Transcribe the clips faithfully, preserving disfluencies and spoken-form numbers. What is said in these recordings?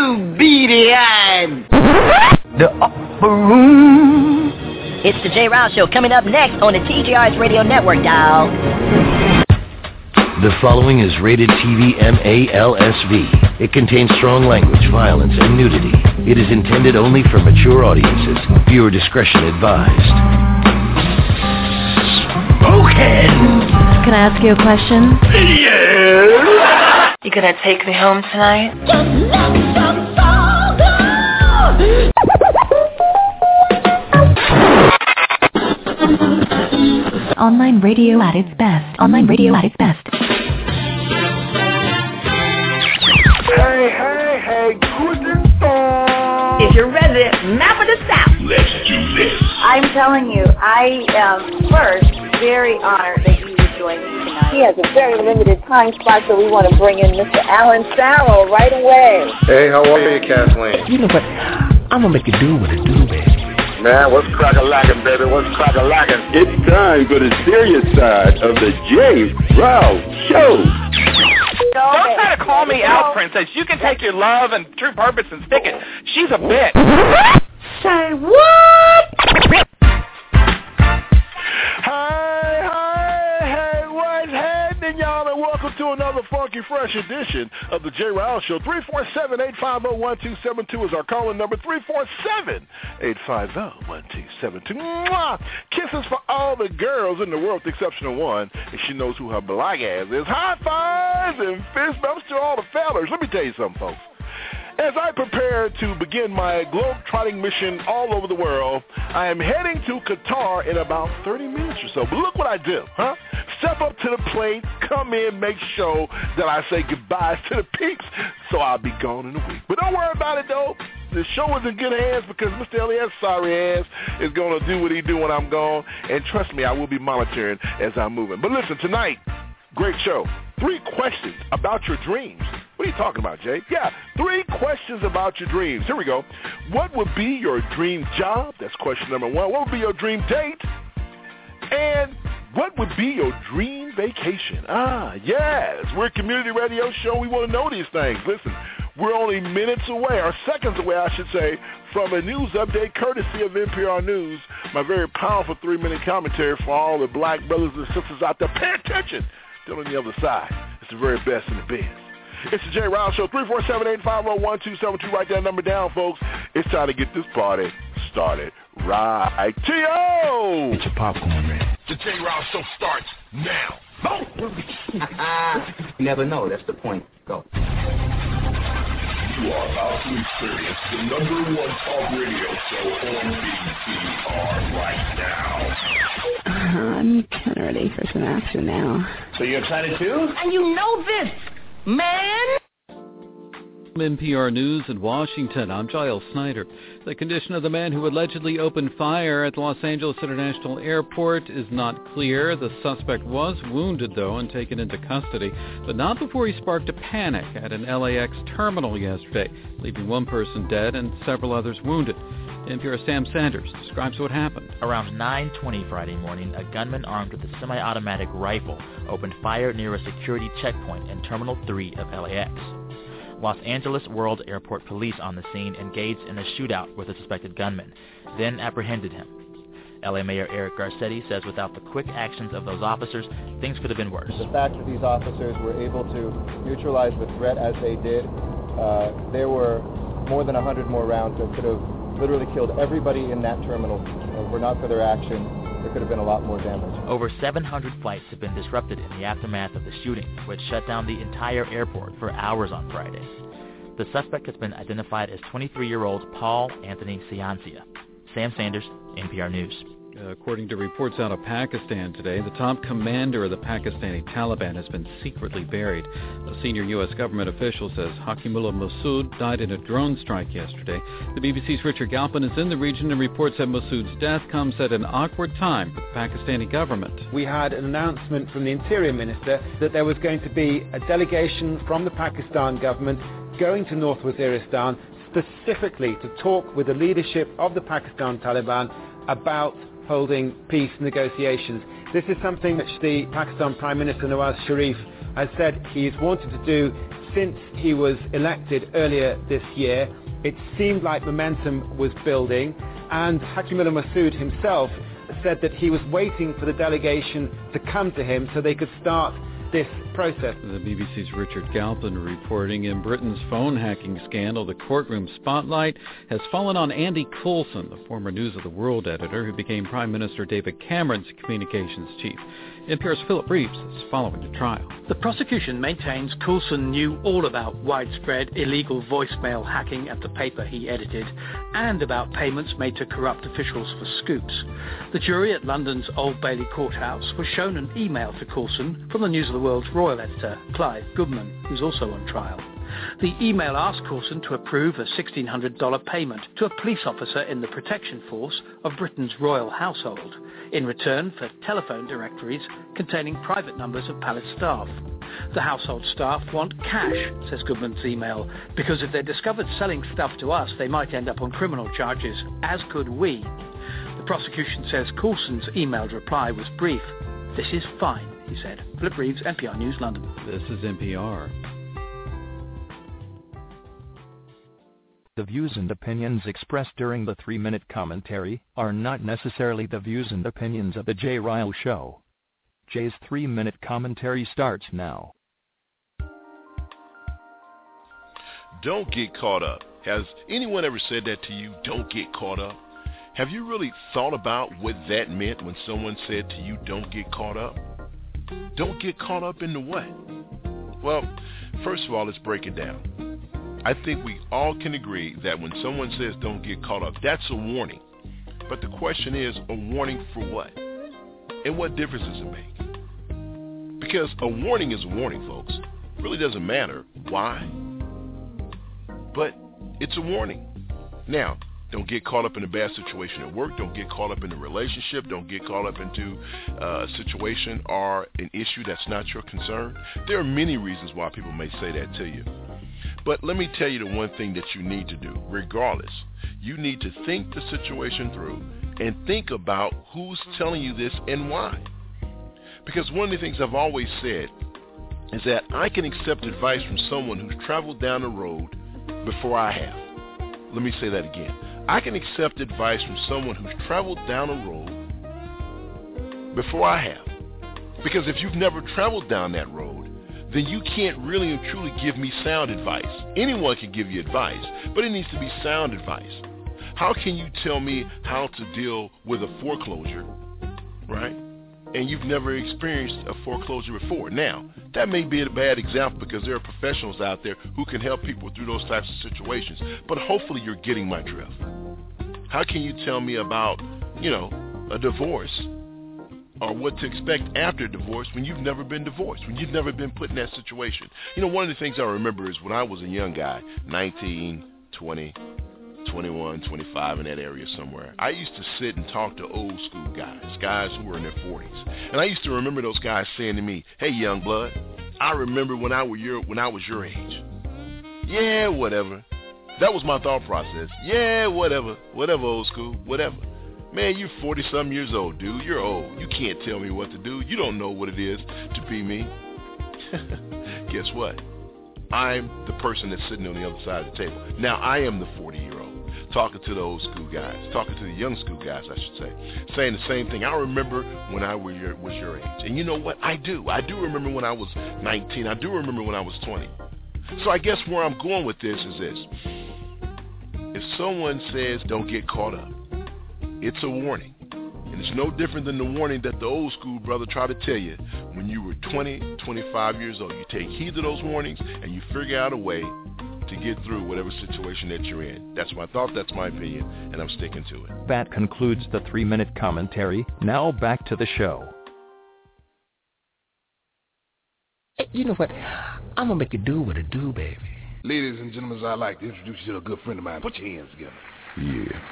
you beady-eyed. The upper room. It's the Jay Rouse Show coming up next on the T J R S Radio Network, dial. The following is rated T V M A L S V. It contains strong language, violence, and nudity. It is intended only for mature audiences. Viewer discretion advised. Spoken! Can I ask you a question? Yes! You gonna take me home tonight? Just let the ball go! Online radio at its best. Online radio at its best. Hey, hey, hey, guten Tag. Is your resident map of the South? Let's do this. I'm telling you, I am first very honored that you would join me tonight. He has a very limited time spot, so we want to bring in Mister Alan Farrell right away. Hey, how are you, Kathleen? You know what? I'm going to make it do what it do, baby. Man, what's crack-a-lackin', baby? What's crack-a-lackin'? It's time for the serious side of the Jay Rouse Show. Don't try to call me out, Princess. You can take your love and true purpose and stick it. She's a bitch. Say what? Hey, hey, hey, what's happening, y'all? And welcome to another funky, fresh edition of the Jay Rouse Show. three four seven, eight five zero, one two seven two is our calling number. three four seven, eight five zero, one two seven two. Mwah! Kisses for all the girls in the world, with the exception of one, and she knows who her black ass is. High fives and fist bumps to all the fellas. Let me tell you something, folks. As I prepare to begin my globe-trotting mission all over the world, I am heading to Qatar in about thirty minutes or so. But look what I do, huh? Step up to the plate, come in, make sure that I say goodbyes to the peeps, so I'll be gone in a week. But don't worry about it, though. The show is in good hands because Mister Elias' sorry ass is going to do what he do when I'm gone. And trust me, I will be monitoring as I'm moving. But listen, tonight, great show. Three questions about your dreams. What are you talking about, Jay? Yeah, three questions about your dreams. Here we go. What would be your dream job? That's question number one. What would be your dream date? And what would be your dream vacation? Ah, yes. We're a community radio show. We want to know these things. Listen, we're only minutes away, or seconds away, I should say, from a news update courtesy of N P R News, my very powerful three-minute commentary for all the black brothers and sisters out there. Pay attention. Still on the other side. It's the very best in the biz. It's the Jay Rouse Show. three four seven, eight five zero, one two seven two. Write that number down, folks. It's time to get this party started right. T O Get your popcorn ready. The Jay Rouse Show starts now. Oh. You never know. That's the point. Go. You are about to experience the number one talk radio show on B T R right now. I'm kind of ready for some action now. So you're excited too? And you know this, man. From N P R News in Washington, I'm Giles Snyder. The condition of the man who allegedly opened fire at the Los Angeles International Airport is not clear. The suspect was wounded, though, and taken into custody, but not before he sparked a panic at an L A X terminal yesterday, leaving one person dead and several others wounded. N P R's Sam Sanders describes what happened. Around nine twenty Friday morning, a gunman armed with a semi-automatic rifle opened fire near a security checkpoint in Terminal three of L A X. Los Angeles World Airport police on the scene engaged in a shootout with a suspected gunman, then apprehended him. L A Mayor Eric Garcetti says without the quick actions of those officers, things could have been worse. The fact that these officers were able to neutralize the threat as they did, uh, there were more than one hundred more rounds that could have literally killed everybody in that terminal. Uh, were not for their action, there could have been a lot more damage. Over seven hundred flights have been disrupted in the aftermath of the shooting, which shut down the entire airport for hours on Friday. The suspect has been identified as twenty-three-year-old Paul Anthony Ciancia. Sam Sanders, N P R News. According to reports out of Pakistan today, the top commander of the Pakistani Taliban has been secretly buried. A senior U S government official says Hakimullah Masood died in a drone strike yesterday. The B B C's Richard Galpin is in the region and reports that Masood's death comes at an awkward time for the Pakistani government. We had an announcement from the Interior Minister that there was going to be a delegation from the Pakistan government going to North Waziristan specifically to talk with the leadership of the Pakistan Taliban about holding peace negotiations. This is something which the Pakistan Prime Minister Nawaz Sharif has said he's wanted to do since he was elected earlier this year, it seemed like momentum was building, and Hashimullah Massoud himself said that he was waiting for the delegation to come to him so they could start this process. The B B C's Richard Galpin reporting. In Britain's phone hacking scandal, the courtroom spotlight has fallen on Andy Coulson, the former News of the World editor who became Prime Minister David Cameron's communications chief. N P R's Philip Reeves is following the trial. The prosecution maintains Coulson knew all about widespread illegal voicemail hacking at the paper he edited and about payments made to corrupt officials for scoops. The jury at London's Old Bailey Courthouse was shown an email to Coulson from the News of the World's royal editor, Clive Goodman, who's also on trial. The email asked Coulson to approve a sixteen hundred dollars payment to a police officer in the protection force of Britain's royal household, in return for telephone directories containing private numbers of palace staff. The household staff want cash, says Goodman's email, because if they're discovered selling stuff to us, they might end up on criminal charges, as could we. The prosecution says Coulson's emailed reply was brief. This is fine, he said. Philip Reeves, N P R News, London. This is N P R. The views and opinions expressed during the three-minute commentary are not necessarily the views and opinions of The Jay Ryle Show. Jay's three-minute commentary starts now. Don't get caught up. Has anyone ever said that to you? Don't get caught up. Have you really thought about what that meant when someone said to you, don't get caught up? Don't get caught up into what? Well, first of all, let's break it down. I think we all can agree that when someone says don't get caught up, that's a warning. But the question is, a warning for what? And what difference does it make? Because a warning is a warning, folks. It really doesn't matter why. But it's a warning. Now, don't get caught up in a bad situation at work. Don't get caught up in a relationship. Don't get caught up into a situation or an issue that's not your concern. There are many reasons why people may say that to you. But let me tell you the one thing that you need to do, regardless. You need to think the situation through and think about who's telling you this and why. Because one of the things I've always said is that I can accept advice from someone who's traveled down the road before I have. Let me say that again. I can accept advice from someone who's traveled down a road before I have. Because if you've never traveled down that road, then you can't really and truly give me sound advice. Anyone can give you advice, but it needs to be sound advice. How can you tell me how to deal with a foreclosure, right? And you've never experienced a foreclosure before. Now, that may be a bad example because there are professionals out there who can help people through those types of situations, but hopefully you're getting my drift. How can you tell me about, you know, a divorce or what to expect after divorce when you've never been divorced, when you've never been put in that situation? You know, one of the things I remember is when I was a young guy, nineteen, twenty, twenty-one, twenty-five, in that area somewhere, I used to sit and talk to old school guys, guys who were in their forties. And I used to remember those guys saying to me, hey, young blood, I remember when I, were your, when I was your age. Yeah, whatever. That was my thought process. Yeah, whatever. Whatever, old school. Whatever. Man, you're forty-something years old, dude. You're old. You can't tell me what to do. You don't know what it is to be me. Guess what? I'm the person that's sitting on the other side of the table. Now, I am the forty-year-old talking to the old school guys, talking to the young school guys, I should say, saying the same thing. I remember when I was your, was your age. And you know what? I do. I do remember when I was nineteen. I do remember when I was twenty. So I guess where I'm going with this is this. If someone says don't get caught up, it's a warning. And it's no different than the warning that the old school brother tried to tell you when you were twenty, twenty-five years old. You take heed to those warnings and you figure out a way to get through whatever situation that you're in. That's my thought, that's my opinion, and I'm sticking to it. That concludes the three-minute commentary. Now back to the show. Hey, you know what? I'm going to make you do what it do, baby. Ladies and gentlemen, I'd like to introduce you to a good friend of mine. Put your hands together. Yeah.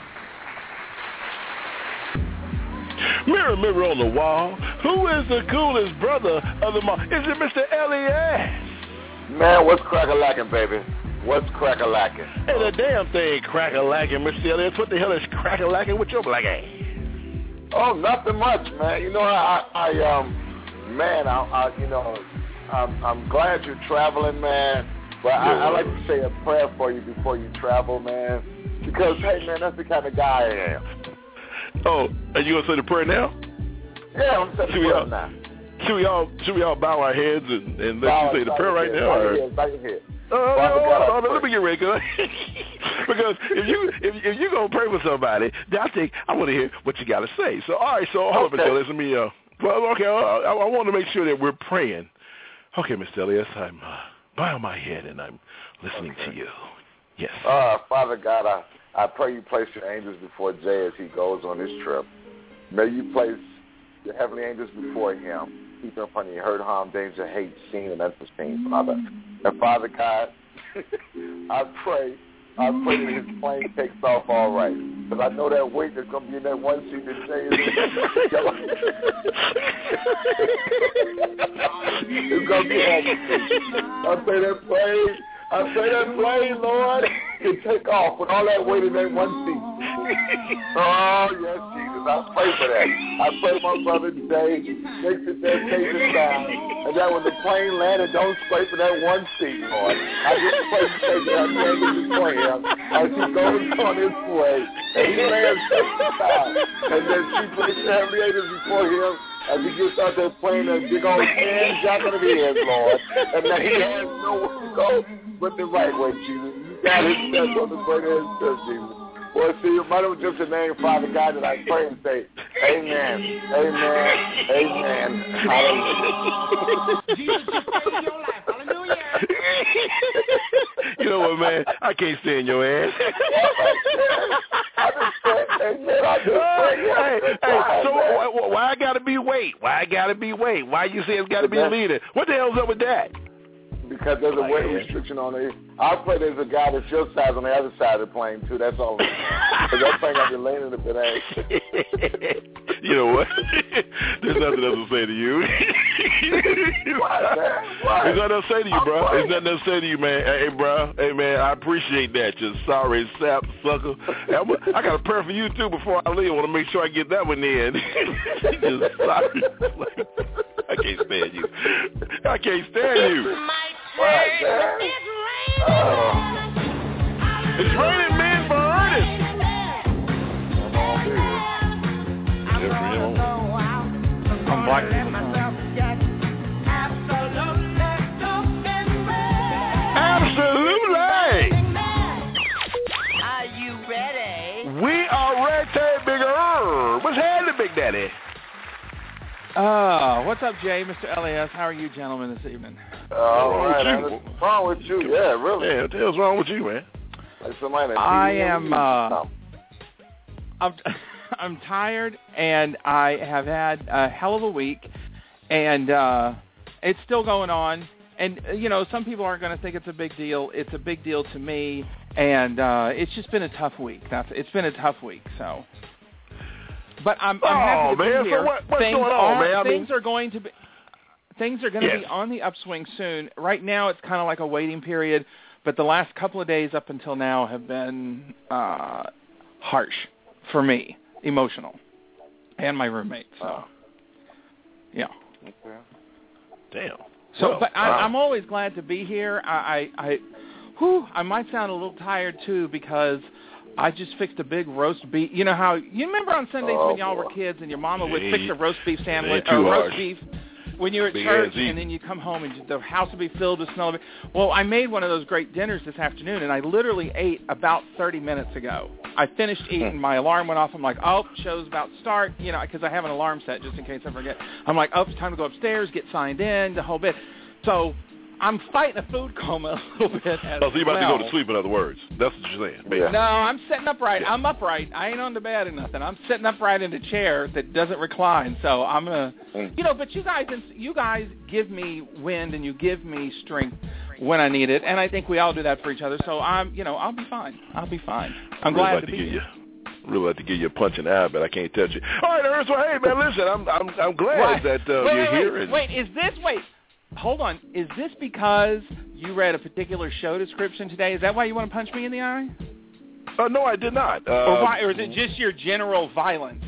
Mirror, mirror on the wall, who is the coolest brother of them all? Is it Mister Elias? Man, what's crack-a-lacking, baby? What's crack-a-lacking? Hey, the damn thing crack-a-lacking, Mister Elias. What the hell is crack-a-lacking with your black ass? Oh, nothing much, man. You know, I, I, I um, man, I, I, you know, I'm, I'm glad you're traveling, man. But I, I like to say a prayer for you before you travel, man. Because, hey, man, that's the kind of guy I am. Oh, are you going to say the prayer now? Yeah, I'm saying the prayer now. Should we all should we all bow our heads and, and let bow, you say the prayer right head, now? Bow or? your head, bow your head. Uh, oh, no, let me get ready, cause because if you if, if you gonna pray for somebody, then I think I want to hear what you got to say. So all right, so hold okay. up, let me. Uh, well, okay, I, I want to make sure that we're praying. Okay, Mister Elias, I'm uh, bowing my head and I'm listening okay. to you. Yes. Uh, Father God, I I pray you place your angels before Jay as he goes on this trip. May you place your heavenly angels before him. Keep him from any hurt, harm, danger, hate, seen and unforeseen, Father. And Father God, I pray, I pray that his plane takes off all right. Because I know that weight that's going to be in that one seat that Jay is in. It's going to be heavy. I pray that plane, I pray that plane, Lord, can take off with all that weight in that one seat. Oh, yes, Jesus. I pray for that. I pray my brother Jay makes it there, takes it down, and that when the plane landed, don't scrape in that one seat, Lord. I just pray you take that angel before him as he goes on his way, and he lands safely down, and then she puts the heavenly angels before him as he gets out that plane, that big old tan jacket of his, Lord, and that he has nowhere to go but the right way, Jesus. You got his steps on the great ass steps, Jesus. Well, see, you might have just a name, Father God, that I pray and say, Amen, Amen, Amen, Hallelujah. Jesus just saved your life, Hallelujah. You know what, man? I can't stand your ass. I just said, Amen. I just said, hey, hey, so why, why I gotta be weight? Why I gotta be weight? Why you say it's gotta be leader? What the hell's up with that? Because there's a weight restriction on it. I pray there's a guy that's your size on the other side of the plane, too. That's all. Because that plane got to be leaning a bit, ain't. You know what? There's nothing else to say to you. Why, man? Why? There's nothing else to say to you, bro. There's nothing else to say to you, man. Hey, bro. Hey, man, I appreciate that. You sorry sap sucker. I'm a, I got a prayer for you, too, before I leave. I want to make sure I get that one in. Just sorry. I can't stand you. I can't stand you. What, man? Oh. It's raining men for Ernest. I'm black people. Absolutely. Are you ready? We are ready, Big Earl. What's happening, Big Daddy? Uh, what's up, Jay, Mister Elias? How are you gentlemen this evening? Uh, all right. What's wrong with you? Yeah, really. Yeah, what the hell's wrong with you, man? Like somebody that I am, uh, I'm, I'm tired, and I have had a hell of a week, and uh, it's still going on. And, you know, some people aren't going to think it's a big deal. It's a big deal to me, and uh, it's just been a tough week. That's, it's been a tough week, so... But I'm, I'm happy to man. be here. So what, what's things going on, are, man? I things mean, are going to be things are going to yes. be on the upswing soon. Right now, it's kind of like a waiting period, but the last couple of days up until now have been uh, harsh for me, emotional, and my roommate. So, yeah. Okay. Damn. So, well, but I, uh, I'm always glad to be here. I, I, I, whew, I might sound a little tired too because I just fixed a big roast beef. You know how you remember on Sundays oh, when y'all boy. were kids and your mama would Hey, fix a roast beef sandwich too or hard. roast beef when you were at Big church, ass eat. and then you come home and the house would be filled with smell of it. Well, I made one of those great dinners this afternoon, and I literally ate about thirty minutes ago. I finished eating. My alarm went off. I'm like, oh, show's about to start, you know, because I have an alarm set just in case I forget. I'm like, oh, it's time to go upstairs, get signed in, the whole bit. So I'm fighting a food coma a little bit as oh, so you're about well. to go to sleep, in other words. That's what you're saying. Yeah. No, I'm sitting upright. I'm upright. I ain't on the bed or nothing. I'm sitting upright in a chair that doesn't recline. So I'm gonna, you know. But you guys, you guys give me wind and you give me strength when I need it, and I think we all do that for each other. So I'm, you know, I'll be fine. I'll be fine. I'm really glad like to to be give here. You, really like to give you a punch in the eye, but I can't touch you. All right, Ernest. Well, hey, man, listen. I'm I'm I'm glad Right. that uh, wait, you're wait, here. Wait, and... wait, is this wait? Hold on. Is this because you read a particular show description today? Is that why you want to punch me in the eye? Uh, no, I did not. Uh, or, why, or is it just your general violence?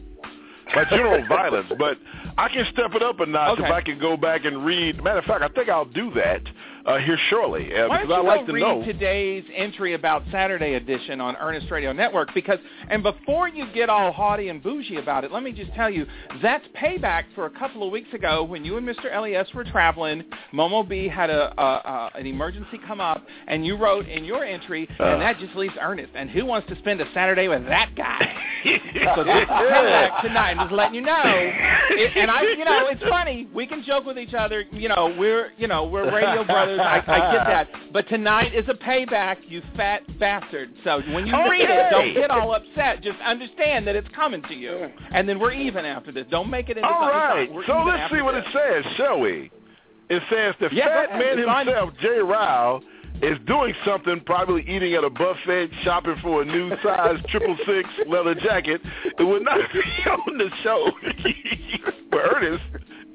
My general violence, but I can step it up a notch okay. if I can go back and read. Matter of fact, I think I'll do that. uh, here shortly. Uh, Why because don't I'd you like go to read know today's entry about Saturday edition on Ernest Radio Network? Because, and before you get all haughty and bougie about it, let me just tell you, that's payback for a couple of weeks ago when you and Mister Elias were traveling. Momo B had a, a, a an emergency come up, and you wrote in your entry, uh. and that just leaves Ernest. And who wants to spend a Saturday with that guy? So this is payback tonight. Just letting you know. It, and I, you know, it's funny. We can joke with each other. You know, we're, you know, we're radio brothers. I, I get that. But tonight is a payback, you fat bastard. So when you okay. read it, don't get all upset. Just understand that it's coming to you. And then we're even after this. Don't make it into all something. right. We're So let's see what this. it says, shall we? It says the yeah, fat man himself, Jay Ryle, is doing something, probably eating at a buffet, shopping for a new size triple six leather jacket. It would not be on the show. But Ernest.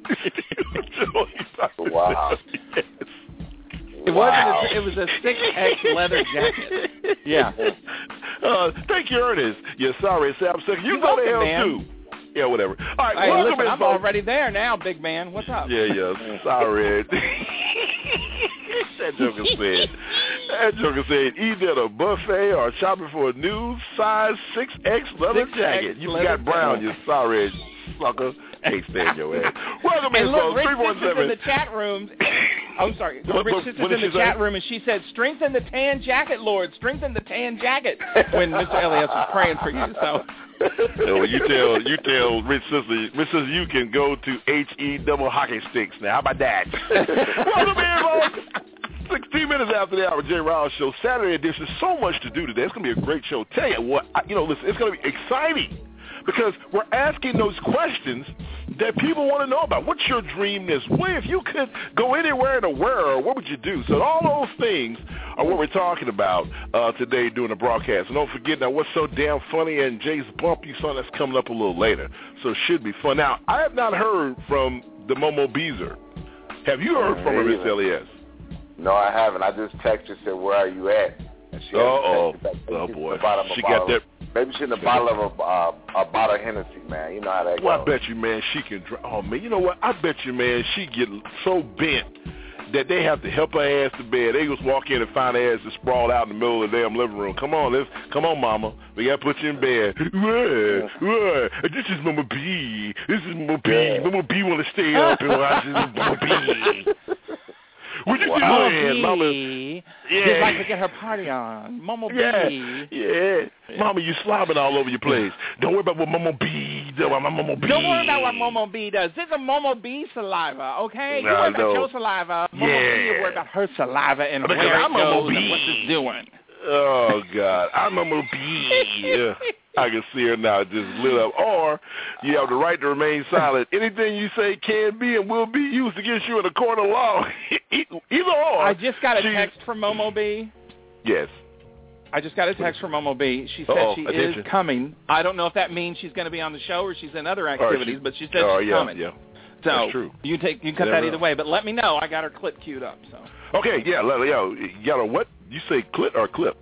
Wow. Yes. It wow. wasn't. A, it was a six X leather jacket. Yeah. Uh, thank you, Ernest. Yeah, sorry, Sam. You You're go welcome, to hell man. too. Yeah, whatever. All right, hey, welcome listen, in, I'm folks. already there now, big man. What's up? Yeah, yeah. Sorry. That joker said. That joker said either at a buffet or shopping for a new size six X leather six X jacket. You leather got brown. jacket. You sorry, sucker. Can't stand your ass. Welcome in, and look, folks. Rich three one Sister's seven. in the chat room. I'm sorry. What, Rich what, Sister's what in the she chat say? room, and she said, strengthen the tan jacket, Lord. Strengthen the tan jacket when Mister Elias was praying for you. So. So you tell you tell Rich Sister, Rich Sister, you can go to H E double hockey sticks now. How about that? Welcome in, folks. sixteen minutes after the hour, Jay Ryle Show, Saturday edition. So much to do today. It's going to be a great show. Tell you what, I, you know, listen, it's going to be exciting because we're asking those questions that people want to know about. What's your dream this way? If you could go anywhere in the world, what would you do? So all those things are what we're talking about uh, today during the broadcast. And don't forget, now, what's so damn funny and Jay's Bumpy song that's coming up a little later. So it should be fun. Now, I have not heard from the Momo Beezer. Have you heard from her, Miss Elias? No, I haven't. I just texted and said, where are you at? And she Uh-oh. Back. Oh, boy. She got that. Maybe she's in the bottle of a, uh, a bottle of Hennessy, man. You know how that well, goes. I bet you, man, she can drink. Oh, man, you know what? I bet you, man, she get so bent that they have to help her ass to bed. They just walk in and find her ass to sprawl out in the middle of the damn living room. Come on, let's, come on, mama. We got to put you in bed. Whoa, whoa. This is Mama B. This is Mama B. Yeah. Mama B want to stay up and watch this Mama B. What you Momo doing, B. Mama? Yeah. Yeah. Just like to get her party on. Momo Yeah, B. yeah. Mama, you slobbing all over your place. Don't worry about what Mama B does. Mama B. Don't worry about what Momo B does. This is a Momo B saliva, okay? You No, worry about no. your saliva. Momo Yeah. B, you worry about her saliva and Because where I'm it Momo goes B. and what it's doing. Oh, God. I'm Mama B. Yeah. I can see her now just lit up. Or you have the right to remain silent. Anything you say can be and will be used against you in a court of law. Either or. I just got a she, text from Momo B. Yes. I just got a text from Momo B. She said Uh-oh, she attention. is coming. I don't know if that means she's going to be on the show or she's in other activities, she, but she said oh, she's yeah, coming. Yeah. So That's true. you take you can cut You that never either know. way, but let me know. I got her clip queued up. So Okay, yeah, let- yo, you got a what? You say clit or clip?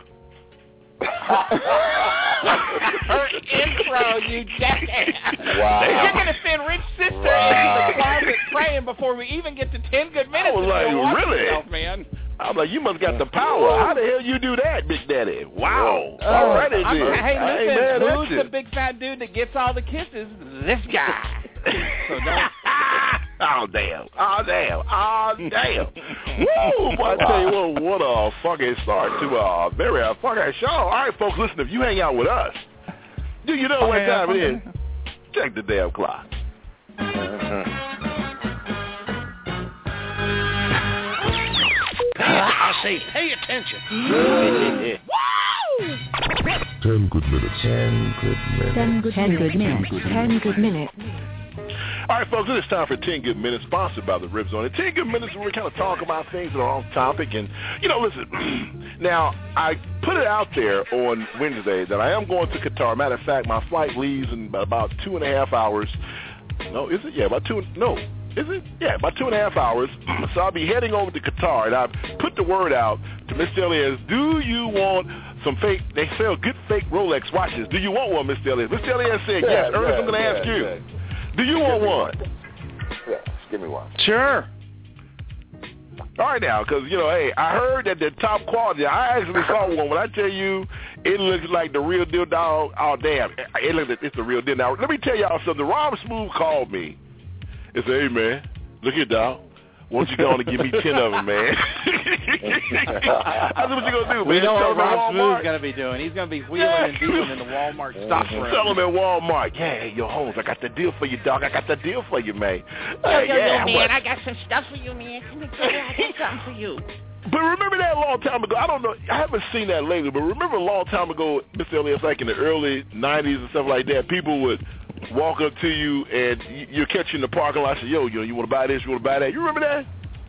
her intro, you jackass. Wow. You're going to send Rich Sister Wow. into the closet praying before we even get to ten good minutes. I was and like, you'll watch really? yourself, man. I'm like, you must got the power. How the hell you do that, Big Daddy? Wow. Uh, All right, I'm, then. hey, I ain't listen, mad at who's you. the big fat dude that gets all the kisses? This guy. So don't. Oh, damn. Oh, damn. Oh, damn. Woo! Boy, I tell you what, what a fucking start to a very uh, fucking show. All right, folks, listen, if you hang out with us, do you know what Okay, time it okay. is? Check the damn clock. I say, pay attention. Ten good minutes. Ten good minutes. Ten good, ten good minutes. Ten good minutes. All right, folks, it is time for ten Good Minutes, sponsored by the Rib Zone. In ten Good Minutes, where we kind of talk about things that are off topic. And, you know, listen, now, I put it out there on Wednesday that I am going to Qatar. Matter of fact, my flight leaves in about two and a half hours. No, is it? Yeah, about two. No, is it? Yeah, about two and a half hours. So I'll be heading over to Qatar, and I've put the word out to Mister Elias, do you want some fake, they sell good fake Rolex watches. Do you want one, Mister Elias? Mister Elias said, Yeah, yes. Ernest, yeah, I'm going to yeah, ask you. yeah. Do you want one? Yeah, give me one. Sure. All right now, because, you know, hey, I heard that the top quality, I actually saw one. When I tell you, it looks like the real deal, dog. Oh, damn. It looks like it's the real deal. Now, let me tell y'all something. Rob Smooth called me and said, hey, man, look here, dog. Why don't you go on and give me ten of them, man? I said, what you going to do, man? We know Sell what them at Rob Smooth's Walmart? going to be doing. He's going to be wheeling Yeah. and dealing in the Walmart stock room. Sell them at Walmart. Yeah, hey, yo, Holmes, I got the deal for you, dog. I got the deal for you, man. Yo, Uh, yo, yeah, yo, man, what? I got some stuff for you, man. Come here, I got something for you. But remember that a long time ago, I don't know, I haven't seen that lately, but remember a long time ago, Mister Elliott, like in the early nineties and stuff like that, people would walk up to you and y- you're catching the parking lot and say, yo, you know, you want to buy this, you want to buy that? You remember that?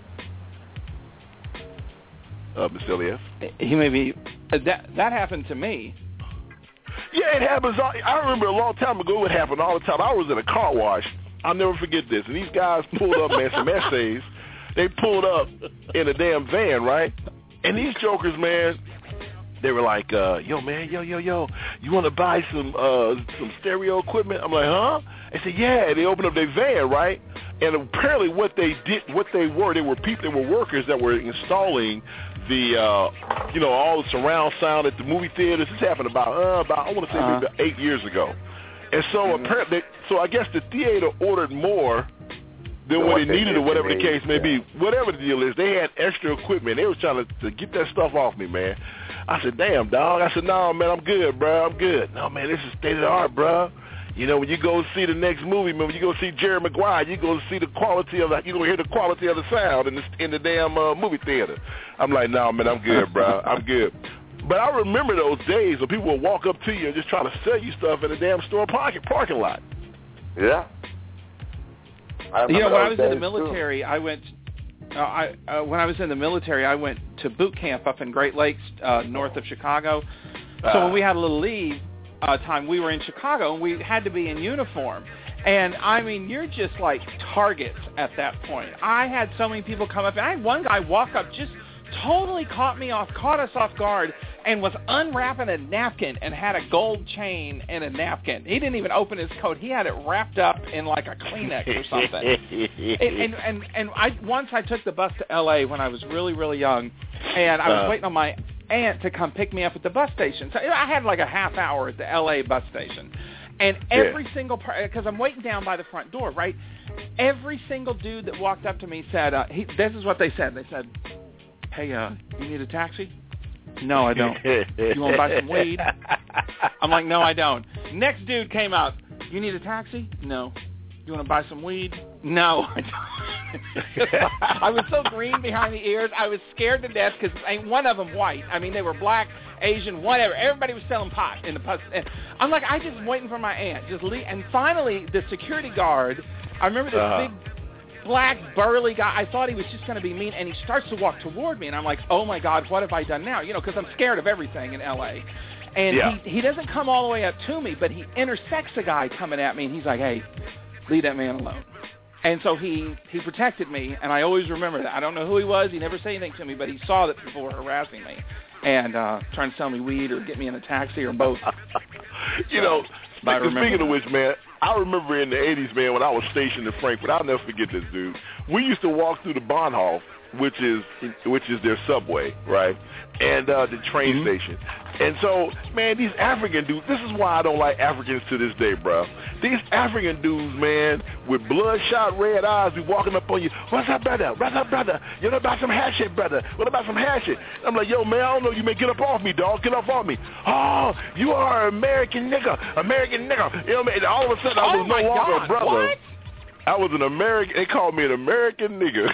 Uh, Mister Elliott? He may be, uh, that, that happened to me. Yeah, it happens. All, I remember a long time ago it happened all the time. I was in a car wash. I'll never forget this. And these guys pulled up, man, some essays. They pulled up in a damn van, right? And these jokers, man, they were like, uh, yo, man, yo, yo, yo, you want to buy some uh, some stereo equipment? I'm like, huh? They said, yeah. They opened up their van, right? And apparently what they did, what they were, they were people, they were workers that were installing the, uh, you know, all the surround sound at the movie theaters. This happened about, uh, about I want to say Uh-huh. maybe about eight years ago. And so Mm-hmm. apparently, so I guess the theater ordered more than Than what what they they needed or need, whatever they the case may need, be. Whatever the deal is, they had extra equipment. They was trying to, to get that stuff off me, man. I said, damn, dog. I said, no, man, I'm good, bro. I'm good. No, man, this is state of the art, bro. You know, when you go see the next movie, man, when you go see Jerry Maguire, you go see the quality of the, you go hear the quality of the sound in the, in the damn uh, movie theater. I'm like, no, man, I'm good, bro. I'm good. But I remember those days when people would walk up to you and just try to sell you stuff in the damn store parking parking lot. Yeah. I You know, when I was in the days, military, I went. Uh, I uh, when I was in the military, I went to boot camp up in Great Lakes, uh, north of Chicago. So Uh. when we had a little leave uh, time, we were in Chicago and we had to be in uniform. And I mean, you're just like targets at that point. I had so many people come up, and I had one guy walk up, just totally caught me off, caught us off guard, and was unwrapping a napkin and had a gold chain and a napkin. He didn't even open his coat. He had it wrapped up in like a Kleenex or something. and, and and and I once I took the bus to L A when I was really really young, and I was Uh. waiting on my aunt to come pick me up at the bus station. So I had like a half hour at the L A bus station. And every Yeah. single part, because I'm waiting down by the front door, right? Every single dude that walked up to me said, uh, he, this is what they said. They said, hey, uh, you need a taxi? No, I don't. You want to buy some weed? I'm like, no, I don't. Next dude came out, you need a taxi? No. You want to buy some weed? No, I don't. I was so green behind the ears. I was scared to death because ain't one of them white. I mean, they were black, Asian, whatever. Everybody was selling pot in the bus. And I'm like, I just waiting for my aunt. Just leave. And finally, the security guard, I remember this Uh-huh. big black burly guy. I thought he was just going to be mean, and he starts to walk toward me, and I'm like, oh my God, what have I done now? You know, because I'm scared of everything in L A. And Yeah. he he doesn't come all the way up to me, but he intersects a guy coming at me, and he's like, hey, leave that man alone. And so he he protected me, and I always remember that. I don't know who he was. He never said anything to me, but he saw that people were harassing me and uh, trying to sell me weed or get me in a taxi or both. You know, But I speaking, remember speaking of that. which, man, I remember in the eighties, man, when I was stationed in Frankfurt, I'll never forget this, dude. We used to walk through the Bahnhof, which is which is their subway, right, and uh, the train Mm-hmm. station. And so, man, these African dudes, this is why I don't like Africans to this day, bro. These African dudes, man, with bloodshot red eyes, be walking up on you. What's up, brother? What's up, brother? You know about some hash shit, brother? What about some hash shit? I'm like, yo, man, I don't know you, man. Get up off me, dog. Get up off me. Oh, you are an American nigga. American nigga. You know what I mean? And all of a sudden, I Oh, was my no longer God. a brother. What? I was an American. They called me an American nigga.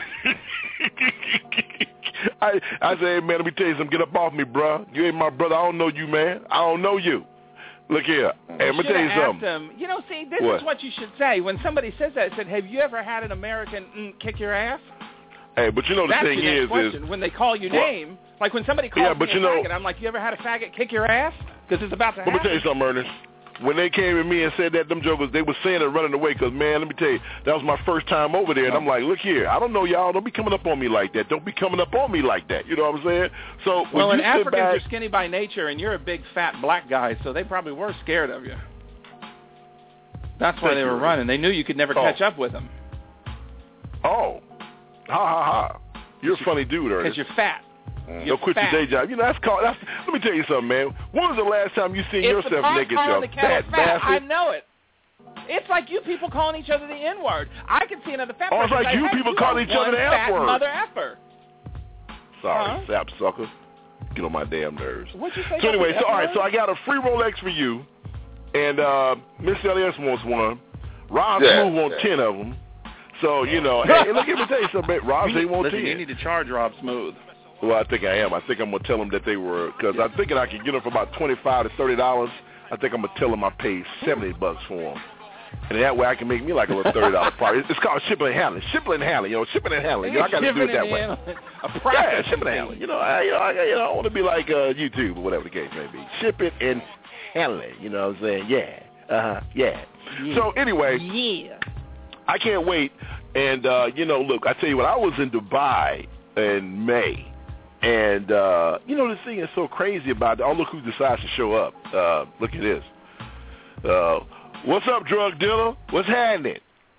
I I say, hey, man, let me tell you something. Get up off me, bro. You ain't my brother. I don't know you, man. I don't know you. Look here. Hey, let me tell you Should've something. asked him, you know, see, this What? is what you should say. When somebody says that, I said, have you ever had an American mm, kick your ass? Hey, but you know the That's thing your next is, question. is when they call your Well, name, like when somebody calls yeah, but me you a know- faggot, I'm like, you ever had a faggot kick your ass? Because it's about to let me happen. tell you something, Ernest. When they came at me and said that, them jokers, they were saying it running away because, man, let me tell you, that was my first time over there. And I'm like, look here, I don't know y'all. Don't be coming up on me like that. Don't be coming up on me like that. You know what I'm saying? So when Well, you and sit Africans back, are skinny by nature, and you're a big, fat black guy, so they probably were scared of you. That's why Thank they you, were Ernest. running. They knew you could never Oh. catch up with them. oh, ha, ha, ha. You're a funny dude, Ernest. Because you're fat. Mm. You're Don't quit fat. your day job. You know, that's called, that's, let me tell you something, man. When was the last time you seen it's yourself naked, calling yo? the cat Fat fat. I bastard. know it. It's like you people calling each other the N-word. I can see another fat Oh, it's person like say, you hey, people you calling are each other one the fat F-word. mother effer. Sorry, Huh? sap sucker. Get on my damn nerves. What'd you say? So anyway, so all right, F-word? so I got a free Rolex for you, and uh, Miss L S wants one. Ron Yeah, Smooth wants yeah. ten of them. So you know, hey, look, let me tell you something. Ron You they need- want listen, ten. you need to charge Rob Smooth. Well, I think I am. I think I'm gonna tell them that they were because I'm thinking I can get them for about twenty-five to thirty dollars. I think I'm gonna tell them I paid seventy bucks for them, and that way I can make me like a little thirty dollar profit. It's called shipping and handling. Shipping and handling. You know, shipping and handling. You know, I got to do it that way. A profit. Yeah, shipping and handling. You know, I, you know, I, you know, I want to be like uh, YouTube or whatever the case may be. Shipping and handling. You know what I'm saying? Yeah. Uh huh. Yeah. Yeah. So anyway, Yeah. I can't wait. And uh, you know, look, I tell you what, I was in Dubai in May. And, uh, you know, this thing is so crazy about it. Oh, look who decides to show up. Uh, look at this. Uh, what's up, drug dealer? What's happening?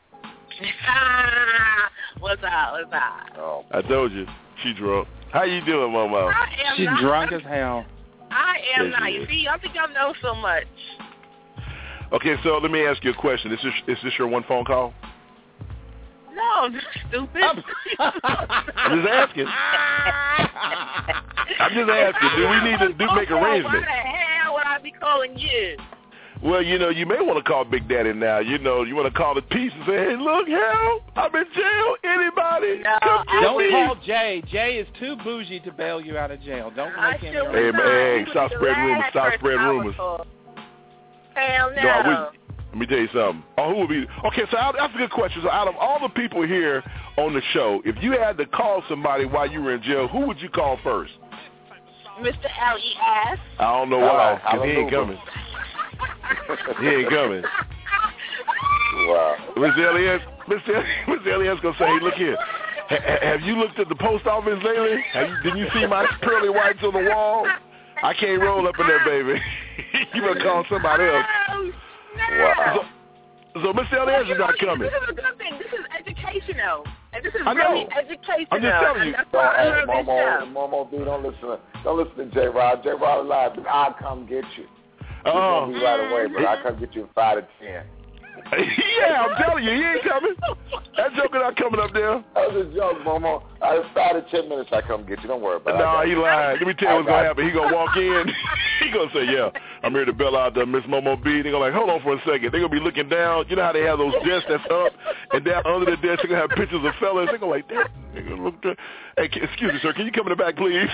What's up? What's up? Oh. I told you. She drunk. How you doing, Momo? I am She's not, drunk as hell. I am Yes, not. you You is. see, I think I know so much. Okay, so let me ask you a question. Is this, is this your one phone call? No, I'm just stupid. I'm just asking. I'm just asking. Do we need to do make arrangements? Why the hell would I be calling you? Well, you know, you may want to call Big Daddy now. You know, you want to call the peace and say, hey, look, help, I'm in jail. Anybody? No, Come get Don't me. call Jay. Jay is too bougie to bail you out of jail. Don't I make him sure your Hey, was man, not. hey, You stop was the spreading rumors. last Stop person spreading I would rumors. call. Hell no. No, I wouldn't. Let me tell you something. Oh, who would be? Okay, so out, that's a good question. So out of all the people here on the show, if you had to call somebody while you were in jail, who would you call first? Mister L E S. I don't know why, Hello, because he ain't coming. He ain't coming. Wow. Mister Elias, Mister Mister Elias gonna say, hey, look here. Ha- have you looked at the post office lately? Have you, did you see my pearly whites on the wall? I can't roll up in there, baby. You better call somebody else. Oh, no. Wow. So, so Mister Elias is not coming. This is a good thing. This is educational. And this is I know. really educational. I'm just telling you. And that's why I Hey, love this Momo, show. Momo B, don't listen to, don't listen to J Rod. J Rod alive, but I'll come get you. He's Oh. gonna be right away, but I'll come get you in five to ten. Yeah, I'm telling you, he ain't coming. That joker not coming up there. That was a joke, Momo. I started ten minutes. I come get you. Don't worry about it. No, he lied. Let me tell you what's gonna I got happen. He gonna walk in. He gonna say, "Yeah, I'm here to bail out the Miss Momo B." They gonna like, hold on for a second. They gonna be looking down. You know how they have those desks that's up, and down under the desk they gonna have pictures of fellas. They gonna like, that. They gonna look. There. Hey, excuse me, sir. Can you come in the back, please?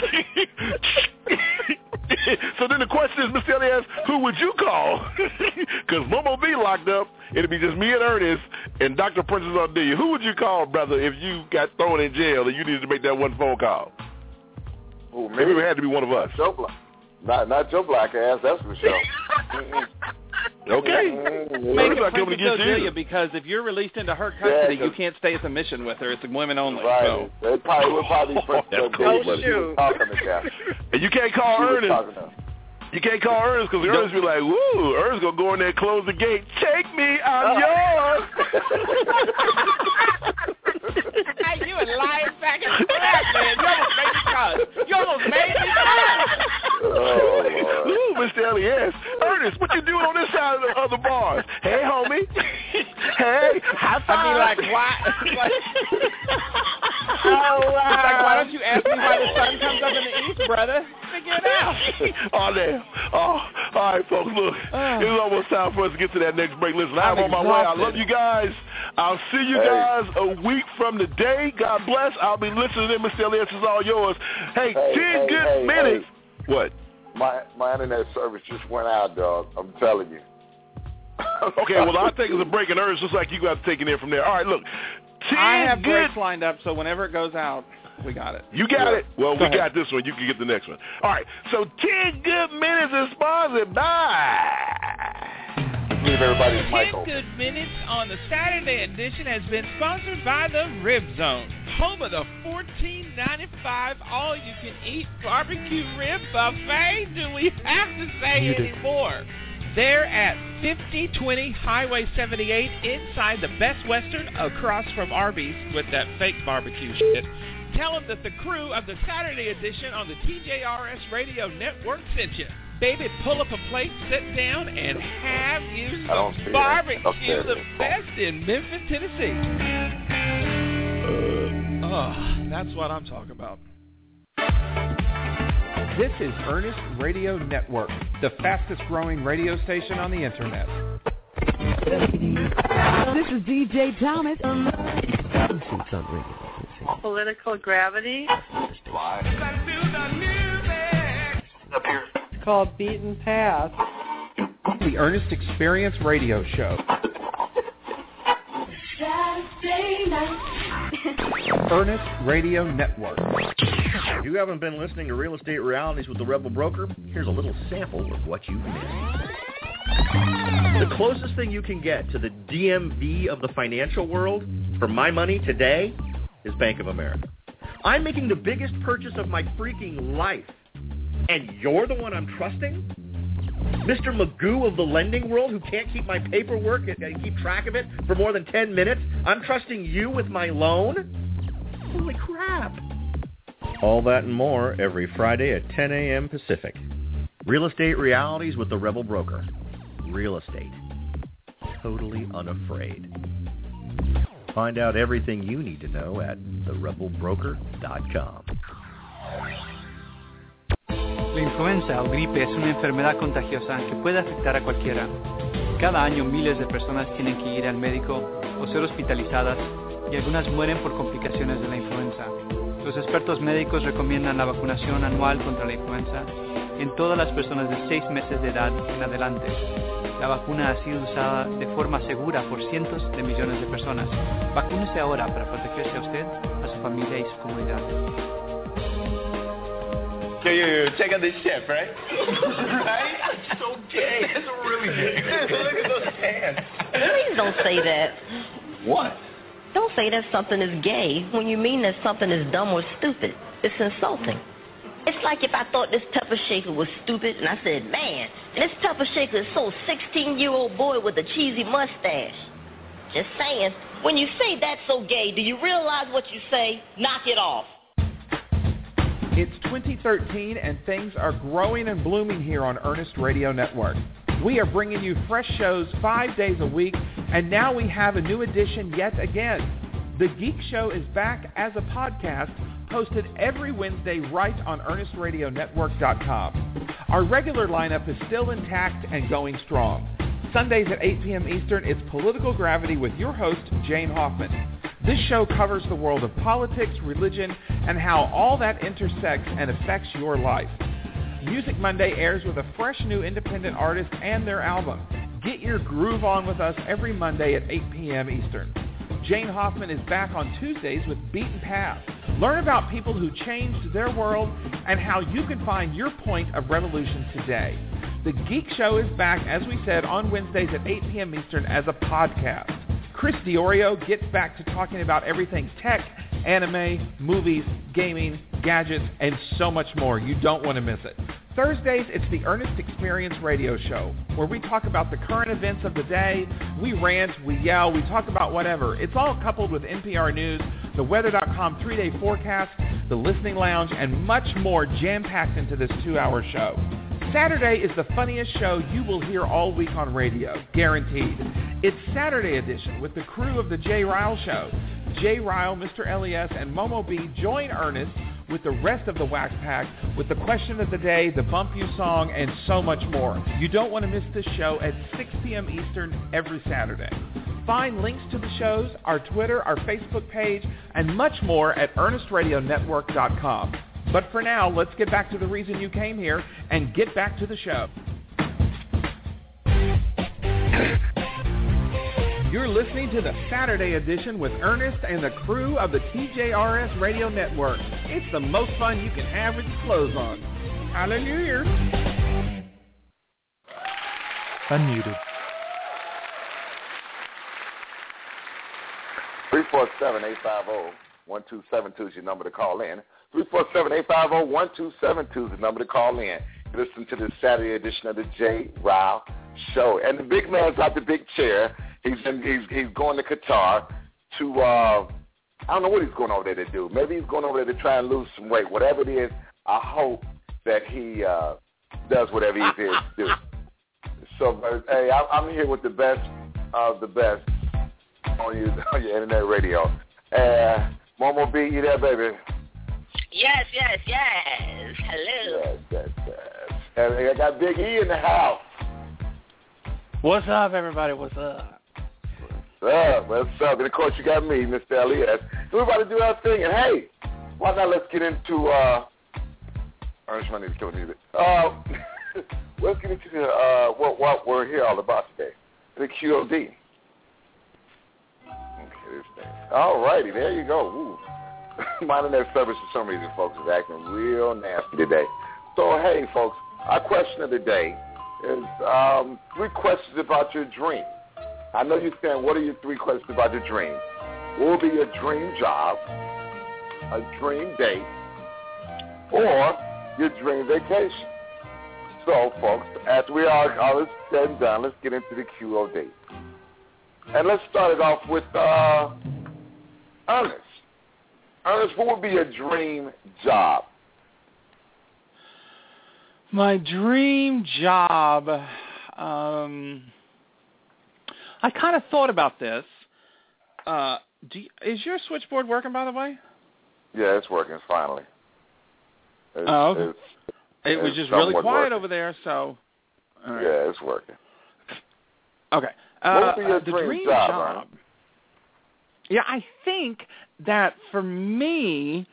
So then the question is, Mister Elias, who would you call? Because Momo B locked up. It'd be just me and Ernest and Doctor Princess Ardelia. Who would you call, brother, if you got thrown in jail and you needed to make that one phone call? Who, me? Maybe it had to be one of us. Joe Black. Not, not your black ass, that's for sure. Okay. Mm-hmm. Make Ernest it not coming to Princess get you. Odelia, because if you're released into her custody, Yeah, you can't stay as a mission with her. It's women only. Right. So. They probably would probably be Princess That's Odelia. cool, She buddy. was talking to them. And you can't call She was Ernest. talking to them. You can't call Ernest because Ernest be like, woo, Ernest going to go in there and close the gate. Take me, I'm yours. Hey, you a lying sack of crap, man. You almost made me cuss. You almost made me cuss. Oh, Lord. Ooh, Mister Elias. Ernest, what you doing on this side of the other bars? Hey, homie. Hey, high five. I mean, like, why? Like, Oh, wow. It's like, why don't you ask me why the sun comes up in the east, brother? Figure it out. Oh, damn. Oh, all right, folks, look. Oh. It's almost time for us to get to that next break. Listen, I'm, I'm on my way. I exhausted. love you guys. I'll see you Hey. guys a week from today. God bless. I'll be listening in. Mister Elias is all yours. Hey, Hey, ten hey, good hey, minutes. What? My my internet service just went out, dog. I'm telling you. Okay, well, I'll take us a break, and Ernest, just like you got to take it in from there. All right, look. ten I have good. breaks lined up, so whenever it goes out, we got it. You got Yeah. it. Well, Go we ahead. got this one. You can get the next one. All right, so ten good minutes is sponsored by... Leave everybody's mic ten open. Good Minutes on the Saturday edition has been sponsored by the Rib Zone, home of the fourteen ninety-five all-you-can-eat barbecue rib buffet. Do we have to say Muted. anymore? They're at fifty twenty Highway seventy-eight inside the Best Western across from Arby's with that fake barbecue shit. tell them that the crew of the Saturday edition on the T J R S Radio Network sent you. Baby, pull up a plate, sit down, and have you some barbecue, the best in Memphis, Tennessee. Uh, oh, that's what I'm talking about. This is Ernest Radio Network, the fastest growing radio station on the internet. This is D J Thomas. Political Gravity. It's called Beaten Path. The Ernest Experience Radio Show. Ernest Radio Network. If you haven't been listening to Real Estate Realities with the Rebel Broker, here's a little sample of what you've missed. The closest thing you can get to the D M V of the financial world for my money today is Bank of America. I'm making the biggest purchase of my freaking life, and you're the one I'm trusting? Mister Magoo of the lending world who can't keep my paperwork and keep track of it for more than ten minutes? I'm trusting you with my loan? Holy crap. All that and more every Friday at ten a.m. Pacific. Real Estate Realities with the Rebel Broker. Real estate. Totally unafraid. Find out everything you need to know at the rebel broker dot com. La influenza o gripe es una enfermedad contagiosa que puede afectar a cualquiera. Cada año miles de personas tienen que ir al médico o ser hospitalizadas y algunas mueren por complicaciones de la influenza. Los expertos médicos recomiendan la vacunación anual contra la influenza en todas las personas de seis meses de edad en adelante. La vacuna ha sido usada de forma segura por cientos de millones de personas. Vacúnese ahora para protegerse a usted, a su familia y su comunidad. Yo, yo, yo, check out this chef, right? Right? That's so gay. That's really gay. Look at those hands. Please don't say that. What? Don't say that something is gay when you mean that something is dumb or stupid. It's insulting. It's like if I thought this pepper shaker was stupid and I said, man, this pepper shaker is so sixteen-year-old boy with a cheesy mustache. Just saying, when you say that's so gay, do you realize what you say? Knock it off. It's twenty thirteen and things are growing and blooming here on Ernest Radio Network. We are bringing you fresh shows five days a week, and now we have a new edition yet again. The Geek Show is back as a podcast, posted every Wednesday right on ernest radio network dot com. Our regular lineup is still intact and going strong. Sundays at eight p.m. Eastern, it's Political Gravity with your host, Jane Hoffman. This show covers the world of politics, religion, and how all that intersects and affects your life. Music Monday airs with a fresh new independent artist and their album. Get your groove on with us every Monday at eight p.m. Eastern. Jane Hoffman is back on Tuesdays with Beaten Path. Learn about people who changed their world and how you can find your point of revolution today. The Geek Show is back, as we said, on Wednesdays at eight p.m. Eastern as a podcast. Chris Diorio gets back to talking about everything tech, anime, movies, gaming, gadgets, and so much more. You don't want to miss it. Thursdays, it's the Ernest Experience Radio Show, where we talk about the current events of the day. We rant, we yell, we talk about whatever. It's all coupled with N P R News, the weather dot com three-day forecast, the listening lounge, and much more jam-packed into this two-hour show. Saturday is the funniest show you will hear all week on radio, guaranteed. It's Saturday edition with the crew of the Jay Ryle Show. Jay Ryle, Mister L E S, and Momo B join Ernest with the rest of the Whack Pack with the question of the day, the Bump You song, and so much more. You don't want to miss this show at six p.m. Eastern every Saturday. Find links to the shows, our Twitter, our Facebook page, and much more at ernest radio network dot com. But for now, let's get back to the reason you came here and get back to the show. You're listening to the Saturday edition with Ernest and the crew of the T J R S Radio Network. It's the most fun you can have with your clothes on. Hallelujah. Unmuted. three four seven, eight five zero, one two seven two is your number to call in. three four seven, eight five zero, one two seven two is the number to call in. Listen to the Saturday edition of the Jay Ryle Show. And the big man's out the big chair. He's in, he's he's going to Qatar to uh, I don't know what he's going over there to do. Maybe he's going over there to try and lose some weight. Whatever it is, I hope that he uh, does whatever he's here to do. So, but, hey, I, I'm here with the best of the best on your, on your internet radio. Uh, Momo B, you there, baby? Yes, yes, yes. Hello. Yes, yes, yes. And I got Big E in the house. What's up, everybody? What's up? What's up? What's up? And, of course, you got me, Mister Elias. So we're about to do our thing. And, hey, why not let's get into uh, – Ernest Money to kill music. Uh, let's get into the, uh, what, what we're here all about today, the Q O D. Okay, this thing. All righty, there you go. Ooh. My internet service for some reason, folks, is acting real nasty today. So, hey, folks, our question of the day is um, three questions about your dream. I know you're saying, what are your three questions about your dream? What will be your dream job, a dream date, or your dream vacation? So, folks, after we are all this said and done, let's get into the Q O D. And let's start it off with uh, Ernest. Ernest, what would be your dream job? My dream job, um, I kind of thought about this. Uh, do you, is your switchboard working, by the way? Yeah, it's working finally. It's, oh, okay. It's, it was it's just really quiet working. over there, so. All right. Yeah, it's working. Okay. What Uh, would be your the dream, dream job? job yeah, I think that for me,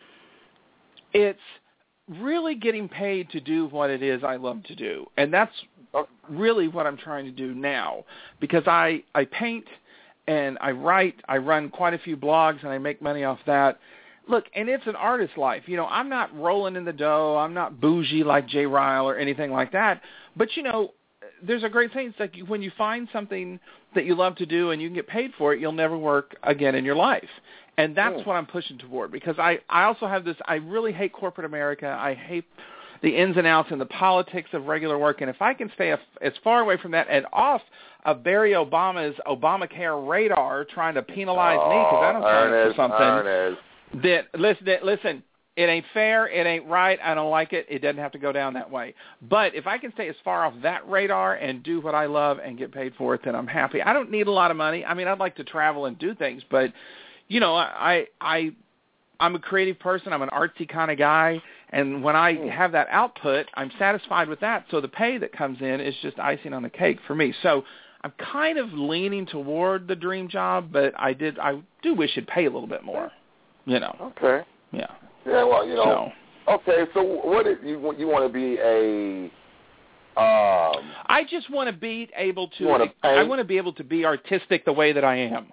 it's really getting paid to do what it is I love to do. And that's really what I'm trying to do now, because I, I paint and I write, I run quite a few blogs, and I make money off that. Look, and it's an artist's life. You know, I'm not rolling in the dough. I'm not bougie like Jay Ryle or anything like that. But, you know, there's a great thing. It's like when you find something that you love to do and you can get paid for it, you'll never work again in your life. And that's mm. what I'm pushing toward, because I, I also have this, I really hate corporate America. I hate the ins and outs and the politics of regular work. And if I can stay a, as far away from that and off of Barry Obama's Obamacare radar trying to penalize oh, me because I don't sign up for something, Ernest. that, listen, that, listen, it ain't fair, it ain't right, I don't like it, it doesn't have to go down that way. But if I can stay as far off that radar and do what I love and get paid for it, then I'm happy. I don't need a lot of money. I mean, I'd like to travel and do things, but, you know, I, I, I'm a creative person. I'm an artsy kind of guy, and when I have that output, I'm satisfied with that. So the pay that comes in is just icing on the cake for me. So I'm kind of leaning toward the dream job, but I did, I do wish it'd pay a little bit more, you know. Okay. Yeah. Yeah, well, you know, so, okay, so what if you, you want to be a, um... I just want to be able to, want to I want to be able to be artistic the way that I am.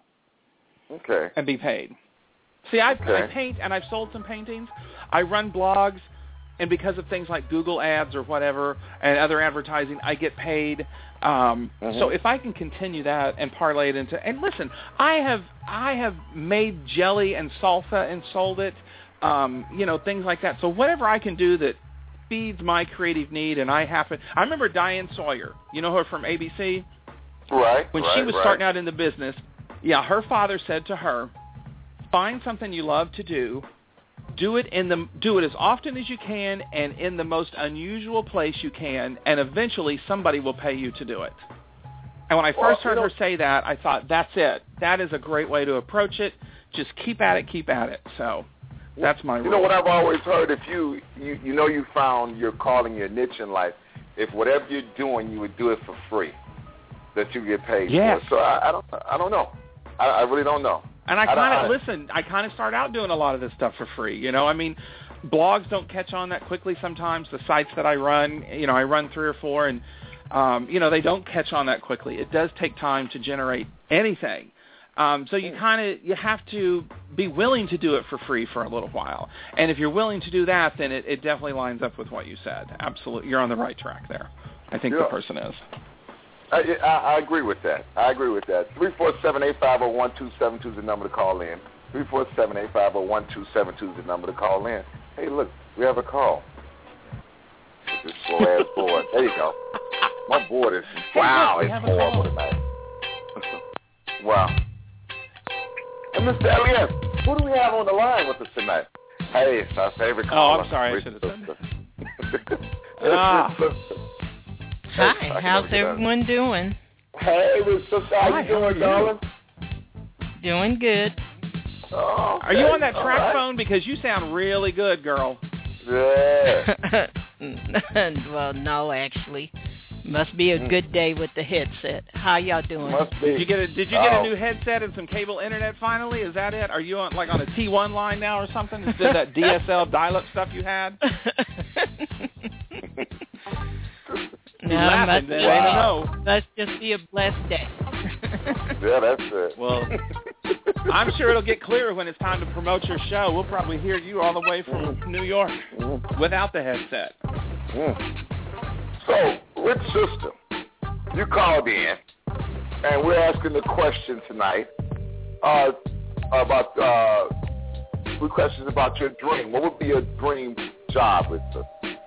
Okay. And be paid. See, I, okay. I paint, and I've sold some paintings. I run blogs, and because of things like Google ads or whatever and other advertising, I get paid. Um, mm-hmm. So if I can continue that and parlay it into, and listen, I have I have made jelly and salsa and sold it, um, you know, things like that. So whatever I can do that feeds my creative need, and I happen. I remember Diane Sawyer. You know her from A B C? Right. When right, she was right. starting out in the business, yeah, her father said to her, find something you love to do, do it in the do it as often as you can and in the most unusual place you can, and eventually somebody will pay you to do it. And when I well, first heard you know, her say that, I thought, that's it. That is a great way to approach it. Just keep at it, keep at it. So that's my You rule. know what I've always heard, if you, you, you know you found your calling, your niche in life, if whatever you're doing, you would do it for free, that you get paid yes. for. So I, I don't I don't know. I, I really don't know. And I kind I, of, listen, I kind of start out doing a lot of this stuff for free. You know, I mean, blogs don't catch on that quickly sometimes. The sites that I run, you know, I run three or four, and, um, you know, they don't catch on that quickly. It does take time to generate anything. Um, so you kind of, you have to be willing to do it for free for a little while. And if you're willing to do that, then it, it definitely lines up with what you said. Absolutely. You're on the right track there. I think yeah. the person is. I, I, I agree with that. I agree with that. three four seven, eight five zero, one two seven two is the number to call in. three four seven, eight five zero, one two seven two is the number to call in. Hey, look, we have a call. This slow-ass board. There you go. My board is, wow, it's horrible tonight. Wow. And Mister Elliott, Who do we have on the line with us tonight? Hey, it's our favorite caller. Oh, I'm sorry. I should have said that. Ah. Hi, how's everyone doing? Hey, Miss Sister, how Hi, you doing, how are you? darling? Doing good. Oh, Are you on that all track right. phone? Because you sound really good, girl. Yeah. Well, no, actually. Must be a good day with the headset. How y'all doing? Must be. Did you get a Did you get Oh. a new headset and some cable internet finally? Is that it? Are you on like on a T one line now or something instead of that D S L dial-up stuff you had? No, laughing, must, man. I don't know. must just be a blessed day. Yeah, that's it. Well, I'm sure it'll get clearer when it's time to promote your show. We'll probably hear you all the way from New York without the headset. Mm. So, Rich Sister, you called in, and we're asking the question tonight uh, about uh, three questions about your dream. What would be your dream job, Rich Sister?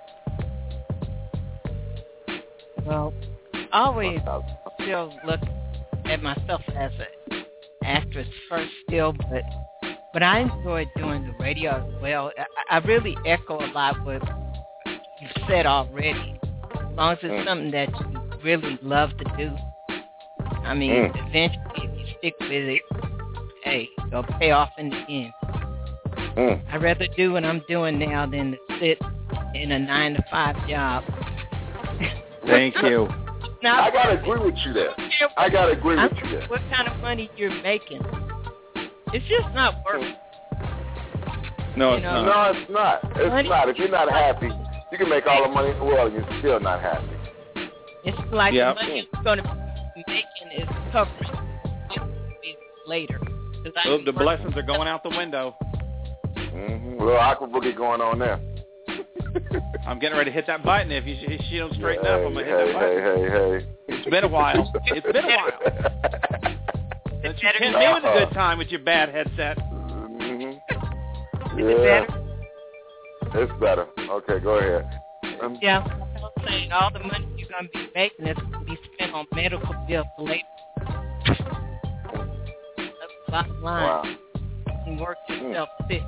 Well, I always still look at myself as an actress first still, but but I enjoy doing the radio as well. I, I really echo a lot what you've said already. As long as it's something that you really love to do. I mean, Mm. eventually if you stick with it, hey, it'll pay off in the end. Mm. I'd rather do what I'm doing now than to sit in a nine to five job. Thank you. Now, I gotta agree with you there. I gotta agree with you there. What kind of money you're making? It's just not worth it. No, You it's know, not. No, it's not. It's Money- not. If you're not happy, you can make all the money in the world and you're still not happy. It's like Yeah. the money you're going to be making is covering later. 'Cause I Oh, be the working- blessings are going out the window. Mm-hmm. A little aqua boogie going on there. I'm getting ready to hit that button. If you, if she don't straighten up, I'm going to hit hey, that button. hey, hey, hey. It's been a while. It's been a while. Don't you tempt me with a good time with your bad headset. Mm-hmm. Is it Yeah. better? It's better. Okay, go ahead. Um, Yeah, I'm saying all the money you're going to be making is going to be spent on medical bills later. That's the bottom line. Wow. And work yourself fit.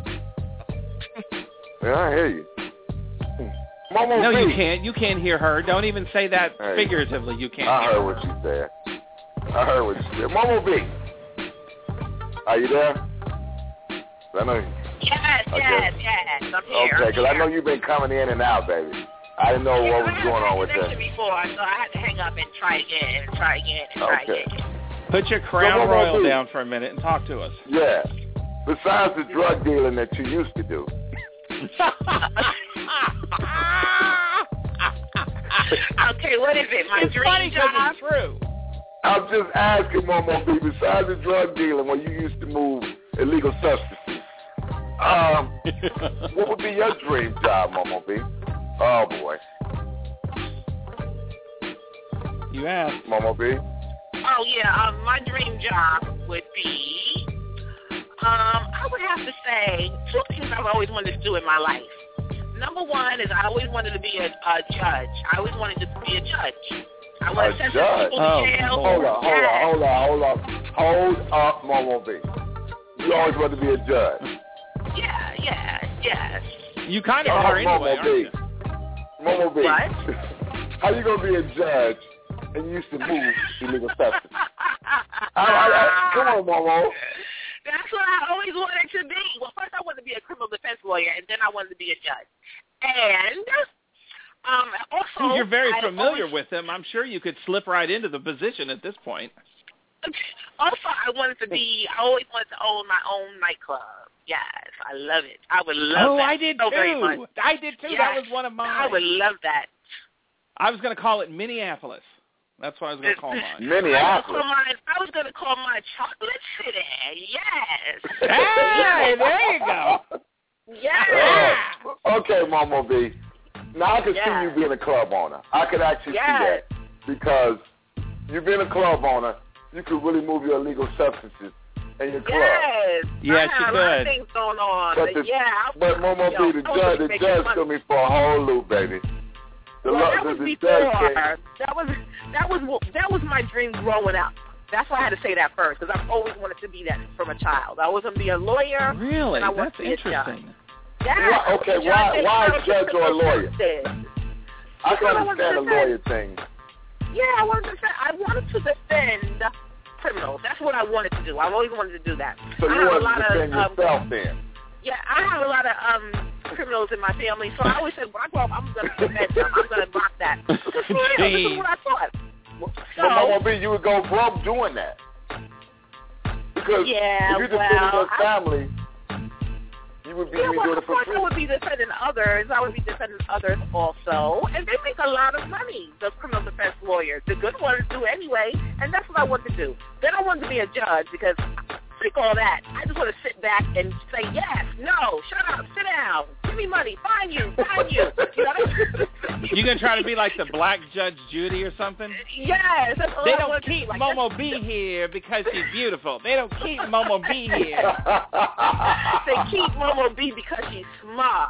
Yeah, I hear you. Momo No, B. you can't. You can't hear her. Don't even say that Hey. figuratively. You can't I hear heard her. what you said. I heard what you said. Momo B. Are you there? I know. Yes, Okay. yes, yes. I'm here. Okay, because I I'm know here. you've been coming in and out, baby. I didn't know what was going on with I had that. before, so I had to hang up and try again and try again and try Okay. again. Put your crown So what royal will do? down for a minute and talk to us. Yeah. Besides the drug dealing that you used to do. Okay, what is it? My It's dream funny 'cause job? it's true. I'm just asking, Momo B, besides the drug dealing where you used to move illegal substances, um, what would be your dream job, Momo B? Oh, boy. You asked. Momo B? Oh, yeah, um, my dream job would be, um, I would have to say two things I've always wanted to do in my life. Number one is I always wanted to be a, a judge. I always wanted to be a judge. I A want to send judge? people to Oh, jail. Hold on, hold Yes. on, hold on, hold on. Hold up, Momo B. You always wanted to be a judge. Yeah, yeah, yes. You kind of Oh, are anyway, Momo aren't B. you? Momo B. What? How you going to be a judge and you used to move illegal substances? I, I, I, come on, Momo. That's what I always wanted to be. Well, first I wanted to be a criminal defense lawyer, and then I wanted to be a judge. And um, also, Since you're very I familiar always, with them, I'm sure you could slip right into the position at this point. Also, I wanted to be. I always wanted to own my own nightclub. Yes, I love it. I would love oh, that I did so very much. too. I did too. Yes, That was one of mine. I would love that. I was going to call it Minneapolis. That's what I was going to call mine. Minneapolis. I was going to call mine Chocolate City. Yes. Hey, there you go. Yes. Uh, okay, Momo B. Now I can Yes. see you being a club owner. I could actually Yes. see that because you being a club owner, you could really move your illegal substances in your club. Yes. Yes, I you have a lot of could. things going on. But, the, yeah. but Momo you know, B, the I was judge, the making judge money. took me for a whole loop, baby. The, Well, lo- that the, was the before. judge came, That was that was that was my dream growing up. That's why I had to say that first, because I've always wanted to be that from a child. I was going to be a lawyer. Really? And I wanted That's to be interesting. A judge. Yeah. Why, okay, why, why a judge or a lawyer? I can understand a lawyer thing. Yeah, I wanted to defend, I wanted to defend criminals. That's what I wanted to do. I've always wanted to do that. So you wanted to defend of, yourself um, then? Yeah, I have a lot of um criminals in my family, so I always said, when I grow up, I'm going to defend them. I'm going to block that. This is what I thought. So, so, Mama B, you would go broke doing that. Because yeah, if you well, defended your I, family, you would be yeah, well, doing of it for course free. I would be defending others. I would be defending others also. And they make a lot of money, those criminal defense lawyers. The good ones do anyway, and that's what I want to do. Then I wanted to be a judge because, freak all that. I just want to sit back and say, yes, no, shut up, sit down, give me money, fine you, fine you. You know? You gonna try to be like the black Judge Judy or something? Yes. That's all they I don't want to keep be. Like, Momo B here because she's beautiful. They don't keep Momo B here. They keep Momo B because she's smart.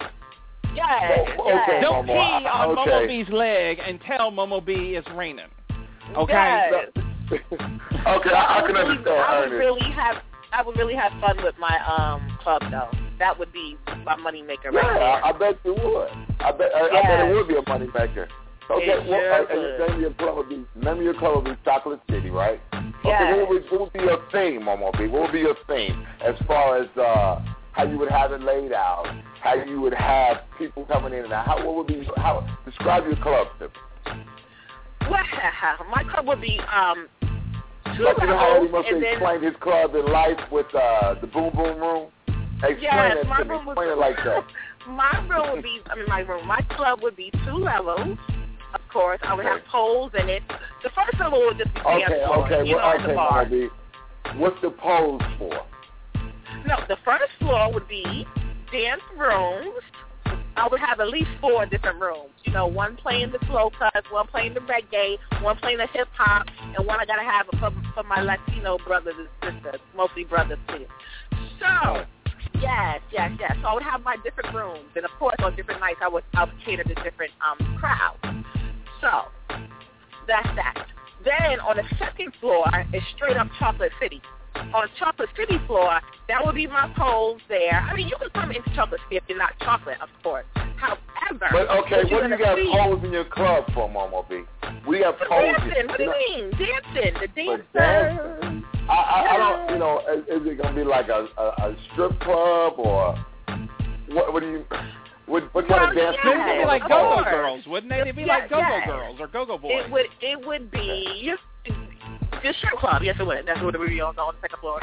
Yes. Oh, yes. okay, Don't Momo, pee on okay. Momo B's leg and tell Momo B it's raining. Okay. Yes. Okay, I, I can understand. I would Ernest. really have, I would really have fun with my um club though. That would be my money maker Yeah, right there. I, I bet you would. I bet. I, Yes. I bet it would be a money maker. Okay, It well, sure uh, and your name of your club would be name of your club would be Chocolate City, right? Yes. Okay, what would, what would be your theme, Momo B? What would be your theme as far as uh, how you would have it laid out, how you would have people coming in and out? How what would be how describe your club to me? Well, my club would be um two Like you know how he levels, must and then explain his club in life with uh, the Boom Boom Room. Explain yes, it my to me. room would Explain it like that. my room would be. I mean, my room. My club would be two levels. Of course, I would have poles in it. The first level would just be dance Okay, floor, okay, you well, know, in okay, the bar. Momo B. What's the pose for? No, the first floor would be dance rooms. I would have at least four different rooms. You know, one playing the slow cuts, one playing the reggae, one playing the hip hop, and one I gotta have for, for my Latino brothers and sisters, mostly brothers too. So, yes, yes, yes. So I would have my different rooms, and of course on different nights I would I would cater to different um crowds. So that's that. Then on the second floor is straight up Chocolate City. On Chocolate City floor, that would be my poles there. I mean, you can come into Chocolate City if you're not chocolate, of course. However, But okay, what, what do you got poles in your club for, Momo B? We have for poles. dancing. What do you know, mean? Dancing. The for dancers. dancing. I, I, I don't, you know, is, is it gonna be like a, a, a strip club or what? What do you? What, what kind Well, of dance? yeah, They'd be like of go-go course. girls, wouldn't they? They'd be Yeah, like go-go yeah. girls or go-go boys. It would. It would be the strip club. Yes, it would. That's what it would be on, on the second floor.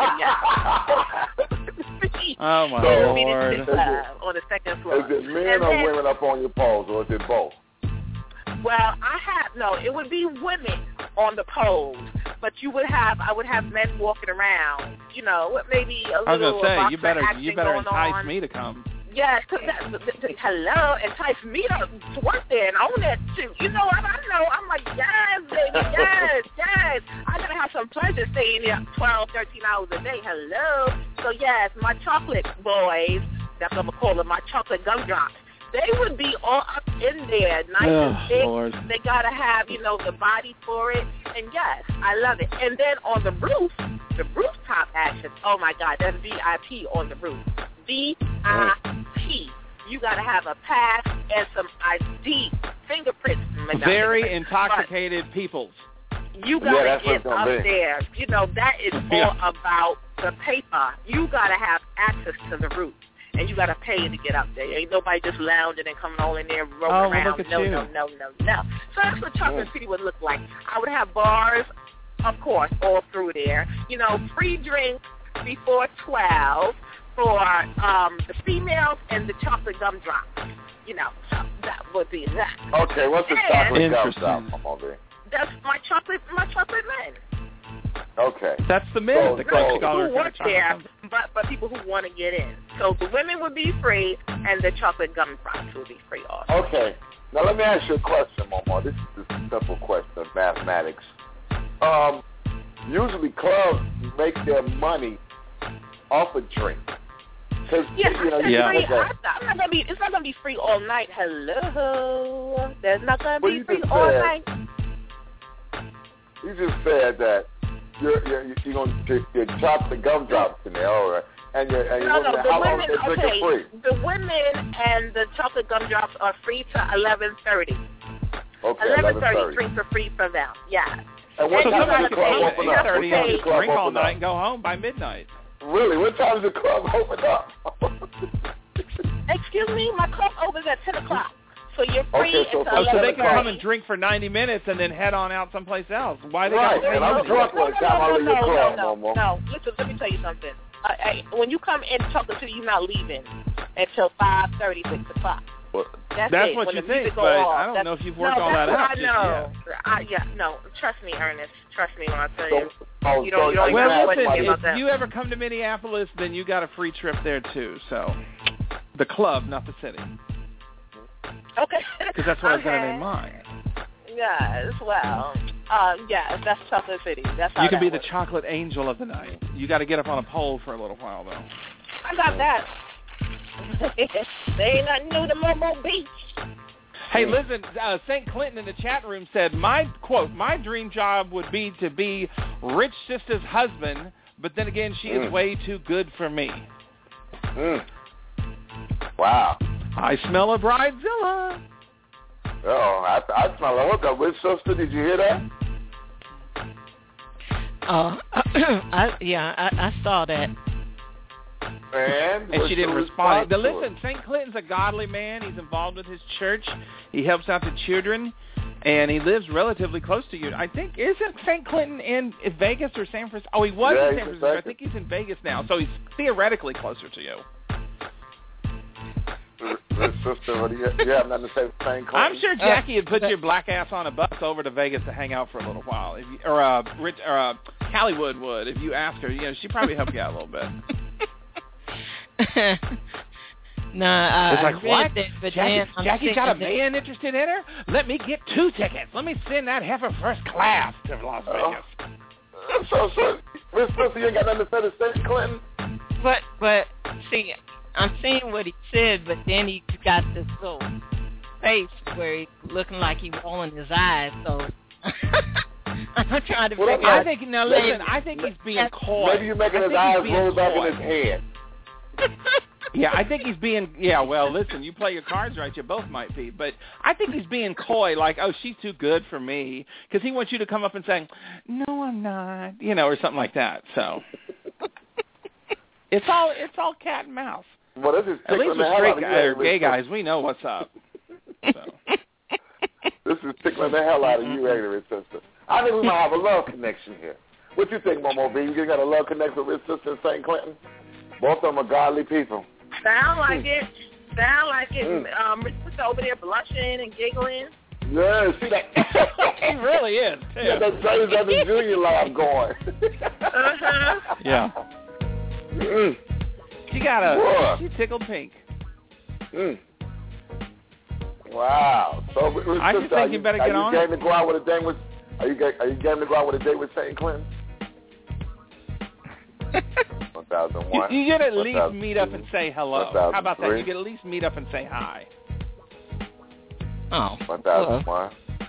Oh my It would be the lord! strip club on the second floor. Is it men And or then- women up on your poles, or is it both? Well, I have no. It would be women on the poles, but you would have. I would have men walking around. You know, with maybe a I was little gonna say boxer you better action you better going entice on. me to come. Yes, because that, th- th- hello, entice me to, to work there and own that too. You know what? I know. I'm like, yes, baby, yes, yes. I gotta have some pleasure staying there twelve, thirteen hours a day. Hello. So yes, my chocolate boys. That's what I'm gonna call them. My chocolate gumdrops. They would be all up in there, nice Oh, and thick. Lord. They gotta have, you know, the body for it. And yes, I love it. And then on the roof, the rooftop action. Oh my God, that's V I P on the roof. V I P. You gotta have a pass and some I D fingerprints. Very fingerprints, intoxicated peoples. but You Yeah, gotta that's what get it's gonna up be. there. You know that is Yeah. all about the paper. You gotta have access to the roof. And you gotta pay to get up there. Ain't nobody just lounging and coming all in there rolling Oh, well, around. look at no, you. no, no, no, no. So that's what Chocolate City would look like. I would have bars, of course, all through there. You know, free drinks before twelve for um, the females and the chocolate gumdrops. You know, so that would be that. Okay, what's the And- chocolate Interesting. gumdrop, Momo B? That's my chocolate, my chocolate men. Okay. That's the men. So- the so- Coach Who Scholar work kind of there, chocolate. but but people who want to get in. So the women would be free, and the chocolate gumdrops would be free also. Okay. Now let me ask you a question, Momo. This is just a simple question of mathematics. Um, usually clubs make their money off a drink. Cause, Yeah, you know, I said you Yeah. free. look at- I, I'm not gonna be. It's not gonna be free all night. Hello, there's not gonna Well, be you free just all said- night. you just said that you're you're you're gonna you chop the gumdrops in there, all right? And you're and you're no, no, wondering the how long women, they drink okay, it free. the women and the chocolate gumdrops are free to eleven thirty. Okay, eleven eleven thirty, thirty. drinks are free for them. Yeah. And what so time somebody does can the club come at open eight up? thirty What time and does the club drink all open night up? and go home by midnight. Really? What time does the club open up? Excuse me, my club opens at ten o'clock. So you're free Okay, so- until Oh, so they can eleven come and drink for ninety minutes and then head on out someplace else. Why they Right, got to and I'm drunk by the time I no, leave the no, club, no, Momo. no. Listen, let me tell you something. I, I, when you come in Chocolate City, you're not leaving until five thirty, six o'clock. That's, That's it. what When you the think, music go but off, I don't that's- know if you've worked no, all that's that what out I just know. yet. I, yeah, no, trust me, Ernest. Trust me when I tell you. Oh, you don't, you don't Well, even listen, know if about that. you ever come to Minneapolis, then you got a free trip there too. So, the club, not the city, Okay. because that's what I was going to Okay. name mine. Yes, well, um, yes, that's Chocolate City. That's how You can that be the works. chocolate angel of the night. You got to get up on a pole for a little while, though. I got that. There ain't nothing new to Momo Beach. Hey, listen, uh, Saint Clinton in the chat room said, my, quote, my dream job would be to be Rich Sister's husband, but then again, she is Mm. way too good for me. Mm. Wow. I smell a bridezilla. Oh, I, I smell a hookup. Which sister, did you hear that? Uh, I, yeah, I, I saw that. And, And what's she didn't your respond. response Now, to it? listen, Saint Clinton's a godly man. He's involved with his church. He helps out the children, and he lives relatively close to you. I think, isn't Saint Clinton in Vegas or San Francisco? Oh, he was Yeah, in he's San in Francisco. I Vegas. think he's in Vegas now, so he's theoretically closer to you. Rich sister, what do you, you have nothing to say to Saint Clinton? I'm sure Jackie would put your black ass on a bus over to Vegas to hang out for a little while, if you, or uh, Rich or uh, Hollywood would if you asked her. You know, she'd probably help you out a little bit. nah, It's I like, read what? that, but Jackie, then I'm Jackie's got a thinking man interested in her? Let me get two tickets. Let me send that heifer first class to Las Vegas. So, so, Rich sister, you ain't got nothing to say to Saint Clinton? But, but, see, I'm seeing what he said, but then he got this little face where he's looking like he's rolling his eyes, so I'm trying to Well, figure I out. think, now listen, I think he's being coy. Maybe you're making I his think eyes he's being roll back coy. in his head. Yeah, I think he's being, yeah, well, listen, you play your cards right, you both might be, but I think he's being coy, like, oh, she's too good for me, because he wants you to come up and say, no, I'm not, you know, or something like that, so. It's all, it's all cat and mouse. Well, this is At least tickling the with hell straight out of you, guys, or Rich gay sister. guys, we know what's up. So. This is tickling the hell out of you, ain't it, Rich sister? I think we might have a love connection here. What you think, Momo B? You got a love connection with Rich sister and Saint Clinton? Both of them are godly people. Sound like it. Sound like it. Mm. Um, Rich sister over there blushing and giggling. Yeah, see that? He really is, too. Yeah, that James Evans Junior laugh going. Uh-huh. Yeah. Mm. She got a, What? she tickled pink. Mm. Wow. So, Rich I just sister, think are you better are get you on game it. to go out with a date with? Are you ga- are you game to go out with a date with Saint Clinton? One thousand You, one. you get at least meet up and say hello. one thousand How about that? three. You get at least meet up and say hi. Oh. One thousand one.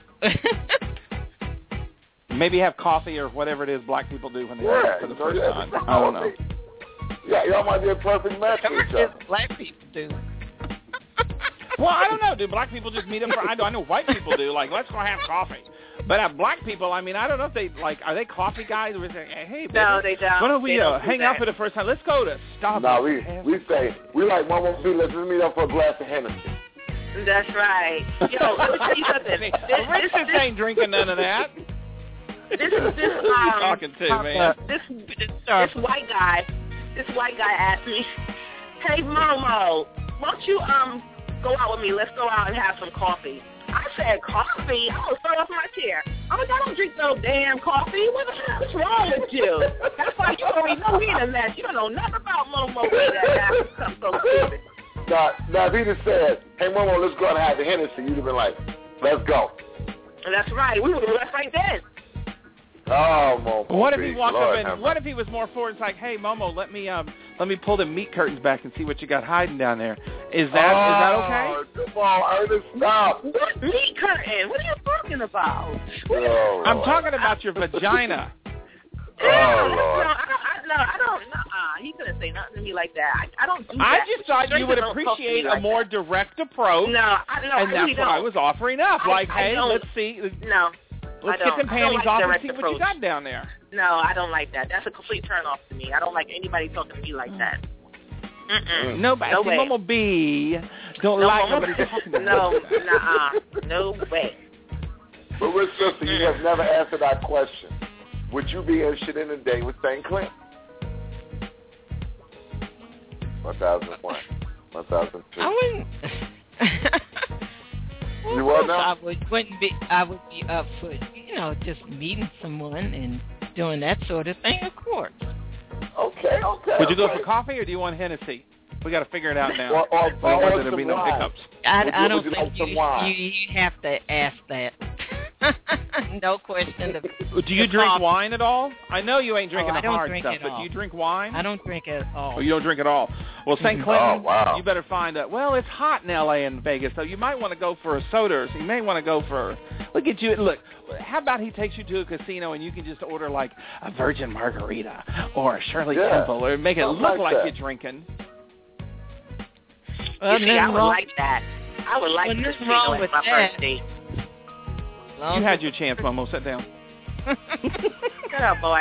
Maybe have coffee or whatever it is black people do when they Yeah, meet for the you know, first yeah, time. that's I don't know. Yeah, y'all might be a perfect match for each other. Black people do. Well, I don't know. Do black people just meet up for? I know, I know white people do. Like, let's go have coffee. But uh, black people, I mean, I don't know if they like. Are they coffee guys? Or is they, hey, baby, No, they don't. why don't we They uh, don't do hang out that. for the first time? Let's go to Starbucks. No, we we say we like Momo B. Let's just meet up for a glass of Hennessy. That's right. Yo, let me tell you something. This, this, Richard this, ain't drinking none of that. this, this, Who you um, talking to, man? This, this, this white guy, this white guy asked me, "Hey, Momo, won't you um go out with me? Let's go out and have some coffee." I said, "Coffee? I was throw off my chair. I'm like, I don't drink no damn coffee. What the hell is wrong with you? That's why you already know we in a mess. You don't know nothing about Momo B. That happens something so stupid." Now, now if he just said, "Hey, Momo, let's go out and have the Hennessy," you'd have been like, "Let's go." And that's right. We would have left right then. Oh, Momo. What if B, he walked Lord up and have what if he was more forward? It's like, hey, Momo, let me um let me pull the meat curtains back and see what you got hiding down there. Is that oh, is that okay? Come on, Ernest, stop. What meat curtain? What are you talking talking about? Oh, I'm talking about your vagina. Oh, no, I don't, I, no, I don't, uh, he couldn't say nothing to me like that. I, I don't do I that. just thought you would appreciate like a more that. direct approach. No, I, no, and I that's really what don't. I was offering up. I, like, I hey, don't. let's see. No, Let's I get don't. them I don't panties like off and direct see what approach. you got down there. No, I don't like that. That's a complete turn off to me. I don't like anybody talking to me like that. Mm-mm. Nobody. No see, way. Mama B don't No, like Mama- nobody talking to No, her. nuh-uh. No way. But Rich Sister, you have never answered that question. Would you be interested in a date with Saint Clinton? one thousand one. one thousand two. I wouldn't. You what now? I would, wouldn't be. I would be up for, you know, just meeting someone and doing that sort of thing. Of course. Okay, okay. Would you go okay. for coffee or do you want Hennessy? We got to figure it out now. Or, or, so or there'll some be no wine. hiccups. I, Would I you- don't would you think like you, some wine? you you have to ask that. No question. The, Do you the drink coffee. wine at all? I know you ain't drinking Oh, I the don't hard drink stuff, at but all. do you drink wine? I don't drink at all. Oh, you don't drink at all. Well, Saint Mhm. Clinton, Oh, wow. you better find a. Well, it's hot in L A and Vegas, so you might want to go for a soda. So you may want to go for. Look at you. Look, how about he takes you to a casino and you can just order like a virgin margarita or a Shirley Yeah. Temple, or make it Something look like like that. you're drinking. Well, You see, I nothing would wrong- like that. I would like Well, to nothing see wrong like with my that. first date. long You as had your chance, Momo. Sit down. Shut up, boy.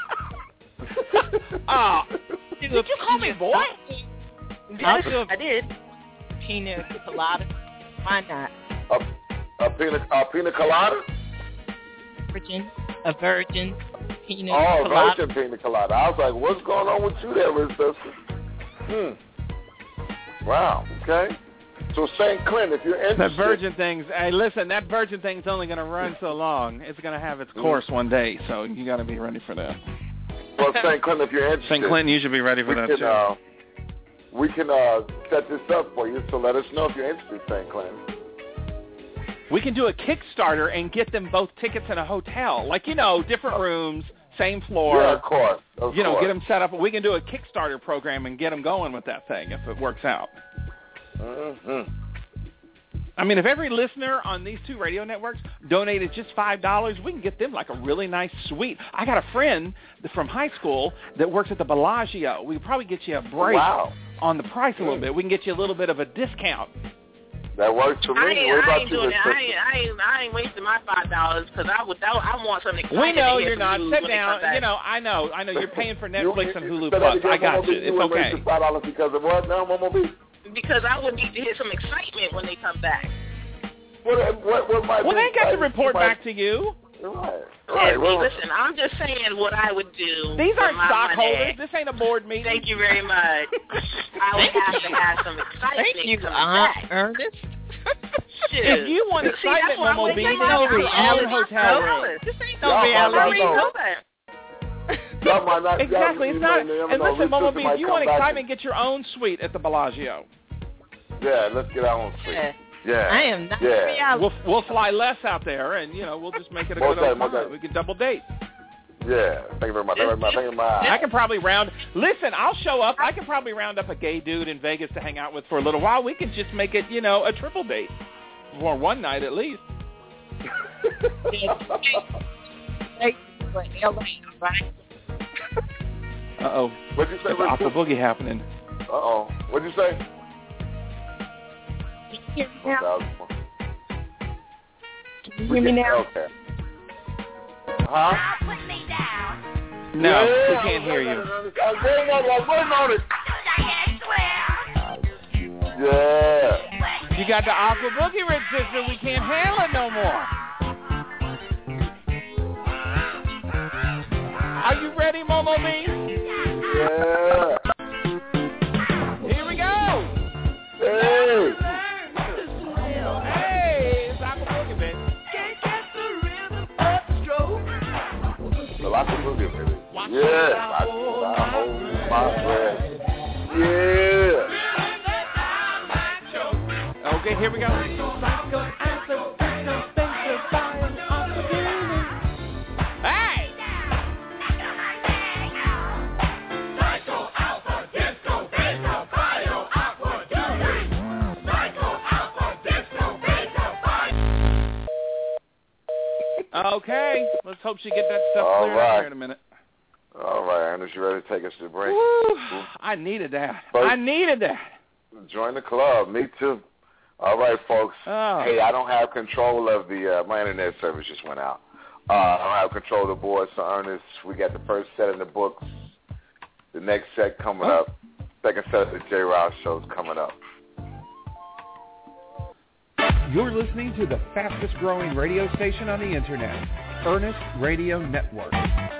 Ah, did you call me boy? I'll do a I did. pina colada. Why not? A, a, pina, a pina colada? Virgin, a virgin pina Oh, colada. virgin pina colada. I was like, what's going on with you there, Rich Sister? Hmm. Wow, okay. So Saint Clinton, if you're That interested... virgin thing's, hey, listen, that virgin thing's only going to run so long. It's going to have its course one day, so you got to be ready for that. Well, Saint Clinton, if you're interested... Saint Clinton, you should be ready for we that, can, too. uh, we can uh, set this up for you, so let us know if you're interested, Saint Clinton. We can do a Kickstarter and get them both tickets in a hotel. Like, you know, different rooms, same floor. Yeah, of course. Of you know, course. get them set up. We can do a Kickstarter program and get them going with that thing if it works out. Mm-hmm. I mean, if every listener on these two radio networks donated just five dollars, we can get them like a really nice suite. I got a friend from high school that works at the Bellagio. We could probably get you a break Wow. on the price a little bit. We can get you a little bit of a discount. That works for me. I ain't, what I about ain't you, doing Rich that. I Sister? ain't, I ain't, I ain't wasting my five dollars because I would. I want something exciting. We know to hear you're from not. you Sit when they down. come back. You know, I know. I know you're paying for Netflix and Hulu Say that Plus. again, I got Momo B. you. It's wouldn't okay. waste your five dollars because of what now, Momo B? Because I would need to hear some excitement when they come back. What, what, what might Well, be, they ain't got to might- report might- back to you. Right. Yeah, Right. see, Well, listen, I'm just saying what I would do. These with aren't my stockholders. money. This ain't a board meeting. Thank you very much. I would have to have some excitement Thank you, coming Aunt back. Ernest. Shoot. If you want See, that's excitement, why I Momo wouldn't B, take then my you money. your own I hotel already room. This ain't Y'all no might reality. not I already know. know that. y'all might not, Exactly. y'all, It's you not. may never And know. listen, Rich Momo Sister B, might if you come want back excitement, and- get your own suite at the Bellagio. Yeah, let's get our own suite. Yeah. Yeah. I am not Yeah. reality. We'll we'll fly less out there, and you know we'll just make it a Most good old time, most time. time. We can double date. Yeah. Thank you very much. Thank you very much. Thank you very much. I can probably round. Listen, I'll show up. I can probably round up a gay dude in Vegas to hang out with for a little while. We can just make it, you know, a triple date for one night at least. Hey, for L A, right? Uh oh. What'd you say? There's an Aqua Boogie happening. Uh oh. What'd you say? Can you hear me now? Can you We hear me can- now? Okay. Huh? No, Yeah, we can't hear you. I'm waiting on it. I'm waiting on it. Yeah. You got the Aqua Boogie, Rich Sister. We can't handle it no more. Are you ready, Momo B? Yeah. Here we go. Hey. Hey, it's Aqua Boogie, baby. Well, I can move it, baby. Yeah. I, I hold my breath. Yeah. Okay, here we go. Hey! Okay. Let's hope she get that stuff All cleared right. up here in a minute. All right, Ernest, you ready to take us to the break? Woo. I needed that. Folks, I needed that. Join the club. Me too. All right, folks. Oh. Hey, I don't have control of the, uh, my internet service just went out. Uh, I don't have control of the board, so Ernest, we got the first set in the books. The next set coming oh. up. Second set of the J. Rouse shows coming up. You're listening to the fastest growing radio station on the internet, Ernest Radio Network.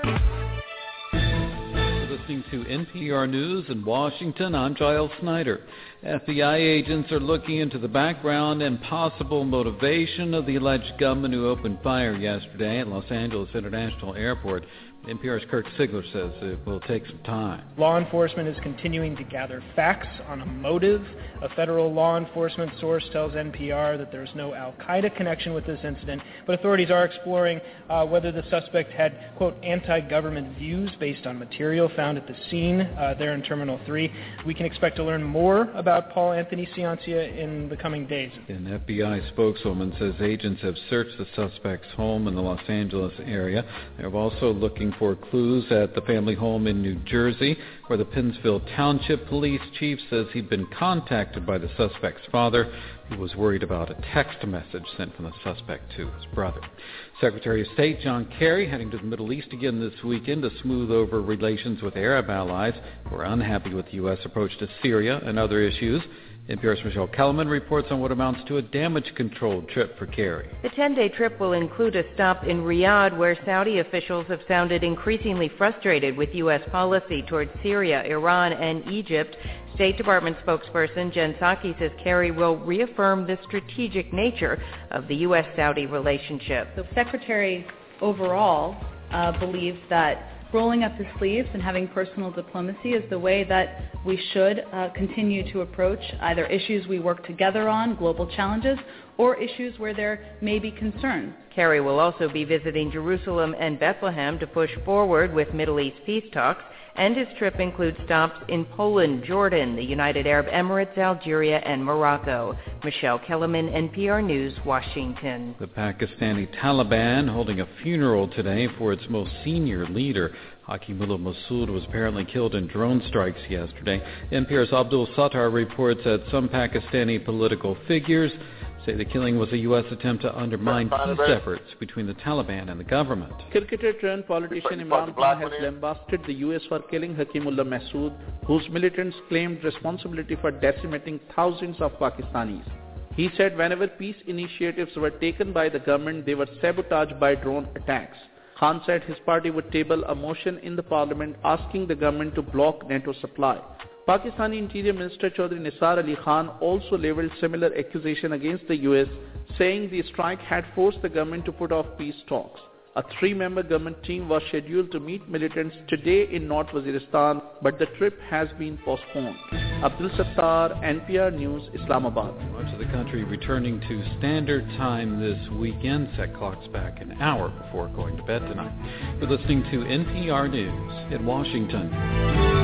You're listening to N P R News in Washington. I'm Giles Snyder. F B I agents are looking into the background and possible motivation of the alleged gunman who opened fire yesterday at Los Angeles International Airport. N P R's Kirk Sigler says it will take some time. Law enforcement is continuing to gather facts on a motive. A federal law enforcement source tells N P R that there's no al-Qaeda connection with this incident, but authorities are exploring uh, whether the suspect had, quote, anti-government views based on material found at the scene uh, there in Terminal three. We can expect to learn more about Paul Anthony Ciancia in the coming days. An F B I spokeswoman says agents have searched the suspect's home in the Los Angeles area. They're also looking for clues at the family home in New Jersey, where the Pennsville Township Police Chief says he'd been contacted by the suspect's father, who was worried about a text message sent from the suspect to his brother. Secretary of State John Kerry heading to the Middle East again this weekend to smooth over relations with Arab allies who are unhappy with the U S approach to Syria and other issues. N P R's Michelle Kellerman reports on what amounts to a damage-controlled trip for Kerry. The ten-day trip will include a stop in Riyadh, where Saudi officials have sounded increasingly frustrated with U S policy towards Syria, Iran, and Egypt. State Department spokesperson Jen Psaki says Kerry will reaffirm the strategic nature of the U S Saudi relationship. The Secretary overall uh, believes that rolling up his sleeves and having personal diplomacy is the way that we should uh, continue to approach either issues we work together on, global challenges, or issues where there may be concern. Kerry will also be visiting Jerusalem and Bethlehem to push forward with Middle East peace talks, and his trip includes stops in Poland, Jordan, the United Arab Emirates, Algeria, and Morocco. Michelle Kellerman, N P R News, Washington. The Pakistani Taliban holding a funeral today for its most senior leader. Hakimullah Masood was apparently killed in drone strikes yesterday. N P R's Abdul Sattar reports that some Pakistani political figures say the killing was a U S attempt to undermine peace efforts between the Taliban and the government. Cricketer turned politician Imran Khan has lambasted the U S for killing Hakimullah Masood, whose militants claimed responsibility for decimating thousands of Pakistanis. He said whenever peace initiatives were taken by the government, they were sabotaged by drone attacks. Khan said his party would table a motion in the parliament asking the government to block NATO supply. Pakistani Interior Minister Chaudhry Nisar Ali Khan also leveled similar accusation against the U S, saying the strike had forced the government to put off peace talks. A three-member government team was scheduled to meet militants today in North Waziristan, but the trip has been postponed. Abdul Sattar, N P R News, Islamabad. Much of the country returning to standard time this weekend. Set clocks back an hour before going to bed tonight. You're listening to N P R News in Washington.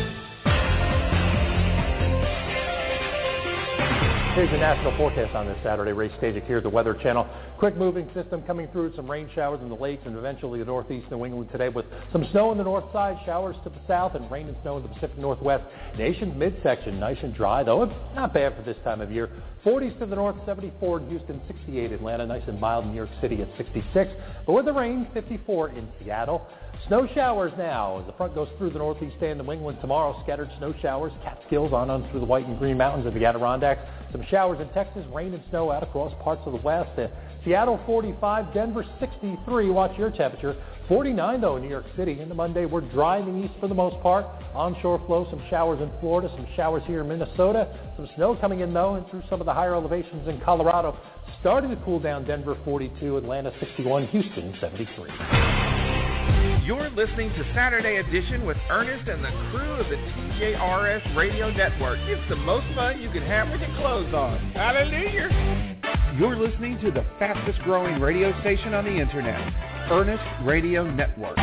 Here's the national forecast on this Saturday. Ray Stasic here at the Weather Channel. Quick moving system coming through, some rain showers in the lakes and eventually the northeast New England today with some snow on the north side, showers to the south, and rain and snow in the Pacific Northwest. Nation's midsection, nice and dry, though it's not bad for this time of year. forties to the north, seventy-four in Houston, sixty-eight Atlanta, nice and mild in New York City at sixty-six. But with the rain, fifty-four in Seattle. Snow showers now as the front goes through the northeast and New England tomorrow. Scattered snow showers, Catskills on on through the White and Green Mountains and the Adirondacks. Some showers in Texas, rain and snow out across parts of the west. Uh, Seattle forty-five, Denver sixty-three. Watch your temperature. forty-nine though in New York City. Into Monday, we're driving east for the most part. Onshore flow, some showers in Florida, some showers here in Minnesota. Some snow coming in though, and through some of the higher elevations in Colorado. Starting to cool down, Denver forty-two, Atlanta sixty-one, Houston seventy-three. You're listening to Saturday Edition with Ernest and the crew of the T J R S Radio Network. It's the most fun you can have with your clothes on. Hallelujah! You're listening to the fastest growing radio station on the internet, Ernest Radio Network.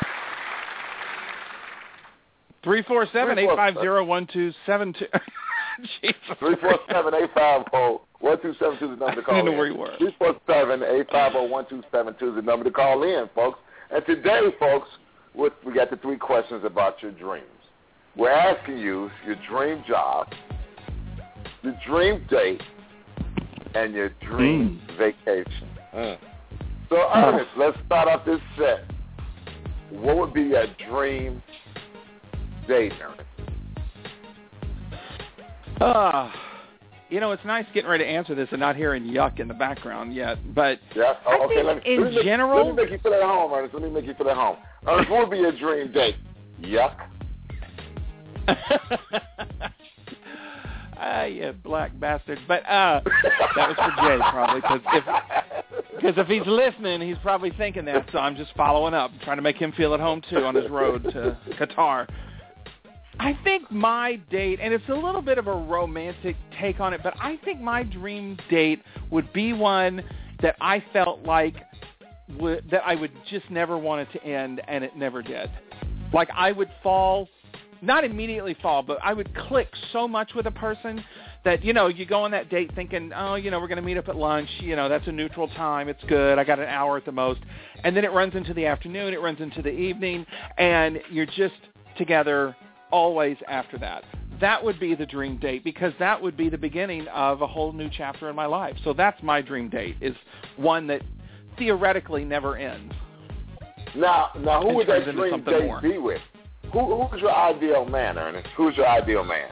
three four seven, eight five zero, one two seven two. three four seven, eight five zero, one two seven two is the number to call in. I didn't know where you were. three four seven, eight five zero, one two seven two is the number to call in, folks. And today, folks, we got the three questions about your dreams. We're asking you your dream job, your dream date, and your dream mm. vacation. Mm. So, Ernest, let's start off this set. What would be your dream date, Ernest? Uh, you know, it's nice getting ready to answer this and not hearing yuck in the background yet. But yeah. Oh, okay. Let me, in let me general, make, let me make you feel at home, Ernest. Let me make you feel at home. Ernest, what would be your dream date? Yuck. Ah, uh, you black bastard. But uh, that was for Jay probably, because if because if he's listening, he's probably thinking that. So I'm just following up, trying to make him feel at home too on his road to Qatar. I think my date, and it's a little bit of a romantic take on it, but I think my dream date would be one that I felt like w- that I would just never want it to end, and it never did. Like I would fall. Not immediately fall, but I would click so much with a person that, you know, you go on that date thinking, oh, you know, we're going to meet up at lunch. You know, that's a neutral time. It's good. I got an hour at the most. And then it runs into the afternoon. It runs into the evening. And you're just together always after that. That would be the dream date, because that would be the beginning of a whole new chapter in my life. So that's my dream date, is one that theoretically never ends. Now, now who would that dream date more. be with? Who, who's your ideal man, Ernest? Who's your ideal man?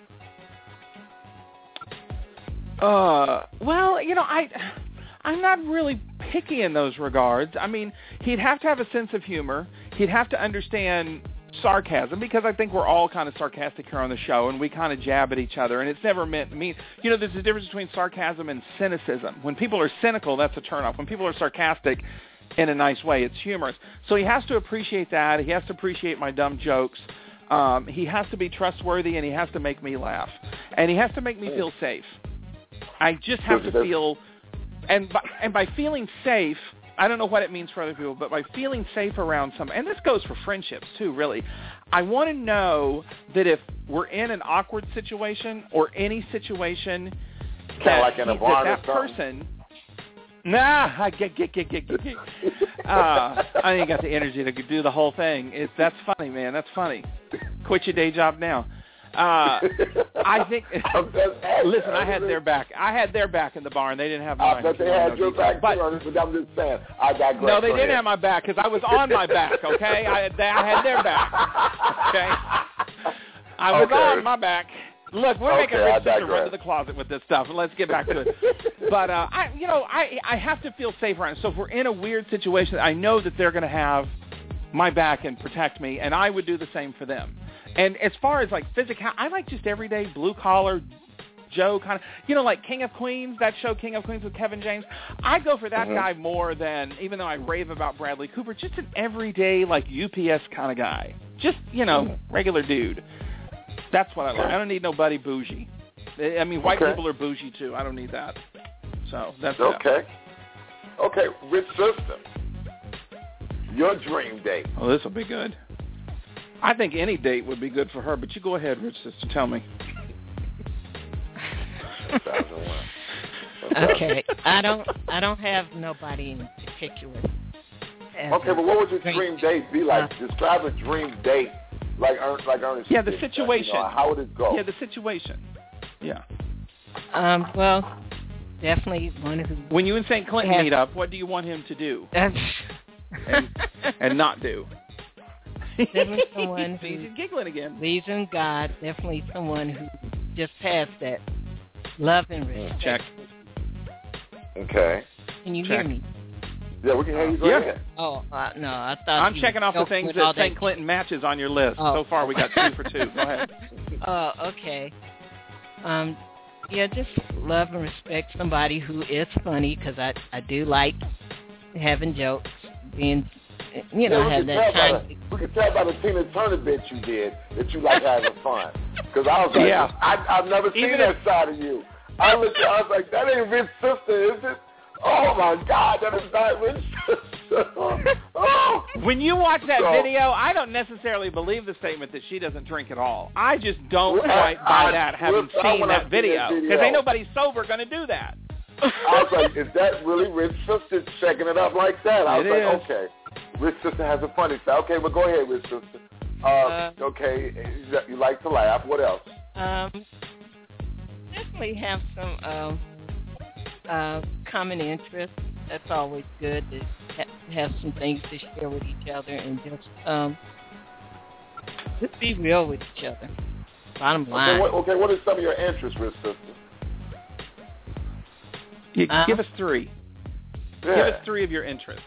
Uh, well, you know, I, I'm not really picky in those regards. I mean, he'd have to have a sense of humor. He'd have to understand sarcasm, because I think we're all kind of sarcastic here on the show, and we kind of jab at each other, and it's never meant to mean. You know, there's a difference between sarcasm and cynicism. When people are cynical, that's a turnoff. When people are sarcastic, in a nice way, it's humorous. So he has to appreciate that. He has to appreciate my dumb jokes. Um, he has to be trustworthy, and he has to make me laugh. And he has to make me feel safe. I just have to feel, and by, and by feeling safe, I don't know what it means for other people, but by feeling safe around some, and this goes for friendships too, really. I want to know that if we're in an awkward situation or any situation, that, like in a he, bar that, that person... Nah, I get, get, get, get, get. Uh, I ain't got the energy to do the whole thing. It's that's funny, man. That's funny. Quit your day job now. Uh, I think. Listen, I had their back. I had their back in the barn. They didn't have mine. I bet they had your back, but, too, but I'm just saying. I digress. No, they didn't have my back, because I was on my back. Okay, I, they, I had their back. Okay, I was okay. on my back. Look, we're okay, making Rich Sister run to the closet with this stuff. Let's get back to it. But, uh, I, you know, I I have to feel safe around it. So if we're in a weird situation, I know that they're going to have my back and protect me, and I would do the same for them. And as far as, like, physical, I like just everyday blue-collar Joe kind of, you know, like King of Queens, that show King of Queens with Kevin James. I go for that mm-hmm. guy more than, even though I rave about Bradley Cooper, just an everyday, like, U P S kind of guy. Just, you know, mm-hmm. regular dude. That's what I like. I don't need nobody bougie. I mean, white okay. people are bougie, too. I don't need that. So that's okay. That. Okay, Rich Sister, your dream date. Oh, this will be good. I think any date would be good for her, but you go ahead, Rich Sister. Tell me. Okay, I don't. I don't have nobody in particular. Okay, but what would your dream date be like? Uh, Describe a dream date. Like, like Ernest. Yeah, the situation. You know, how would it go? Yeah, the situation. Yeah. Um. Well, definitely one who. When you and Saint Clinton has, meet up, what do you want him to do? and, and not do. Definitely someone who He's giggling again. believes in God. Definitely someone who just has that love and respect. Check. Okay. Can you Check. hear me? Yeah, we can hear you. Go yeah. ahead. Oh, uh, no, I thought I'm checking off the things that Saint Clinton matches on your list. Oh. So far, we got two for two. Go ahead. Oh, okay. Um, yeah, just love and respect somebody who is funny, because I, I do like having jokes, being, you know, yeah, have that time. The, we can tell by the Tina Turner bit you did that you like having fun. Because I was like, yeah. I, I've never seen Even that if, side of you. I looked at, I was like, that ain't Rich Sister, is it? Oh, my God, that is not Rich Sister. Oh, When you watch that So- video, I don't necessarily believe the statement that she doesn't drink at all. I just don't Well, quite buy I- that having well, I seen wanna that see video. that video. Because ain't nobody sober going to do that. I was like, is that really Rich Sister checking it up like that? I was It like, is. okay. Rich Sister has a funny side. Okay, well, go ahead, Rich Sister. Uh, Uh, okay, you like to laugh. What else? Um, definitely have some um, uh, common interests. That's always good to ha- have some things to share with each other and just um, just be real with each other. Bottom line. Okay, what, okay, what are some of your interests, Rich Sister? You, Uh, give us three. Yeah. Give us three of your interests.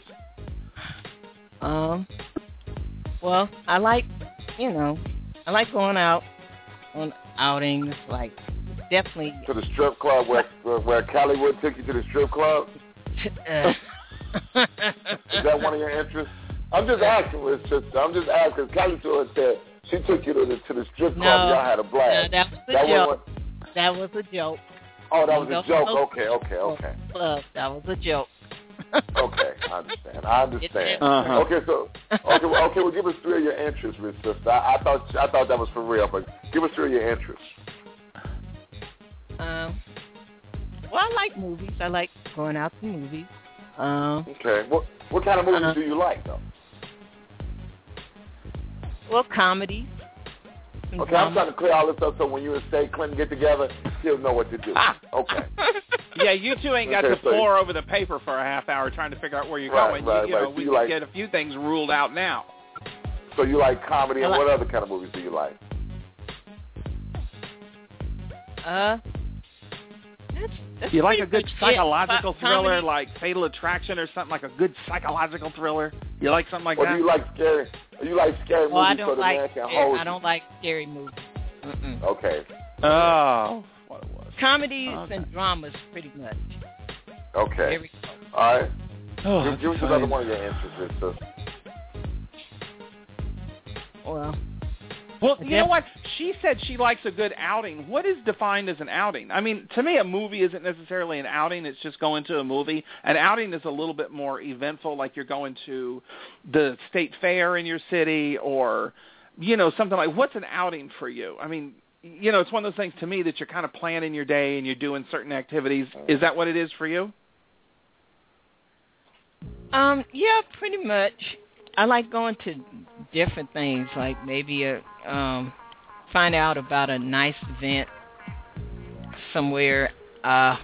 Um, well, I like, you know, I like going out on outings, like definitely. To the strip club where where, where Callywood took you to the strip club? Uh, Is that one of your interests? I'm just asking, Rich Sister. I'm just asking. Callie Stewart said she took you to the to the strip club. No, and y'all had a blast. no, that was a That joke. wasn't- That was a joke. Oh, that was Go- a joke. go- Okay, okay, okay. Club. That was a joke. Okay, I understand. I understand. Uh-huh. Okay, so okay, well, okay, well, give us three of your interests, Rich Sister. I, I thought I thought that was for real, but give us three of your interests. Um, well, I like movies. I like going out to movies. Um, Okay, what what kind of movies Uh-huh. do you like, though? well, comedies. Some Okay, I'm drama. trying to clear all this up so when you and State Clinton get together, he'll know what to do. Okay. Yeah, you two ain't got Okay, to so- pore over the paper for a half hour trying to figure out where you're Right, going. right, you, you know, right. So we you can like- get a few things ruled out now. So you like comedy, and I like- what other kind of movies do you like? Uh, that's, that's You like a pretty good much it. psychological Co- thriller comedy. like Fatal Attraction or something, like a good psychological thriller? You like something like Or that? do you like scary? Or you like scary Well, I movies so don't the like. man can Scary, hold I don't like scary movies. Mm-mm. you? Okay. Oh, what it was. Comedies Okay. and dramas, pretty much. Okay. There we go. All right. Oh, give that's give us fine. another one of your interests, Rich Sister. Well, Well, you know what? She said she likes a good outing. What is defined as an outing? I mean, to me, a movie isn't necessarily an outing. It's just going to a movie. An outing is a little bit more eventful, like you're going to the state fair in your city or, you know, something like, what's an outing for you? I mean, you know, it's one of those things to me that you're kind of planning your day and you're doing certain activities. Is that what it is for you? Um, yeah, pretty much. I like going to different things, like maybe a, um, find out about a nice event somewhere. Uh,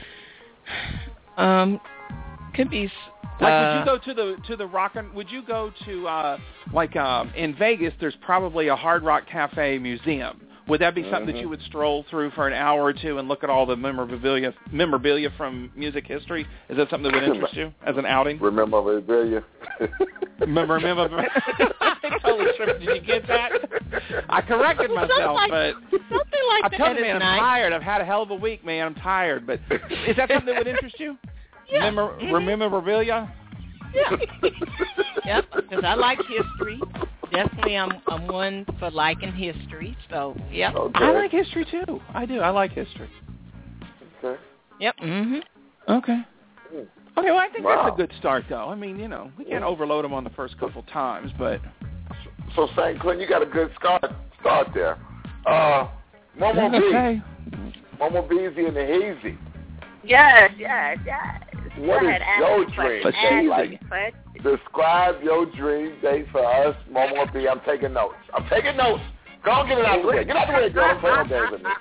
um, could be. Like, uh, would you go to the to the rock and would you go to uh, like um, in Vegas? There's probably a Hard Rock Cafe museum. Would that be something Mm-hmm. that you would stroll through for an hour or two and look at all the memorabilia memorabilia from music history? Is that something that would interest you as an outing? Remember Rebellion? Remember, remember. I totally tripped. Did you get that? I corrected Something myself, like- but something like I'm that telling you, is man, I'm nice. tired. I've had a hell of a week, man. I'm tired. But is that something that would interest you? Yeah. Memor- Mhm. Memorabilia? Yeah. Yep, because I like history. Definitely, I'm I'm one for liking history. So, yep. Okay. I like history too. I do. I like history. Okay. Yep. Mhm. Okay. Mm. Okay. Well, I think Wow. that's a good start, though. I mean, you know, we can't overload them on the first couple times, but So, Saint Clinton, you got a good start start there. Uh, Momo B. okay. Momo Beezy and the Hazy. Yes, yes, yes. What Go is ahead, ask your me dream? questions. Ask me Like, Question. describe your dream date for us, Momo B. I'm taking notes. I'm taking notes. Go on, get it out of the way. Get out of the way, girl. Don't play no games with me.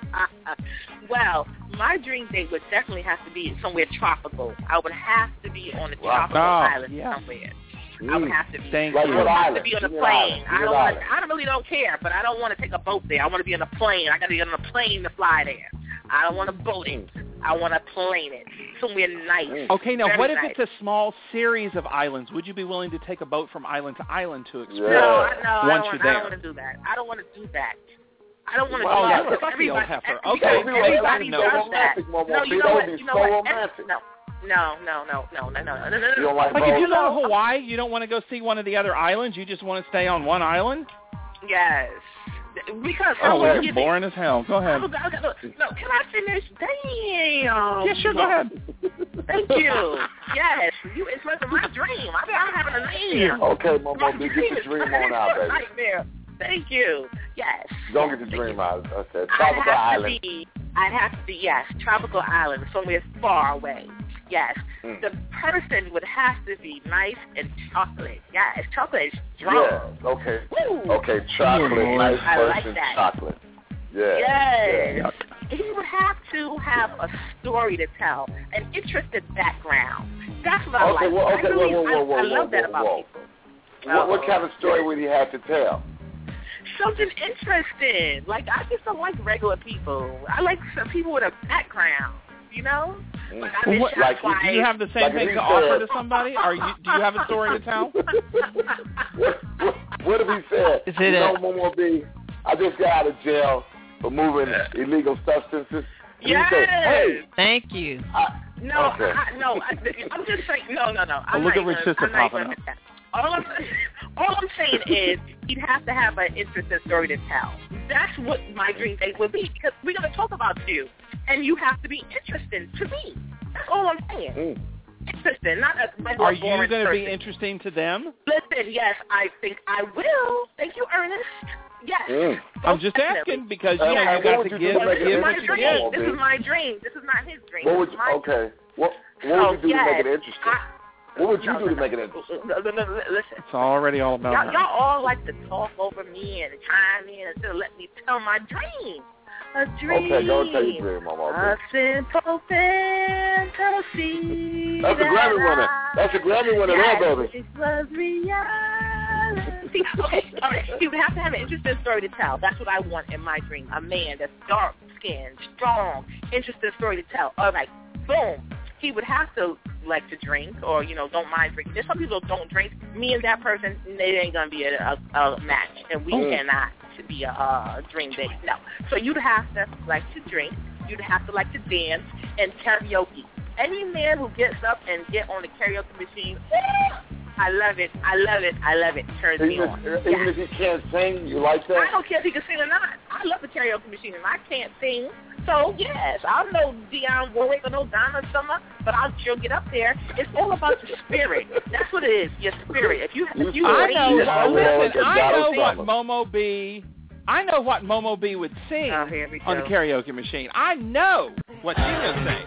Well, my dream date would definitely have to be somewhere tropical. I would have to be on a Wow. tropical Oh, island yeah. somewhere. I would have to be. Thank Like you. I what would have island? to be on a Give me an plane. island. Give I me don't an want. island. I don't really don't care, but I don't want to take a boat there. I want to be on a plane. I got to be on a plane to fly there. I don't want to boat it. I want to plane it somewhere nice. Okay, now Very what if nice. it's a small series of islands? Would you be willing to take a boat from island to island to explore No, I, no, I once don't, you're want, I don't there? want to do that. I don't want to do that. I don't want to Well, do yeah, that. fuck the old Everybody, heifer. everybody, Okay, That would be everybody so does that. romantic, Momo No, B. you That know would what? be You know so what? romantic. No, no, no, no, no, no, no, no, no, no. You don't like Like, if you boats? go to Hawaii, you don't want to go see one of the other islands. You just want to stay on one island. Yes, because Oh, I well, was you're boring as hell. Go ahead. No, can I finish? Damn. Yeah, sure. Go ahead. Thank you. Yes, you expressing my dream. I mean, I'm having a nightmare. Okay, Momo B, get your dream on out, baby. Nightmare. Thank you. Yes. Don't get your dream out. Okay, Tropical Tropical Island. Be, I'd have to be, yes, Tropical Island, somewhere far away. Yes. Mm. The person would have to be nice and chocolate. Yes, chocolate is strong. Yeah, okay. Woo. Okay, chocolate, Ooh, nice I person, like that. chocolate. Yeah. Yes. Yeah. He would have to have a story to tell, an interesting background. That's what I okay, like. Well, okay, I, really, whoa, whoa, whoa, I, I whoa, love whoa, that about whoa. people. What, what kind of story would he have to tell? Something interesting. Like, I just don't like regular people. I like some people with a background, you know? Like, I've been What, shot like, twice. do you have the same Like thing he to offer said- to somebody? Or you, do you have a story to tell? what, what, what if he said, Is you it know, a- Momo B, I just got out of jail for moving illegal substances. And Yes. he said, hey, Thank you. I, No, Okay. I, no, I, I'm just saying, no, no, no. I'm Well, look not at Rich even- Sister I'm not popping even- All I'm, all I'm saying is you'd have to have an interesting story to tell. That's what my dream date would be, because we're going to talk about you, and you have to be interesting to me. That's all I'm saying. Mm. Interesting, not a regular Are you boring going to be person. interesting to them? Listen, yes, I think I will. Thank you, Ernest. Yes. Mm. I'm just Definitely. asking because, you Uh, know, what you got would to you give, do to make This it is give my what you dream. get. This is my dream. This is not his dream. what This would is you, my okay, what, what Oh, would you do yes. to make it interesting? I, what would you no, do no, to make it no. interesting? No, no, no, no, listen. It's already all about Y'all, her. y'all all like to talk over me and chime in instead of let me tell my dream. A dream. Okay, go and tell your dream, Momo A B. simple fantasy. That's a Grammy winner. That's a Grammy winner yes, there, baby. It was reality. Okay, all right. You would have to have an interesting story to tell. That's what I want in my dream. A man that's dark-skinned, strong, interesting story to tell. All right, boom. He would have to like to drink or, you know, don't mind drinking. There's some people that don't drink. Me and that person, it ain't going to be a, a, a match, and we Mm. cannot be a uh, dream date. No. So you'd have to like to drink. You'd have to like to dance and karaoke. Any man who gets up and get on the karaoke machine, I love it. I love it. I love it. Turns me Even, on. if, even Yes. if he can't sing, you like I that? don't care if he can sing or not. I love the karaoke machine, and I can't sing. So, yes, I'm no Dionne Warwick or no Donna Summer, but I'll sure get up there. It's all about your spirit. That's what it is, your spirit. If you, if you I raise know. your Well, own- listen, I know what Momo B. I know what Momo B would sing Oh, here we on the go. karaoke machine. I know what she would sing.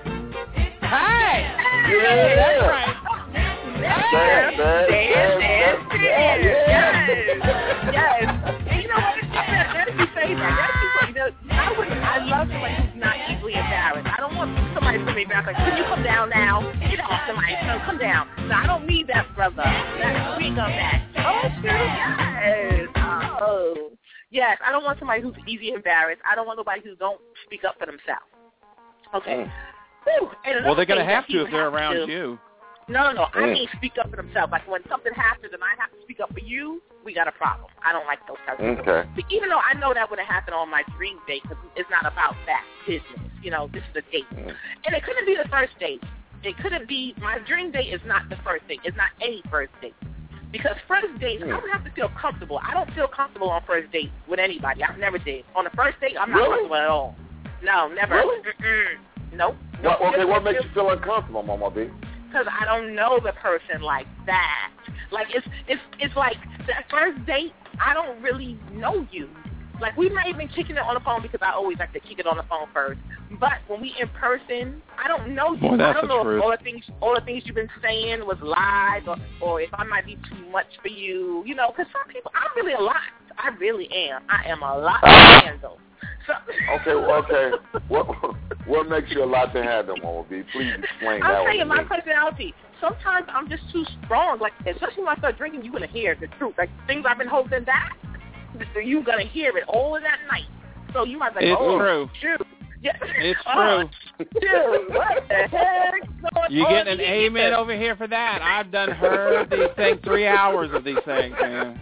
Hey, Yeah. that's right. Dance, dance, dance, dance, dance. Yes, yes. And you know what? Let me say that. That's just, you know, I would, I love somebody who's not easily embarrassed. I don't want somebody to be embarrassed. Like, can you come down now? Get off somebody. No, come down. No, I don't need that, brother. That, we come back. Oh, sure. Yes. Oh. Yes, I don't want somebody who's easy embarrassed. I don't want nobody who don't speak up for themselves. Okay. Whew. And Well, they're going to have to if they're around to, you. No, no, no. I Mm. mean speak up for themselves. Like when something happens and I have to speak up for you, we got a problem. I don't like those types of Okay. things. Even though I know that would have happened on my dream date because it's not about that business. You know, this is a date. Mm. And it couldn't be the first date. It couldn't be, my dream date is not the first date. It's not any first date. Because first dates, I would have to feel comfortable. I don't feel comfortable on first date with anybody. I've never did. On the first date, I'm not Really? comfortable at all. No, never. Really? Mm-mm. Nope. What, Nope. okay, what makes you feel uncomfortable, Momo B? Because I don't know the person like that. Like it's it's it's like that first date. I don't really know you. Like we might have been kicking it on the phone because I always like to kick it on the phone first. But when we in person, I don't know you. Boy, that's I don't the know truth. if all the things all the things you've been saying was lies, or or if I might be too much for you. You know, because some people, I'm really a lot. I really am. I am a lot to handle. So, Okay, well, okay. What what makes you a lot to handle, Momo B? Please explain that I'll one tell you to my me. personality. Sometimes I'm just too strong. Like, especially when I start drinking, you're going to hear the truth. Like, things I've been holding back, you're going to hear it all of that night. So you might be like, It's oh, true. shoot. Yeah. It's Oh, true. dude, what the heck? You getting an amen over here for that? I've done heard these things, three hours of these things, man.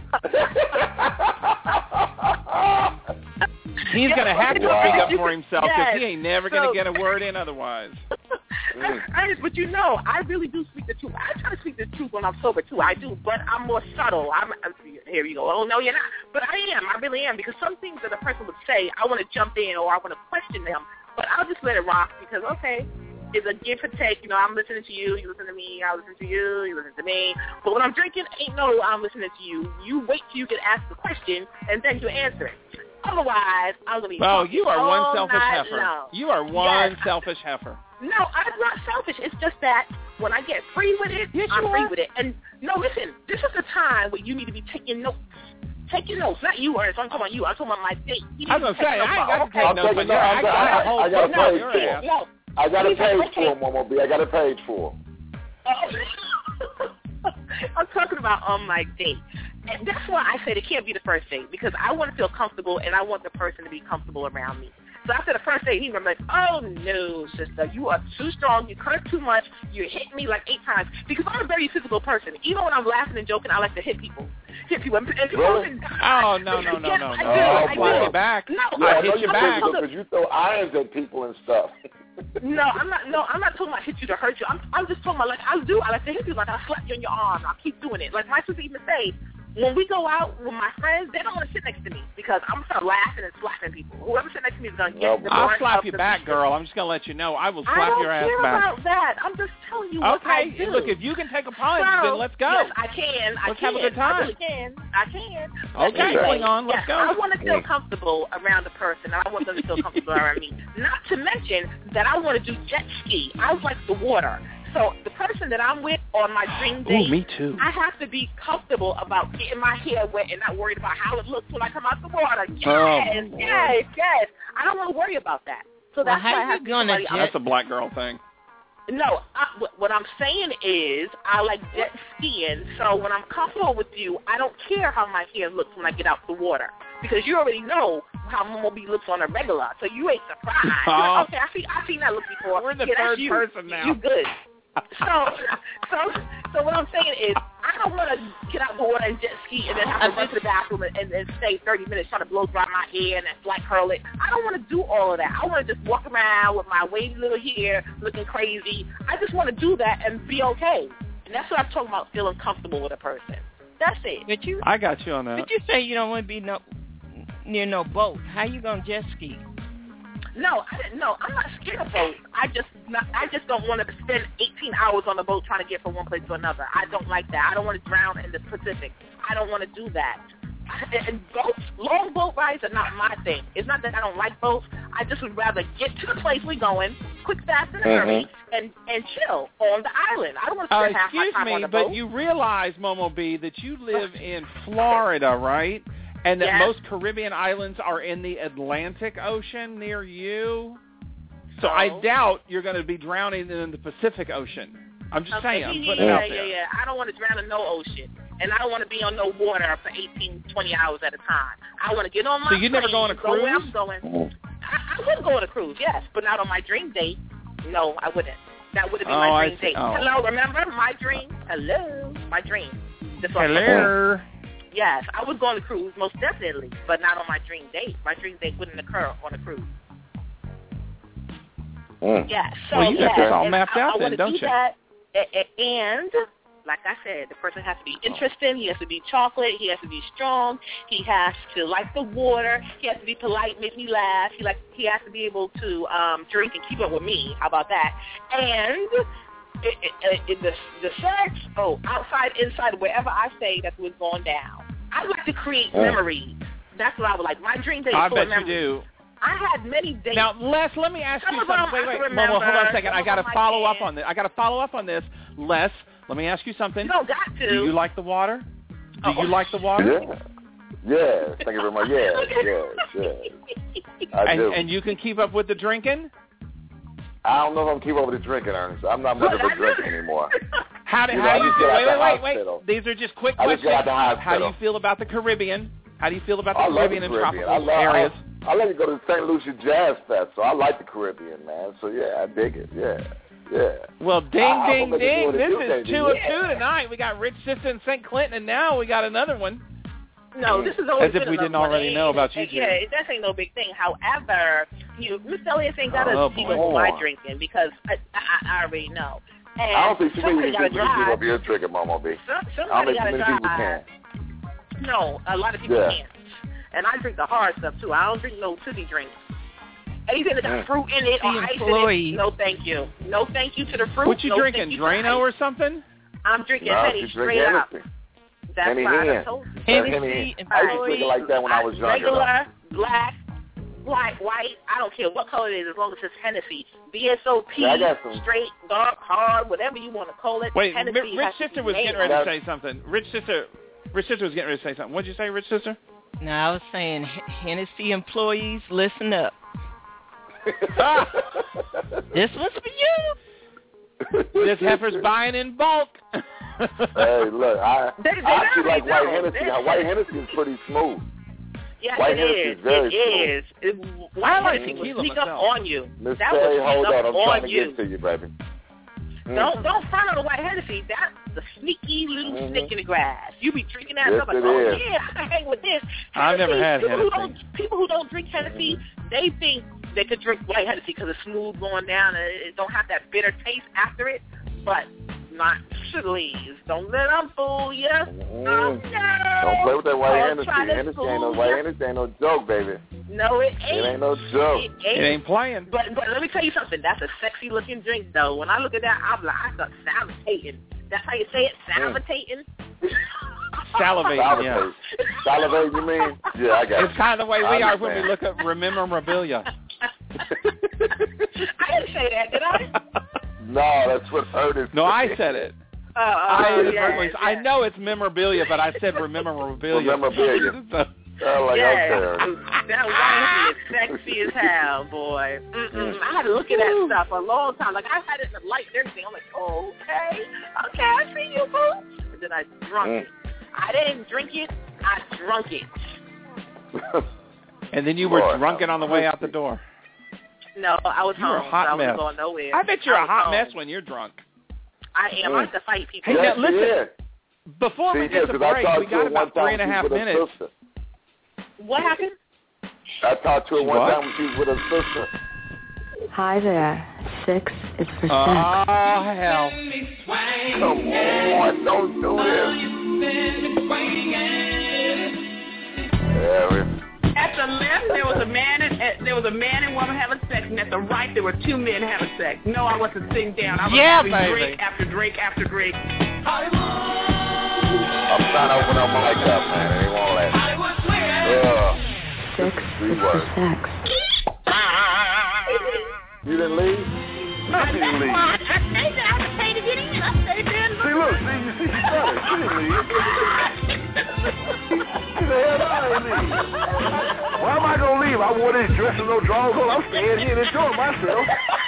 He's going to have to Wow. speak up for himself because Yes. he ain't never going to So- get a word in otherwise. Ernest, but you know, I really do speak the truth. I try to speak the truth when I'm sober too. I do, but I'm more subtle. I'm, I'm here you go. Oh no, you're not. But I am. I really am because some things that a person would say, I want to jump in or I want to question them, but I'll just let it rock because okay, is a give and take. You know, I'm listening to you, you listen to me, I listen to you, you listen to me. But when I'm drinking, ain't no I'm listening to you. You wait till you get asked the question, and then you answer it. Otherwise, I'm going to be Oh, you are one all selfish night heifer. long. You are one Yes. selfish heifer. No, I'm not selfish. It's just that when I get free with it, yes, I'm you free are. with it. And no, listen, this is the time where you need to be taking notes. Taking notes, not you, Ernest. I'm talking about you. I'm talking about my date. You I was need to going to say, be taking I ain't got to notes. take I'm notes, taking but notes. you're, I I got got- a whole I got a book no, on page your for ass. No. I got a He's like, page okay. for him, Momo B. I got a page for him. I'm talking about on my date. And that's why I said it can't be the first date, because I want to feel comfortable and I want the person to be comfortable around me. So after the first date, he was like, oh, no, sister, you are too strong. You curse too much. You hit me like eight times. Because I'm a very physical person. Even when I'm laughing and joking, I like to hit people. Hit people. And people Really? Oh, no, no, no, Yes, no, I no. do. I'll I slap do. you back. No, Yeah, I I know hit you you back. because you throw irons at people and stuff. No, I'm not. No, I'm not talking about hit you to hurt you. I'm, I'm just talking about like I do. I like to hit you, like I slap you on your arm. I keep doing it. Like my sister even say, when we go out with my friends, they don't want to sit next to me because I'm gonna start laughing and slapping people. Whoever sits next to me is gonna get. No, the I'll brunt slap of you the back, beating. girl. I'm just going to let you know. I will I slap don't your ass care back. about that. I'm just telling you what I Okay, do. look, if you can take a punch, So, then let's go. Yes, I can. I Let's can. have a good time. I really can. I can. Okay, Anyway, hang on, let's yes, go. I want to feel comfortable around the person. I want them to feel comfortable around me. Not to mention that I want to do jet ski. I like the water. So the person that I'm with on my dream date, Ooh, me too. I have to be comfortable about getting my hair wet and not worried about how it looks when I come out the water. Yes, Oh, yes, yes. I don't want to worry about that. So Well, that's how why I you have to be gonna somebody jet- else. That's a black girl thing. No, I, what- what I'm saying is I like jet skiing, so when I'm comfortable with you, I don't care how my hair looks when I get out the water because you already know how Momo B looks on a regular, so you ain't surprised. You're like, okay, I see, I seen that look before. We're the yeah, that's third you. person now. You good. So, so, so what I'm saying is, I don't want to get out the water and jet ski and then have to run to the bathroom and, and, and stay thirty minutes trying to blow dry my hair and then flat curl it. I don't want to do all of that. I want to just walk around with my wavy little hair looking crazy. I just want to do that and be okay. And that's what I'm talking about, feeling comfortable with a person. That's it. But you, I got you on that. but you say you don't want to be no near no boat. How you gonna jet ski? No, I didn't. No, I'm not scared of boats. I just, not, I just don't want to spend eighteen hours on a boat trying to get from one place to another. I don't like that. I don't want to drown in the Pacific. I don't want to do that. And, and boats, long boat rides are not my thing. It's not that I don't like boats. I just would rather get to the place we're going, quick, fast, and hurry, and and chill on the island. I don't want to Uh, spend half my excuse time me, on a but boat. you realize, Momo B, that you live in Florida, right? And that Yes. most Caribbean islands are in the Atlantic Ocean near you. So I No. doubt you're going to be drowning in the Pacific Ocean. I'm just Okay, saying. I'm yeah, putting yeah, it out yeah, there. yeah. I don't want to drown in no ocean, and I don't want to be on no water for eighteen, twenty hours at a time. I want to get on my So you never plane, go on a go where cruise? I'm going. I, I would go on a cruise, yes, but not on my dream date. No, I wouldn't. That wouldn't be Oh, my I dream see. date. Oh. Hello, remember my dream? Hello, my dream. That's what I'm talking Hello. about. Yes, I would go on a cruise, most definitely, but not on my dream date. My dream date wouldn't occur on a cruise. Mm. Yeah, so Well, you got yes, this all and mapped I, out I then, wanna don't do you? That, a- a- and like I said, the person has to be interesting. He has to be chocolate. He has to be strong. He has to like the water. He has to be polite, make me laugh. He like he has to be able to um, drink and keep up with me. How about that? And it, it, it, the the sex, oh, outside, inside, wherever I say, that's what's going down. I like to create Mm. memories. That's what I would like. My dream date is I full bet of you memories. do. I had many dates. Now, Les, let me ask Some you of them something. Wait, I wait, can Momo, hold on a remember. second. I Some got to of them I follow up can't. on this. I got to follow up on this. Les, let me ask you something. You don't got to. Do you like the water? Do Oh. you like the water? Yeah. Yes. Thank you very much. Yes, yes, yes. I and, do. and you can keep up with the drinking? I don't know if I'm keep up with the drinking, Ernest. I'm not much of a drinker anymore. How do, You how know, do you I just feel? got Wait, out wait, the wait, hospital. wait. These are just quick I just questions. got out the How do hospital. you feel about the Caribbean? How do you feel about the I love Caribbean the and Caribbean. tropical I love, areas? I, I like to go to the Saint Lucia Jazz Fest, so I like the Caribbean, man. So, yeah, I dig it. Yeah, yeah. Well, ding, I- I ding, hope they ding. do This it is in two of yeah. two tonight. We got Rich Sister in Saint Clinton, and now we got another one. No, this is always As if been we another didn't one. already It know ain't- about you it- two. Yeah, that ain't no big thing. However, you, Miss Elias ain't got to Oh, keep boy. up with my drinking because I, I, I already know. And I don't think too somebody many got to people can keep drive. up your drinking, Momo B. Some, I don't somebody think got too to many people drive. can. No, a lot of people Yeah. can't. And I drink the hard stuff too. I don't drink no city drinks. anything that got fruit in it or ice in it, no thank you. No thank you to the fruit. What you no drinking, you Drano or something? I'm drinking No, Henny she straight drink up. Hennessy. That's Henny why I Hen. told you. Hennessy and I used to drink it like that when I was younger. Regular, black, black, white, I don't care what color it is as long as it's Hennessy. B S O P, Yeah, I got some. straight, dark, hard, whatever you want to call it. Wait, Hennessy Rich has Sister to was be getting made. ready to say something. Rich Sister, Rich Sister was getting ready to say something. What'd you say, Rich Sister? No, I was saying, Hennessy employees, listen up. This one's for you. This heifer's buying in bulk. Hey, look, I, They- they I actually know, like they white know. Hennessy. They- White Hennessy is pretty smooth. Yes, White it Hennessy is. is very It is. It, white I like Hennessy will tequila sneak up myself. on you. Miss That Terry, will hold sneak on. up I'm trying on to you. get to you, baby. Mm. Don't don't front on the white Hennessy. That's the sneaky little Mhm. snake in the grass. You be drinking that Yes, stuff like, it oh is. yeah, I can hang with this. I've never Hennessy, had people Who Hennessy. don't, people who don't drink Hennessy, they think they could drink white Hennessy because it's smooth going down and it don't have that bitter taste after it. But not please. Don't let them fool you. Oh, no. Don't play with that white Don't Hennessy. try to Hennessy fool ain't no ya. white Hennessy ain't no joke, baby. No, it ain't. It ain't no joke. It ain't. It ain't playing. But but let me tell you something. That's a sexy looking drink, though. When I look at that, I'm like, I start salivating. That's how you say it, salivating. Salivating, yeah. Salivate, you mean? Yeah, I got It's it. kind of the way I we are when we understand. look at memorabilia. I didn't say that, did I? No, that's what Ernest No, I said. said it. Oh, I, oh inadvertently- yes, I know it's memorabilia, but I said memorabilia. Memorabilia. So- Oh, like, yes. okay. That white is sexy as hell, boy. Mm-mm. I had to look at that stuff for a long time. Like, I had it in the light and everything. I'm like, oh, okay, okay, I see you, boo. And then I drunk Mm. it. I didn't drink it. I drunk it. And then you were Lord, drunken on the way out the door. No, I was You were a home. hot so I mess. wasn't going nowhere. I bet you're I a was hot home. mess when you're drunk. I am. Mm. I like to fight people. Hey, now Yes, she listen. is. Before we She get is, to 'cause I break, talked we to got her one about time three and a when she half was with her minutes. sister. What happened? I talked to her She one what? time when she was with her sister. Hi there. Six is for sex. Oh, hell. Come on, don't do this. Harry. At the left, there was a man and at, there was a man and woman having sex, and at the right, there were two men having sex. No, I wasn't sitting down. I was Yeah, having baby. drink after drink after drink. I'm trying to open up my mic up, man. They won't let me. Ugh. Six Three is for words. sex. You didn't leave? No, she didn't leave. I stayed there. I had to pay to get in. I stayed there. And See, look, see, you see, she done it. She didn't leave. She said, hell no, I ain't leave. Why am I going to leave? I wore this dress and no drawers on. I'm staying here and enjoying myself.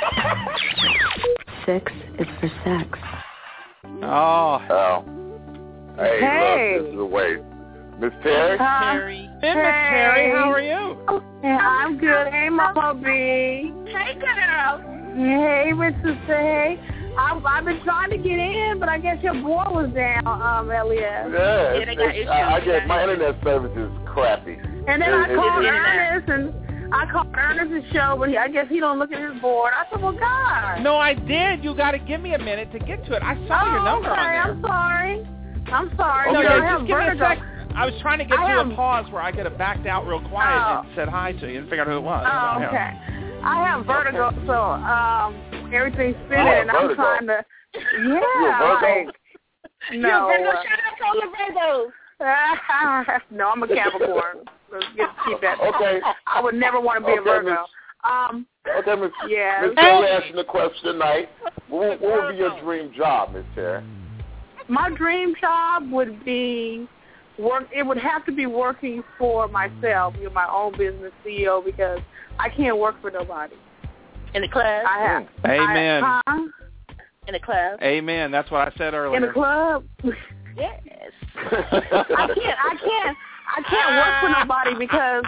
Six is for sex. Oh. Oh. Hey, Hey. look, this is a waste. Miss Terry? Terry. Hey, Miss Terry, how are you? I'm good. Hey, Mama B. Hey, girl. Hey, Rich Sister. Hey. I've, I've been trying to get in, but I guess your board was down, um, Elliot. Yeah, Yeah, it's, they got it's, issues. I, I get my internet service is crappy. And then It- I it- called it- Ernest, and I called Ernest's show, but he, I guess he don't look at his board. I said, well, God. No, I did. You got to give me a minute to get to it. I saw oh, your number okay, on there. I'm sorry. I'm sorry. No, You yeah, know, I have just give me a vertigo. sec. I was trying to get I to have- a pause where I could have backed out real quiet Oh. and said hi to you and figured out who it was. Oh, So, yeah. okay. I have vertigo, Okay. so um, everything's You spinning, have and I'm vertigo? trying to. Yeah, You a Virgo? like You're no. a Virgo. Shout out to all the Virgos. no, I'm a Capricorn. Let's get, keep that. Okay. I would never want to be Okay, a Virgo. Miss- Um, Okay, Miss yeah. Miss Terry asking the question tonight. What, what would be your dream job, Miss Terry? My dream job would be work. It would have to be working for myself, you know, my own business C E O, because I can't work for nobody. In the club. I have. Amen. I, huh? In the club. Amen. That's what I said earlier. In the club. Yes. I can't. I can't. I can't work for nobody because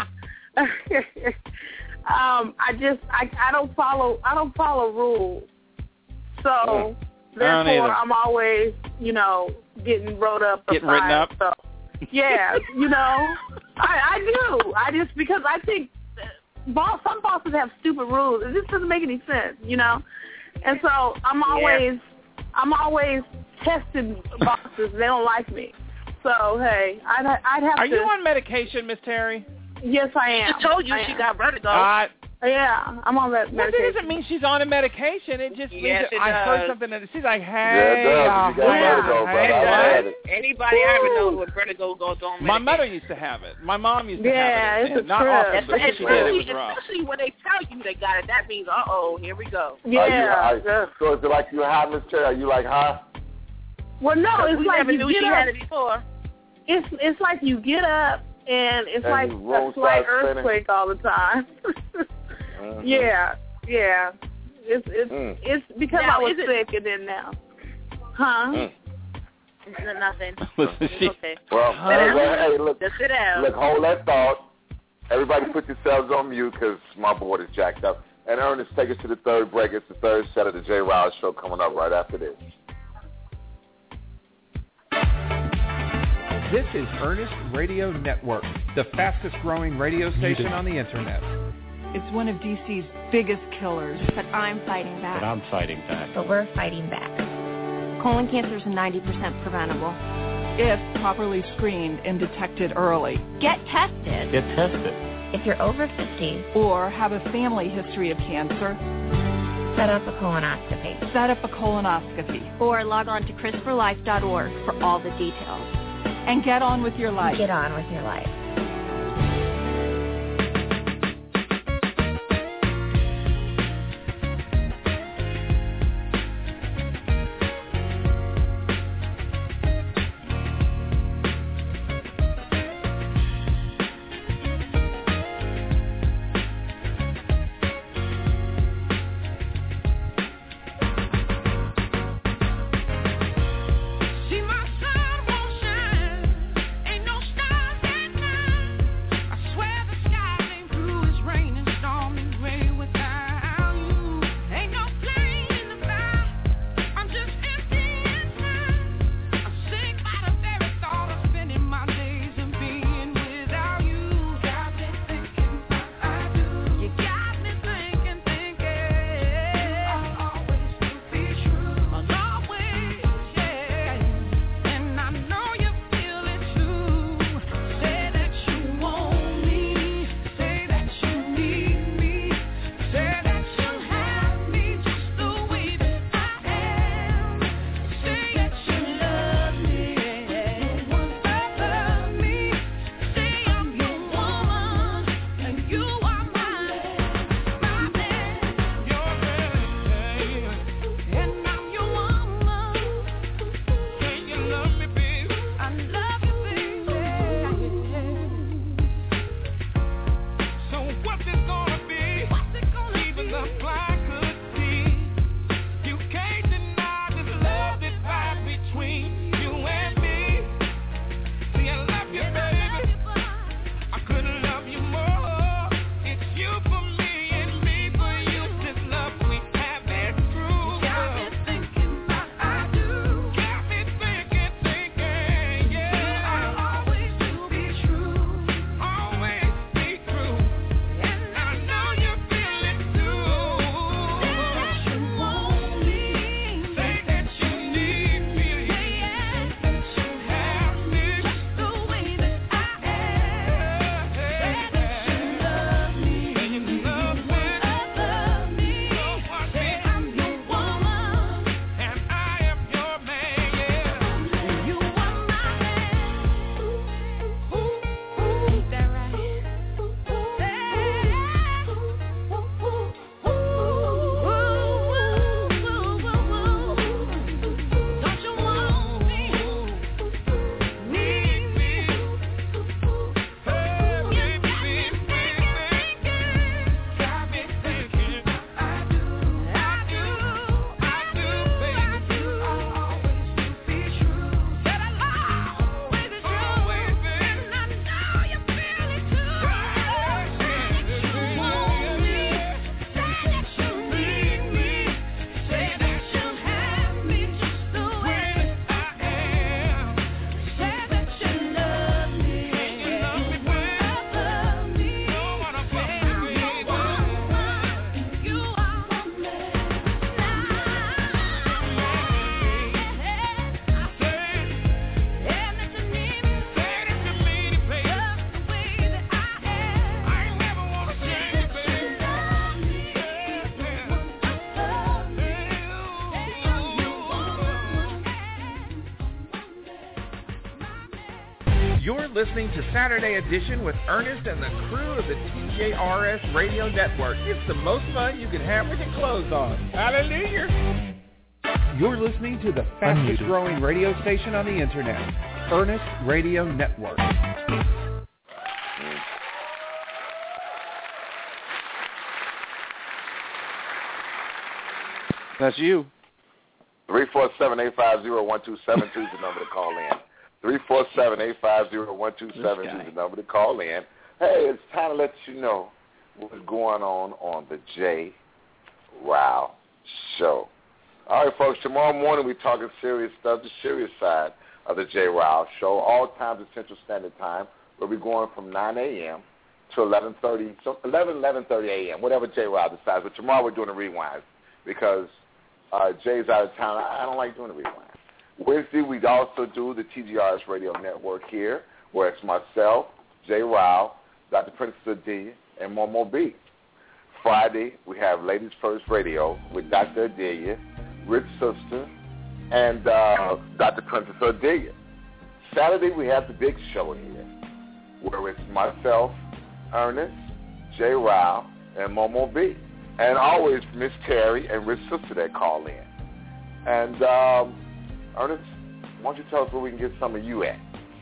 um, I just I I don't follow I don't follow rules. So Mm. therefore, I'm always you know getting wrote up, Getting written up. So yeah, you know, I I do. I just because I think boss some bosses have stupid rules. It just doesn't make any sense, you know. And so I'm always I'm always testing bosses. They don't like me. So hey, I'd I'd have Are to. you on medication, Miss Terry? Yes, I am. She told you I she am. got vertigo. Uh, Yeah, I'm on that medication. Well, that doesn't mean she's on a medication. It just means Yes, that it I does. heard something and she's like, hey, Yeah, it does. uh, You got hey, vertigo, hey, but I had what? it. Anybody I ever know with vertigo goes on medication. My mother used to have it. My mom used to Yeah, have it. it's And a not trip. often, but she did. It Especially, was rough. especially when they tell you they got it, that means, uh-oh, here we go. Yeah. Are you, are, yeah. So is it like you high, Miss Cherry? Are you like high? Well, no, it's we like never you knew get she up. had it before. It's it's like you get up and it's And like the room a slight starts spinning. earthquake all the time. Mhm. Yeah, yeah. It's it's Mm. it's because Now, I was is it- sick and then now. Huh? Mm. N- Nothing. Listen, she, Okay. Well, Sit hey, down. well, hey, look, Just sit down. look, hold that thought. Everybody put yourselves on mute because my board is jacked up. And Ernest, take us to the third break. It's the third set of the Jay Riles Show coming up right after this. This is Ernest Radio Network, the fastest growing radio station on the internet. It's one of D C's biggest killers. But I'm fighting back. But I'm fighting back. But we're fighting back. Colon cancer is ninety percent preventable. If properly screened and detected early. Get tested. Get tested. If you're over fifty. Or have a family history of cancer. Set up a colonoscopy. Set up a colonoscopy. Or log on to chris for life dot org for all the details. And get on with your life. Get on with your life. See my sun won't shine, ain't no stars at night. You're listening to Saturday Edition with Ernest and the crew of the T J R S Radio Network. It's the most fun you can have with your clothes on. Hallelujah. You're listening to the fastest growing radio station on the internet, Ernest Radio Network. That's you. three four seven, eight five zero, one two seven two is the number to call in. three four seven, eight five zero, one two seven two is the number to call in. Hey, it's time to let you know what's going on on the J. Rao Show. All right, folks, tomorrow morning we're talking serious stuff, the serious side of the J. Rao Show, all times at Central Standard Time. We'll be going from nine a.m. to eleven thirty, so eleven, eleven thirty a.m., whatever J. Rao decides. But tomorrow we're doing a rewind because uh, Jay's out of town. I don't like doing the rewind. Wednesday, we also do the T G R S Radio Network here, where it's myself, J. Rao, Doctor Princess Adelia, and Momo B. Friday, we have Ladies First Radio with Doctor Adelia, Rich Sister, and uh, Doctor Princess Adelia. Saturday, we have the big show here, where it's myself, Ernest, J. Rao, and Momo B. And always Miss Terry and Rich Sister that call in. And um, Ernest, why don't you tell us where we can get some of you at?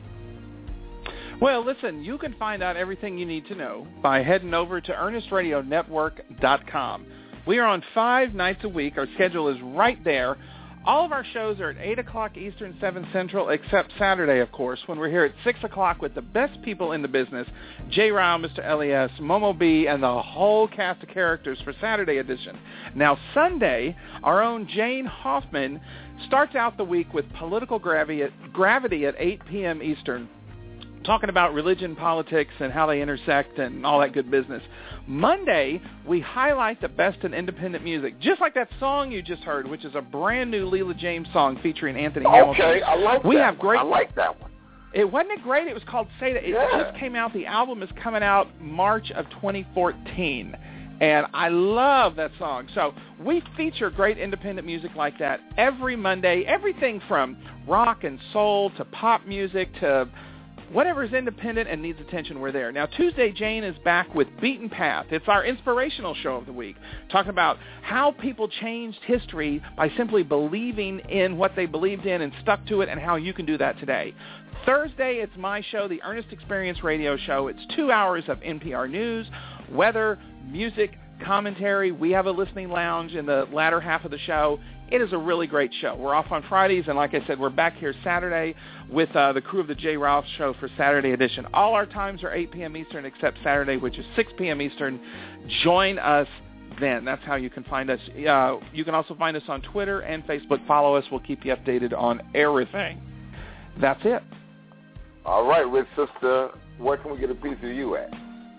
Well, listen, you can find out everything you need to know by heading over to ernest radio network dot com. We are on five nights a week. Our schedule is right there. All of our shows are at eight o'clock Eastern, seven Central, except Saturday, of course, when we're here at six o'clock with the best people in the business, J. Rao, Mister L E S, Momo B, and the whole cast of characters for Saturday edition. Now, Sunday, our own Jane Hoffman starts out the week with Political Gravity at, Gravity at eight p.m. Eastern, talking about religion, politics, and how they intersect and all that good business. Monday, we highlight the best in independent music, just like that song you just heard, which is a brand new Leela James song featuring Anthony Hamilton. Okay, I like we that have great, one. I like that one. It wasn't it great? It was called Say That. It yeah. just came out. The album is coming out March of twenty fourteen. And I love that song. So we feature great independent music like that every Monday, everything from rock and soul to pop music to whatever's independent and needs attention, we're there. Now, Tuesday, Jane is back with Beaten Path. It's our inspirational show of the week, talking about how people changed history by simply believing in what they believed in and stuck to it, and how you can do that today. Thursday, it's my show, the Ernest Experience Radio Show. It's two hours of N P R news, weather, music, commentary. We have a listening lounge in the latter half of the show. It is a really great show. We're off on Fridays, and like I said, we're back here Saturday with uh, the crew of the J. Ralph Show for Saturday edition. All our times are eight p.m. Eastern except Saturday, which is six p.m. Eastern. Join us then. That's how you can find us. Uh, you can also find us on Twitter and Facebook. Follow us. We'll keep you updated on everything. That's it. All right, Rich Sister, where can we get a piece of you at?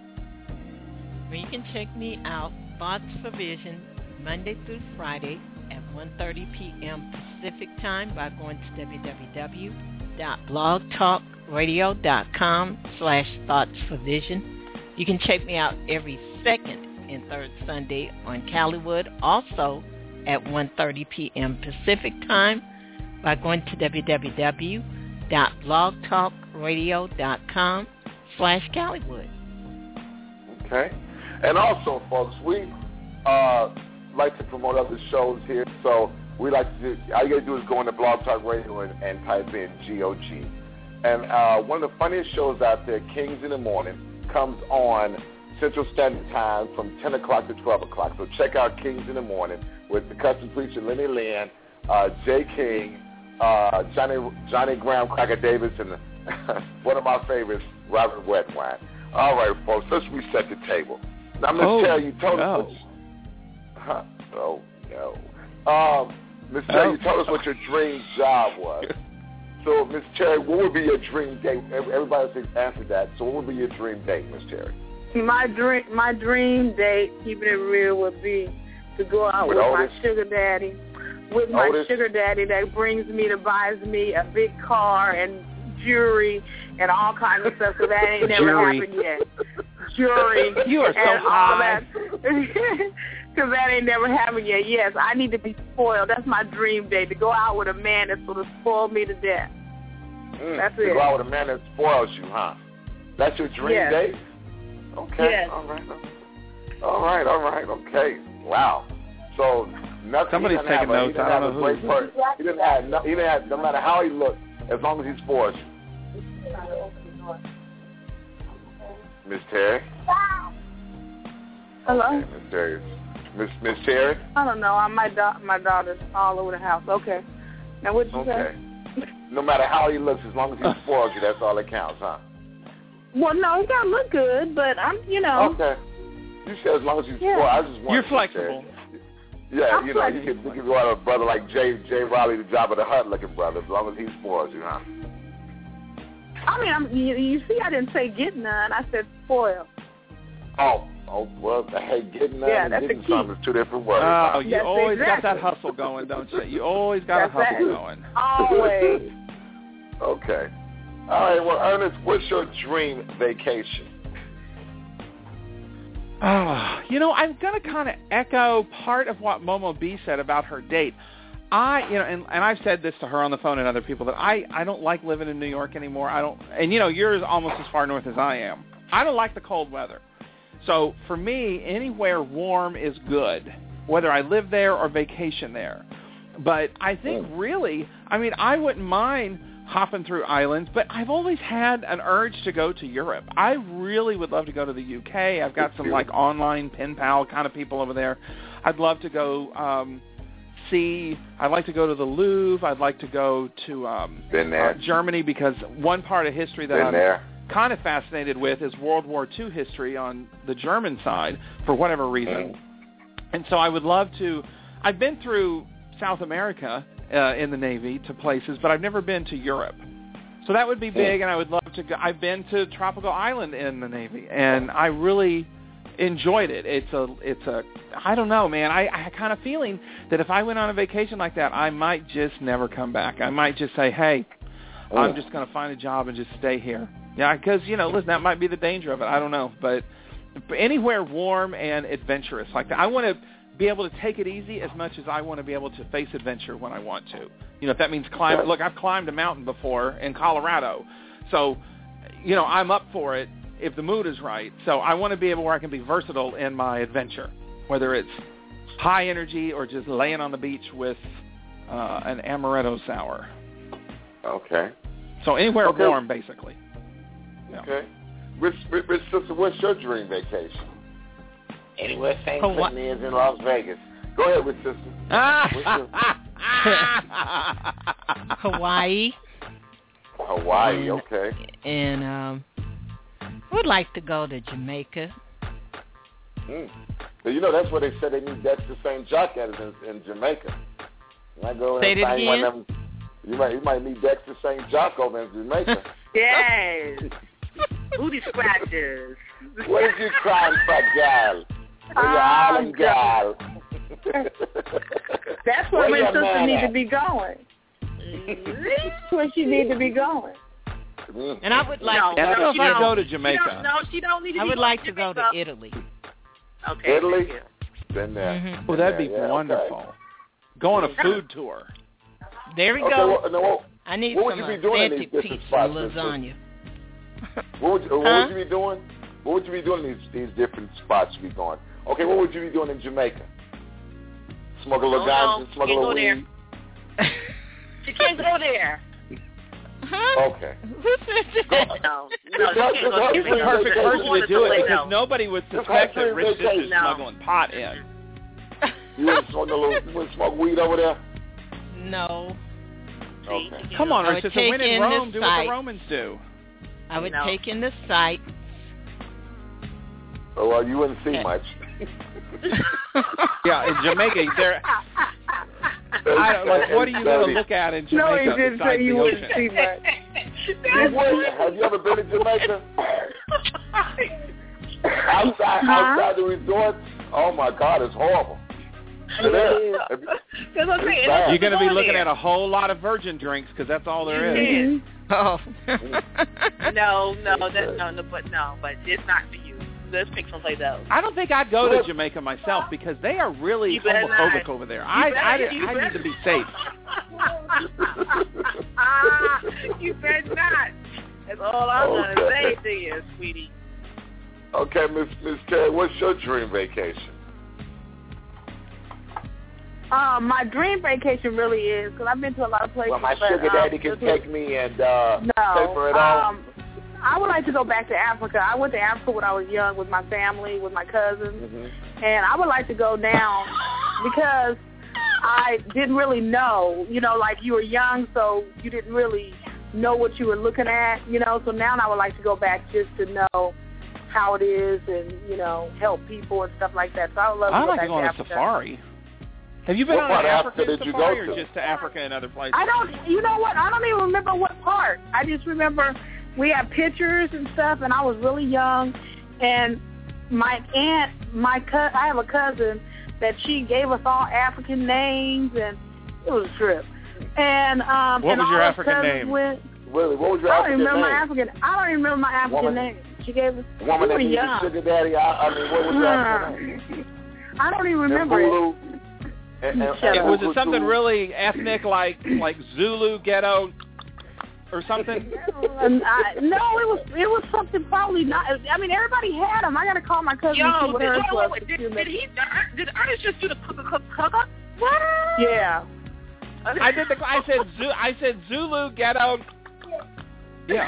Well, you can check me out, Thoughts for Vision, Monday through Friday at one thirty p.m. Pacific Time by going to w w w dot blog talk radio dot com slash thoughts for vision. You can check me out every second and third Sunday on Caliwood, also at one thirty p.m. Pacific Time by going to w w w dot blog talk radio dot com slash Caliwood. Okay. And also, folks, we uh, like to promote other shows here, so we like to do, all you got to do is go into Blog Talk Radio and, and type in G O G. And uh, one of the funniest shows out there, Kings in the Morning, comes on Central Standard Time from ten o'clock to twelve o'clock. So check out Kings in the Morning with the custom preacher Lenny Lynn, uh, Jay King, uh, Johnny Johnny Graham, Cracker Davis, and one of my favorites, Robert Wetwine. All right, folks, let's reset the table. Now, Miss oh, Terry, you told no. us what... Huh? Oh, no. Um, Miss Terry, oh. you told us what your dream job was. So, Miss Terry, what would be your dream date? Everybody else answered that. So what would be your dream date, Miss Terry? My dream, my dream date, keeping it real, would be to go out with, with my sugar daddy, with my Otis. sugar daddy that brings me to buys me a big car and jewelry and all kinds of stuff. So that ain't never Jury. happened yet. Jewelry. You are so and high. all that. Because that ain't never happened yet. Yes, I need to be spoiled. That's my dream date, to go out with a man that's going to spoil me to death. Mm, That's to it. go out with a man that spoils you, huh? That's your dream Yes. date? Okay. Yes. All right. All right. All right. Okay. Wow. So nothing. Somebody's he didn't taking have a, notes. He didn't I have don't a know great who. per- He didn't have. No, he didn't have. No matter how he looked, as long as he spoils you. Miss Terry. Hello? Okay, Miss Terry. Miss Miss Terry. I don't know. I'm, my da- my daughter's all over the house. Okay. Now what you Okay. say? No matter how he looks, as long as he spoils you, that's all that counts, huh? Well, no, he gotta look good, but I'm, you know. Okay. You said as long as you Yeah. spoil. I just want You're to flexible. Say, yeah, I'm you know, you could, you could go out with a brother like Jay Jay Riley, the Jabba the Hutt looking brother, as long as he spoils you, huh? I mean, I'm, you, you see, I didn't say get none. I said spoil. Oh, oh, well, hey, getting that Yeah, and that's the getting key. some is two different words. Oh, huh? you That's always exactly. got that hustle going, don't you? You always got That's a hustle it. going. Always. Okay. All right, well, Ernest, what's your dream vacation? Oh, you know, I'm going to kind of echo part of what Momo B said about her date. I, you know, and, and I've said this to her on the phone and other people, that I, I don't like living in New York anymore. I don't, and you know, you're almost as far north as I am. I don't like the cold weather. So for me, anywhere warm is good, whether I live there or vacation there. But I think really, I mean, I wouldn't mind hopping through islands, but I've always had an urge to go to Europe. I really would love to go to the U K. I've got some like online pen pal kind of people over there. I'd love to go um, see. I'd like to go to the Louvre. I'd like to go to um, Been there. uh, Germany, because one part of history that Been I'm there. kind of fascinated with is World War Two history on the German side for whatever reason. And so I would love to. I've been through South America uh, in the Navy to places, but I've never been to Europe. So that would be big, and I would love to go. I've been to Tropical Island in the Navy, and I really enjoyed it. It's a, it's a, I don't know, man. I, I kind of feeling that if I went on a vacation like that, I might just never come back. I might just say, hey, I'm just going to find a job and just stay here. Yeah, because, you know, listen, that might be the danger of it. I don't know. But anywhere warm and adventurous like that. I want to be able to take it easy as much as I want to be able to face adventure when I want to. You know, if that means climb. Look, I've climbed a mountain before in Colorado. So, you know, I'm up for it if the mood is right. So I want to be able where I can be versatile in my adventure, whether it's high energy or just laying on the beach with uh, an amaretto sour. Okay. So anywhere Okay. warm, basically. Yeah. Okay. Rich, Rich, Rich sister, what's your dream vacation? Anywhere Saint Hawaii. Clinton is in Las Vegas. Go ahead, Rich sister. What's your- Hawaii. Hawaii, okay. And um, would like to go to Jamaica. Mm. So you know that's where they said they need Dexter Saint Jacques at is in, in Jamaica. You might go Say and it find one again? of them. You might you might meet Dexter Saint Jacques over in Jamaica. Yes. Booty scratchers. What is you crying for, gal? For your Oh, island gal. That's where Where my your sister man need at? to be going. That's where she need to be going. And I would like No, to I don't know go if to I'd Italy. go to She Jamaica. don't, no, she don't need to I be would going like to to go to Jamaica. Italy. Okay. Italy? thank you. Been there. Mhm. Oh, that'd be Yeah, yeah, wonderful. okay. Go on a food tour. There we Okay, go. well, no, what, I need what would some you be doing in these authentic different pizza spots? and sister? lasagna. What would, you, what Huh? would you be doing? What would you be doing in these, these different spots you be going? Okay, what would you be doing in Jamaica? Smoke a little Oh, ganja, no, smoke a can't little go there. weed? She can't go there. Huh? Okay. Who said that? No, no, Just she help- can't just go help there. He's the me perfect vacation. person to do it because No. nobody would Just suspect have that to Rich vacation. is No. smuggling pot in. You wouldn't smoke a little, you wouldn't smoke weed over there? No. Okay. Come on, I Rich. would It's a win take in in Rome. this Do what site. the Romans do. I would No. take in the site. Oh, well, you wouldn't see much. Yeah, in Jamaica, there. I don't, like, what are you going to look at in No, Jamaica he didn't besides say you the wouldn't ocean? see much. You would. Have you ever been to Jamaica? outside, Huh? outside the resorts? Oh, my God, it's horrible. It is. Have you- That's what I'm saying. bad. You're going to be Go looking there. at a whole lot of virgin drinks because that's all there is. Mhm. Oh. No, no, that, no, no, but no, but it's not for you. let's pick someplace else. I don't think I'd go to Jamaica myself because they are really homophobic over there. I, better, I, I, I need to be safe. You better not. That's all I'm Okay. going to say to you, sweetie. Okay, Miss Miss Terry, what's your dream vacation? Um, my dream vacation really is, because I've been to a lot of places. Well, my but, sugar um, daddy can take me and uh, no, pay for it all. Um, I would like to go back to Africa. I went to Africa when I was young with my family, with my cousins, mm-hmm. and I would like to go now because I didn't really know. You know, like you were young, so you didn't really know what you were looking at, you know. So now I would like to go back just to know how it is and, you know, help people and stuff like that. So I would love to I'd go like back to go on a Africa. safari. Have you been What on part an of African Africa did you safari go or to? just to Africa and other places? I don't, you know what, I don't even remember what part. I just remember we had pictures and stuff, and I was really young, and my aunt, my co- I have a cousin that she gave us all African names, and it was a trip. And um, What and was all your us African cousins name? Went, Really, what was your I don't African even remember name? my African. I don't even remember my African Woman. name. She gave us. Woman we that were needed young. sugar daddy. I, I mean, what was your African name? I don't even remember it. Mbulu. And, and, Yeah, and was it Mbulu. something really ethnic, like like Zulu ghetto or something? Um, I, no, it was it was something probably not. I mean, everybody had them. I got to call my cousin and see Yo, what did, hers wait, was. wait, wait, did, did he? Did Ernest just do the cook cook cook? What? Yeah. I did the. I said Zu, I said Zulu ghetto. Yeah.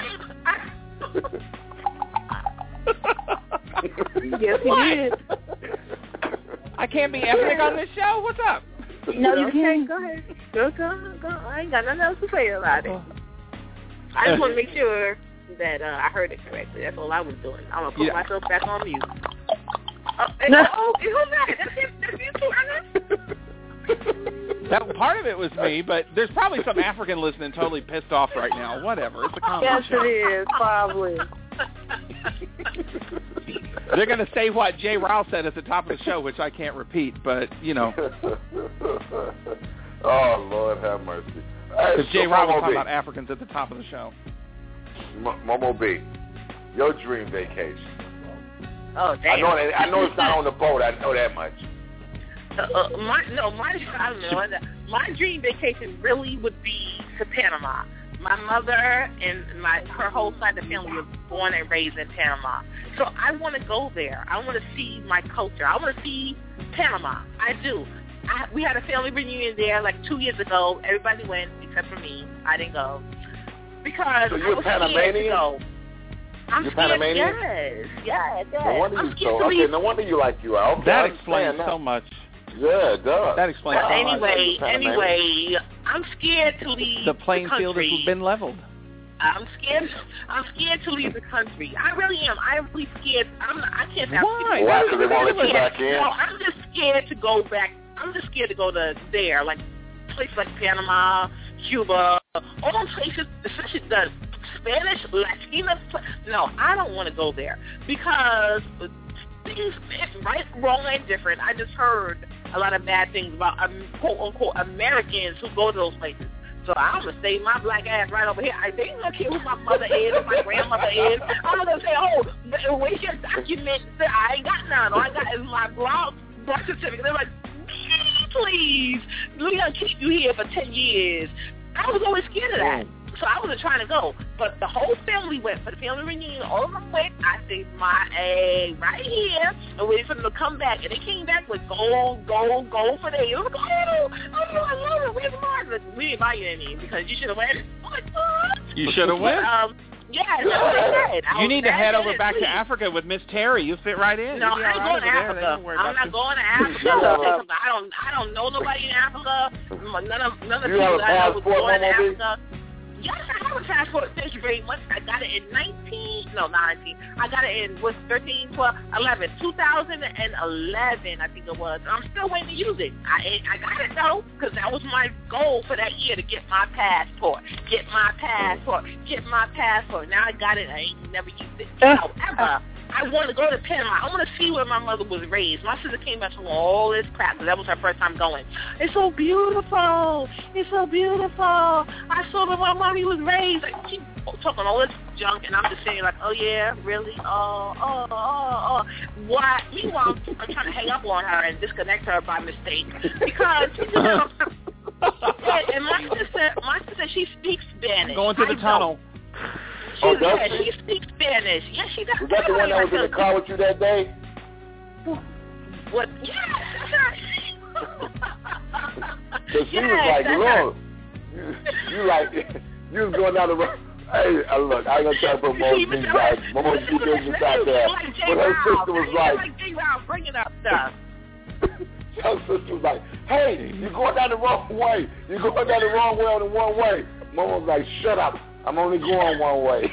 Yes, he did. I can't be ethnic on this show. What's up? No, you Okay, can't. go ahead. Go, go, go. I ain't got nothing else to say about it. I just want to make sure that uh, I heard it correctly. That's all I was doing. I'm going to put Yeah. myself back on mute. Oh, and, No. oh, who's that? That's him. That's you too, Ernest? That part of it was me, but there's probably some African listening totally pissed off right now. Whatever. It's a comedy Yes, show. it is probably. They're going to say what Jay Ryle said at the top of the show, which I can't repeat, but, you know. Oh, Lord have mercy. Hey, Because Jay so Ryle was Momo talking B. about Africans at the top of the show. M- Momo B, your dream vacation. Oh, damn. I know that, I know it's not on the boat. I know that much. Uh, uh, my, no, my, I don't know. My dream vacation really would be to Panama. My mother and my her whole side of the family was born and raised in Panama. So I want to go there. I want to see my culture. I want to see Panama. I do. I, we had a family reunion there like two years ago. Everybody went except for me. I didn't go because So I you're was scared to Panamanian? go. I'm You're scared. Panamanian? Yes, yes, yes. No wonder I'm you scared so. to Okay, leave. no wonder you like you are. Okay, I That understand explains now. so much. Yeah, it does. That explains But so much. anyway, Panamanian. anyway, I'm scared to leave The playing the field has country. been leveled. I'm scared. I'm scared to leave the country. I really am. I'm really scared. I'm. I can't have. Why? Why? Because they won't let you back in? No, I'm just scared to go back. I'm just scared to go to there, like places like Panama, Cuba, all those places, especially the Spanish, Latina. No, I don't want to go there because things, it's right, wrong, and different. I just heard a lot of bad things about um, quote unquote Americans who go to those places. So I'm gonna stay my black ass right over here. I they don't care who my mother is, or my grandmother is. I'm gonna say, oh, where's your document? I ain't got none. All I got is my blog birth certificate. They're like, please, we're gonna keep you here for ten years. I was always scared of that. So I wasn't trying to go. But the whole family went for the family reunion. All of them went. I stayed my A right here and waited for them to come back. And they came back with gold, gold, gold for days. I was like, oh, oh, I love it. Where's mine? Like, we didn't buy you any because you should have went. I'm like, what? You should have went. Um, yeah, that's what I said. I You was need to mad head at over it, back please. to Africa with Miss Terry. You fit right in. No, You'll be I all ain't right going to over there. They Africa. don't worry I'm about not you. going to Africa. I don't. I don't know nobody in Africa. None of none of the You have people a I know was passport, born in Momo B? Africa. Yes, I have a passport. Thank you very much. I got it in nineteen. No, not nineteen. I got it in was thirteen, twelve, eleven, two thousand eleven. I think it was. I'm still waiting to use it. I I got it though because that was my goal for that year to get my passport. Get my passport. Get my passport. Now I got it. I ain't never used it. However, I want to go to Panama. I want to see where my mother was raised. My sister came back from all this crap because that was her first time going. It's so beautiful. It's so beautiful. I saw where my mommy was raised. Like, she talking all this junk, and I'm just saying, like, oh, yeah, really? Oh, oh, oh, oh. Why? Meanwhile, I'm trying to hang up on her and disconnect her by mistake because, you know, and, and my sister, my sister, she speaks Spanish. Going through the tunnel. She, Oh, yeah, does she speaks Spanish. Yeah, she does. Was that the one that was in the car with you that day? What? Yes, that's her. Because she Yes, was like, that's look, you, you like, you was going down the road. Hey, uh, look, I ain't gonna talk about Mo G guys. Mo G business out there. But her sister was like, like J. Rao bringing up stuff. her sister was like, hey, you're going down the wrong way. You're going down the wrong way on the one way. Mom was like, shut up. I'm only going one way.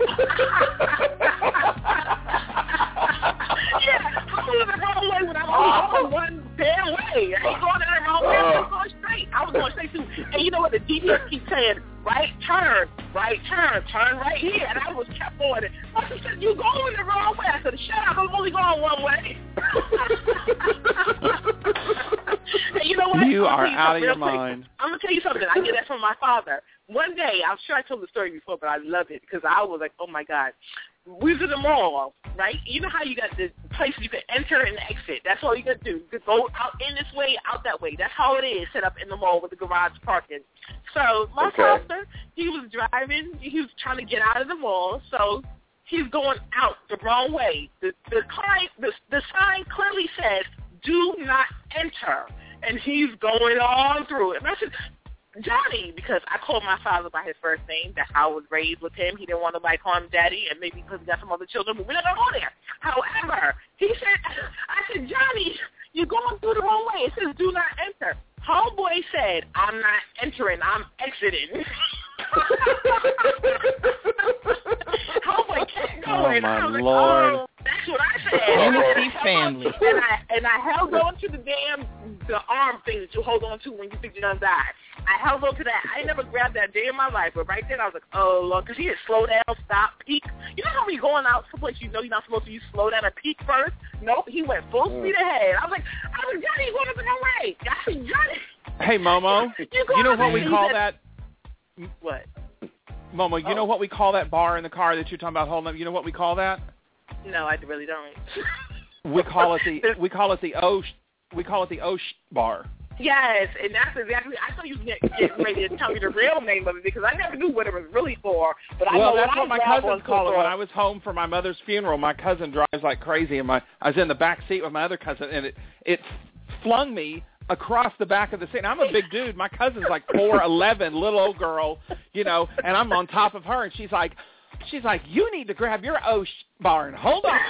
Yeah, I'm going the wrong way when I'm only going one damn way. I ain't going the wrong way. I'm going straight. I was going straight too. And you know what? The D J keeps saying, right turn, right turn, turn right here. And I was kept on it. My sister said, you going the wrong way. I said, shut up. I'm only going one way. And you know what? You are you out of your real quick. mind. I'm going to tell you something. I get that from my father. One day, I'm sure I told the story before, but I love it because I was like, oh, my God. We was in the mall, right? You know how you got the places you can enter and exit. That's all you got to do. Just go out in this way, out that way. That's how it is set up in the mall with the garage parking. So my Okay. father, he was driving. He was trying to get out of the mall, so he's going out the wrong way. The the, client, the, the sign clearly says, do not enter. And he's going on through it. And I said, Johnny, because I called my father by his first name. That's how I was raised with him. He didn't want nobody to call him Daddy, and maybe because he got some other children, but we're not going to go there. However, he said, I said, Johnny, you're going through the wrong way. It says do not enter. Homeboy said, I'm not entering. I'm exiting. Homeboy kept going. Oh, my I was like, Lord. oh, that's what I said. Fantasy family. And I and I held on to the damn the arm thing that you hold on to when you think you're gonna die. I held on to that. I ain't never grabbed that day in my life, but right then I was like, oh Lord, because he had slow down, stop, peek. You know how when you're going out someplace you know you're not supposed to, you slow down and peek first? Nope, he went full speed ahead. I was like, I was Johnny, you're going up the wrong way. I said, Johnny. Hey, Momo, you know what we call that? What? Momo, you Oh. know what we call that bar in the car that you're talking about holding up? You know what we call that? No, I really don't. We call it the we call it the O we call it the O bar. Yes, and that's exactly. I thought you was getting getting ready to tell me the real name of it because I never knew what it was really for. But I well, know that's when what I my grab cousins one call it. for- When I was home for my mother's funeral, my cousin drives like crazy, and my I was in the back seat with my other cousin, and it it flung me across the back of the seat. And I'm a big dude. My cousin's like four eleven, little old girl, you know, and I'm on top of her, and she's like, she's like, you need to grab your O bar and hold on.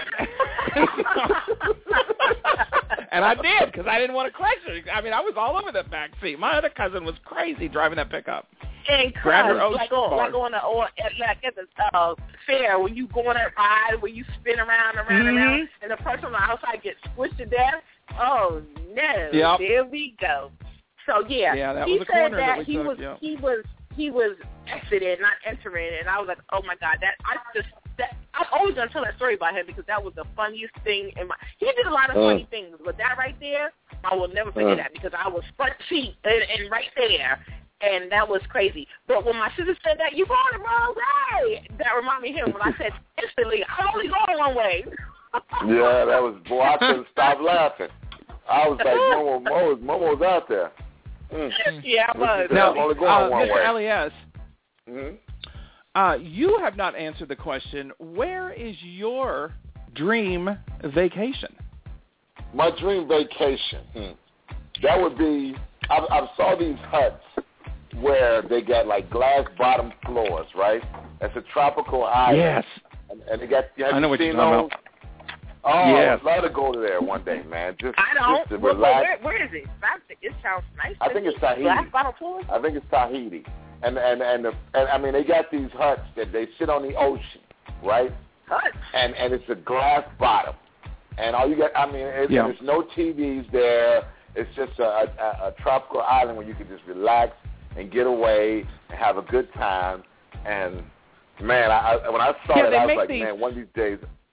And I did because I didn't want to crash her. I mean, I was all over that back seat. My other cousin was crazy driving that pickup. And Grab her O like on, bar. like on the or at, like at the uh, fair when you go on that ride where you spin around and around and Mhm. around, and the person on the outside gets squished to death. Oh no! Yep. There we go. So yeah, Yeah, that he was a said corner that, that we he took, was yeah. he was he was exited, not entering, and I was like, oh my god, that I just that I'm always gonna tell that story about him because that was the funniest thing in my. He did a lot of Uh. funny things, but that right there, I will never forget Uh. that because I was front seat and, and right there. And that was crazy. But when my sister said that, you going the wrong way, that reminded me of him when I said instantly, I'm only going one way. Yeah, that was, boy, I couldn't stop laughing. I was like, Momo, Momo, Momo was out there. Mm. Yeah, I was. Now, I'm only going uh, one Mister way. L E S, Mm-hmm. uh, you have not answered the question, where is your dream vacation? My dream vacation, hmm. that would be, I, I saw these huts where they got like glass bottom floors, right? It's a tropical island. Yes. And, and they got, have I know you what you're seen talking those? Oh, Yes. I'd love to go to there one day, man. Just, I don't. just to Well, relax. where, where is it? I think it sounds nice. I think it's Tahiti. Glass bottle pool? I think it's Tahiti. And and and, the, and I mean they got these huts that they sit on the ocean, right? Huts. And and it's a glass bottom. And all you got, I mean, it, Yeah. there's no T Vs there. It's just a, a, a tropical island where you can just relax and get away and have a good time. And man, I, I when I saw Yeah, that, they I was make like, these- man, one of these days.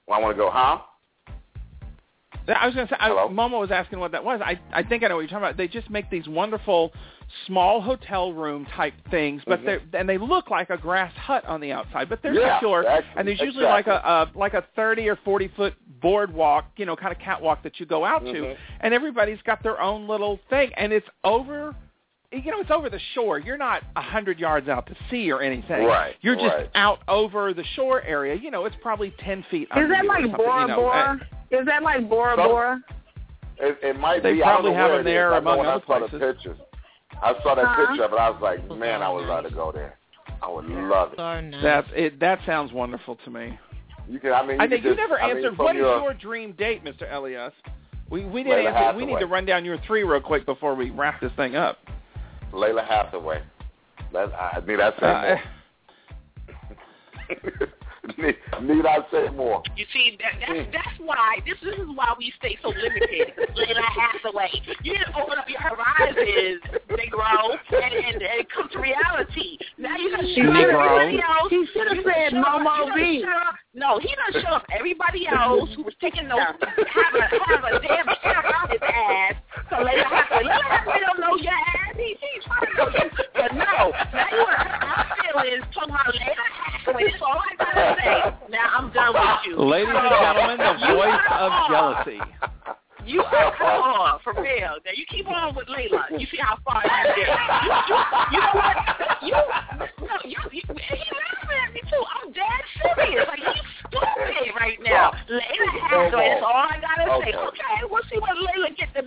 Well, I want to go, huh? I was going to say, I, Momo was asking what that was. I I think I know what you're talking about. They just make these wonderful small hotel room type things, but mm-hmm. they and they look like a grass hut on the outside, but they're yeah, secure. Exactly, and there's usually exactly. like a, a like a thirty or forty foot boardwalk, you know, kind of catwalk that you go out mm-hmm. to, and everybody's got their own little thing, and it's over. You know, it's over the shore. You're not a hundred yards out to sea or anything. Right. You're just right. out over the shore area. You know, it's probably ten feet. Is under that you like or Bora you know, Bora? Is that like Bora so, Bora? It, it might they be. probably I don't know have where them it there is. among I know other when I saw places. the pictures. I saw that huh? picture, but I was like, man, I would love to go there. I would love it. That it. That sounds wonderful to me. You can. I mean, you, I think just, you never I answered. Mean, what is your, your dream date, Mister Elias? We we didn't Layla answer. Hathaway. We need to run down your three real quick before we wrap this thing up. Layla Hathaway. That, I need I say uh, more. need, need I say more? You see, that, that's that's why this, this is why we stay so limited. Layla Hathaway, you didn't open up your horizons, Negro, and, and, and come to reality. Now you done show everybody else. He should have said Momo B. No, he done show up everybody else who was taking notes, have a have a damn hair out his ass. So Layla Hathaway, Layla Hathaway don't know your ass. He, he's trying to know you, but no. Now you want to hurt my feelings talking about Layla Hathaway. That's all I gotta say. Now I'm done with you. Ladies and gentlemen, the voice of jealousy. You are, come on, for real. Now you keep on with Layla. You see how far you get. You, you, you know what? You, no, you, you, he laughing at me too. I'm dead serious. Like he's stupid right now. Layla Hathaway. That's all I gotta okay. say. Okay, we'll see what Layla get the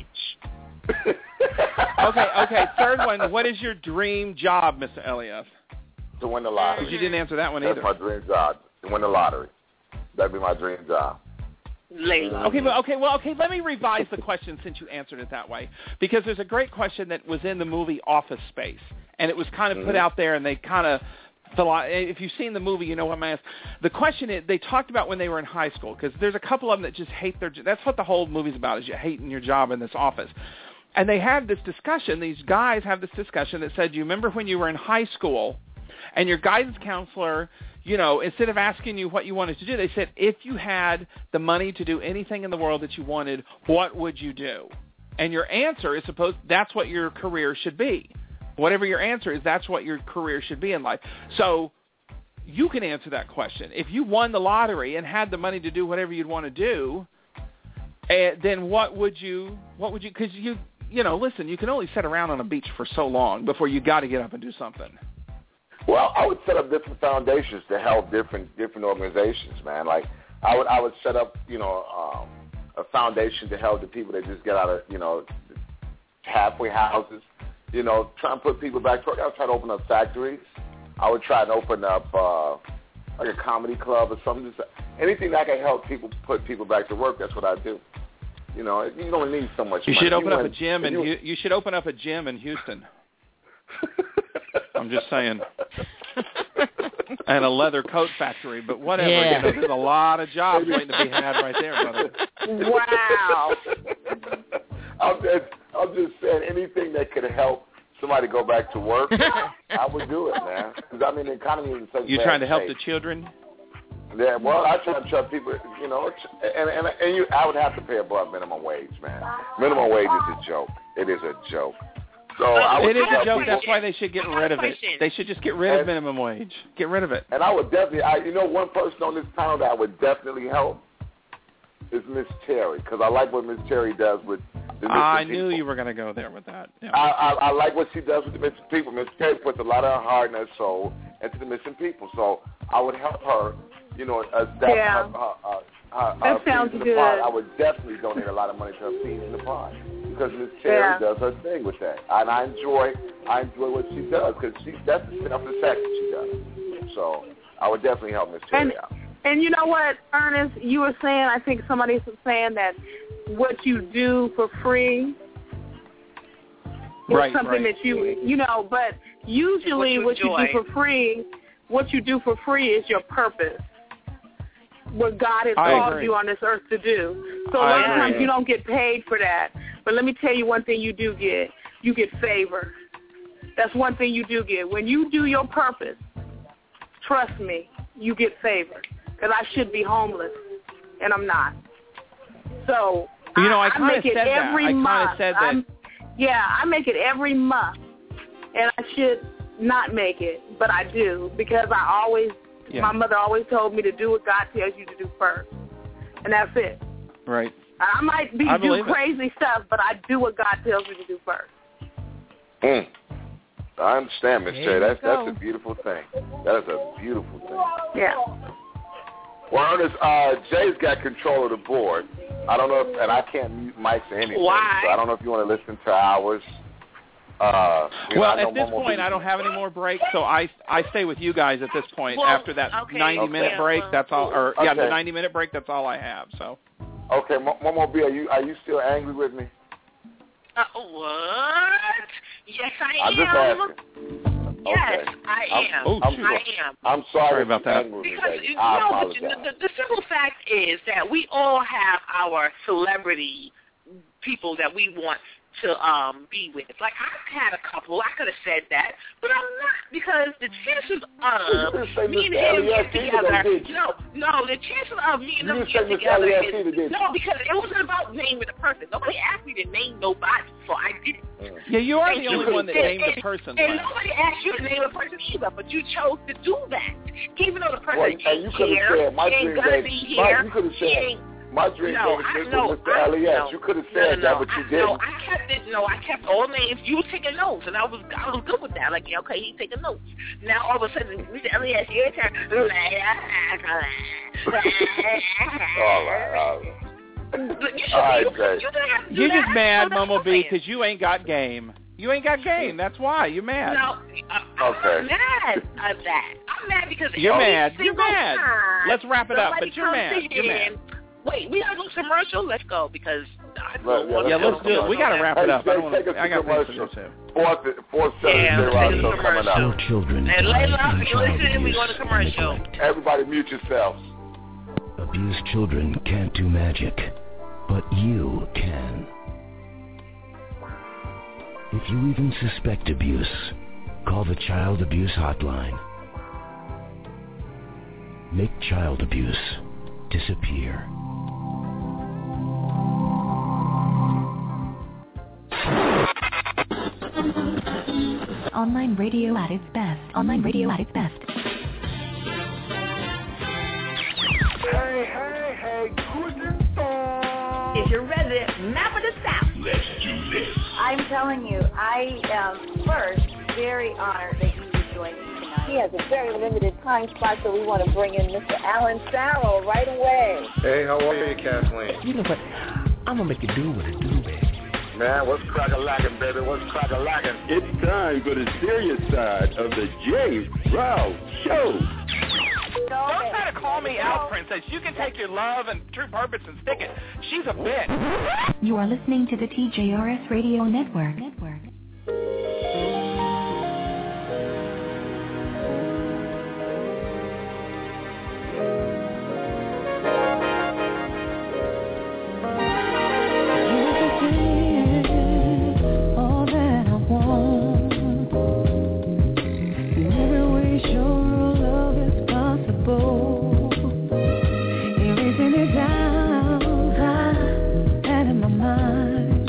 message. okay, okay. Third one. What is your dream job, Mister Elias? To win the lottery. Because you didn't answer that one That's either. That's my dream job. To win the lottery. That'd be my dream job. Layla. Okay, well, okay, well, okay. Let me revise the question since you answered it that way, because there's a great question that was in the movie Office Space, and it was kind of mm-hmm. put out there, and they kind of. If you've seen the movie, you know what I'm asking. The question is, they talked about when they were in high school, because there's a couple of them that just hate their. That's what the whole movie's about: is you hating your job in this office. And they had this discussion. These guys have this discussion that said, "You remember when you were in high school, and your guidance counselor." You know, instead of asking you what you wanted to do, they said, if you had the money to do anything in the world that you wanted, what would you do? And your answer is supposed that's what your career should be. Whatever your answer is, that's what your career should be in life. So you can answer that question. If you won the lottery and had the money to do whatever you'd want to do, uh, then what would you, what would you, because you, you know, listen, you can only sit around on a beach for so long before you got to get up and do something. Well, I would set up different foundations to help different different organizations, man. Like I would I would set up, you know, um, a foundation to help the people that just get out of, you know, halfway houses. You know, try and put people back to work. I would try to open up factories. I would try and open up uh, like a comedy club or something. Just anything that can help people put people back to work. That's what I do. You know, you don't need so much. You money. should open you up win, a gym, and you, you, you should open up a gym in Houston. I'm just saying. And a leather coat factory, but whatever. Yeah. You know, there's a lot of jobs waiting to be had right there, brother. Wow. I'm just, I'm just saying anything that could help somebody go back to work, I would do it, man. Because, I mean, the economy is in such You're bad trying to help shape. the children? Yeah, well, I try to tell people, you know, and and, and you, I would have to pay above minimum wage, man. Minimum wage is a joke. It is a joke. So I would it is a tell joke. people, That's why they should get rid of it. They should just get rid and, of minimum wage. Get rid of it. And I would definitely, I, you know, one person on this panel that I would definitely help is Miss Terry, because I like what Miss Terry does with the missing I people. knew you were going to go there with that. Yeah. I, I, I like what she does with the missing people. Miss Terry puts a lot of her heart and her soul into the missing people. So I would help her, you know, establish Yeah. her, her, her, her, That her sounds fees in the good. pot. I would definitely donate a lot of money to her fees in the pot, because Miss Terry Yeah. does her thing with that, and I enjoy, I enjoy what she does, because she that's the selfless act that she does. So I would definitely help Miss Terry And- out. And you know what, Ernest, you were saying, I think somebody was saying that what you do for free is Right, something right. that you, you know, but usually What what you you, do enjoy. for free, what you do for free is your purpose, what God has I called agree. you on this earth to do. So a I lot of agree. times you don't get paid for that. But let me tell you one thing you do get. You get favor. That's one thing you do get. When you do your purpose, trust me, you get favor. Because I should be homeless. and I'm not. So you know, I, I kind make of it said that. every I month. kind of said that. I'm, yeah, I make it every month, and I should not make it, but I do because I always. Yeah. My mother always told me to do what God tells you to do first, and that's it. Right. I might be I do believe crazy it. stuff, but I do what God tells me to do first. Mm. I understand, Miss J. That's go. that's a beautiful thing. That is a beautiful thing. Yeah. Well, Ernest, uh, Jay's got control of the board. I don't know if, and I can't mute mics or anything. Why? So I don't know if you want to listen to ours. Uh, you Well, know, I know at this Momo point, I don't have any more breaks, so I I stay with you guys at this point. Well, After that okay, ninety-minute okay. break, that's all. Or yeah, the Okay. ninety-minute break, that's all I have. So. Okay, Mo- Momo B, are you are you still angry with me? Uh, what? Yes, I I'm just am. asking. Yes, Okay. I I'm- am. oh, I shoot. am. I'm sorry, Sorry about that. Angry with me, Because baby. you I know, but apologize. the, the, the simple fact is that we all have our celebrity people that we want to um be with. Like I've had a couple, I could have said that, but I'm not because the chances of me and him get together. No, no, the chances of me and him get together is no, because it wasn't about naming the person. Nobody asked me to name nobody, so I did it. Yeah, you are And the you only one that did- named the and- person. And Len. nobody asked you to name a person either, but you chose to do that, even though the person Well, ain't and you could have here, said, my ain't dream gonna came, be my, here. you could have he said, ain't- my dream No, came I- with no, Mister I- Elias. no. You could have No, said no, that, no, but you I, didn't. no, I kept it. No, I kept all names. You were taking notes, and I was I was good with that. Like, yeah, okay, he's taking notes. Now all of a sudden, Mister Elias, your turn. all right, all right. You should All right, you, Jay. you didn't have to do You're that. just mad, No, that's Momo what B, I'm saying. because you ain't got game. You ain't got game. That's why you're mad. No, uh, Okay. I'm mad at that. I'm mad because You're every mad. You're single mad. time Let's wrap it up, somebody but you're comes mad. in, You're mad. Wait, we gotta go commercial. Let's go because I Right, yeah, Yeah, let's let's go do it. We got to wrap it Hey, up. I, Jay, don't take wanna, us to I got things to commercial. do too. Fourth, fourth, seven, Yeah, J. let's Rock take show a coming up. Still children And die Layla, from if you're child listening, we abuse go to and commercial. neglect. Everybody mute yourselves. Abused children can't do magic, but you can. If you even suspect abuse, call the Child Abuse Hotline. Make child abuse disappear. Online radio at its best. Online radio at its best. Hey, hey, hey, guten Tag. Is your resident map of the South? Let's do this. I'm telling you, I am first very honored that you would join me tonight. He has a very limited time slot, so we want to bring in Mister Alan Farrell right away. Hey, how are you, Kathleen? You know what? I'm going to make you do what it do, baby. Man, what's crack-a-lackin', baby? What's crack-a-lackin'? It's time for the serious side of the J. Ralph Show. Don't try to call me out, Princess. You can take your love and true purpose and stick it. She's a bitch. You are listening to the T J R S Radio Network. Network. All that I want. In every way, sure love is possible. Everything is down, high, and in my mind.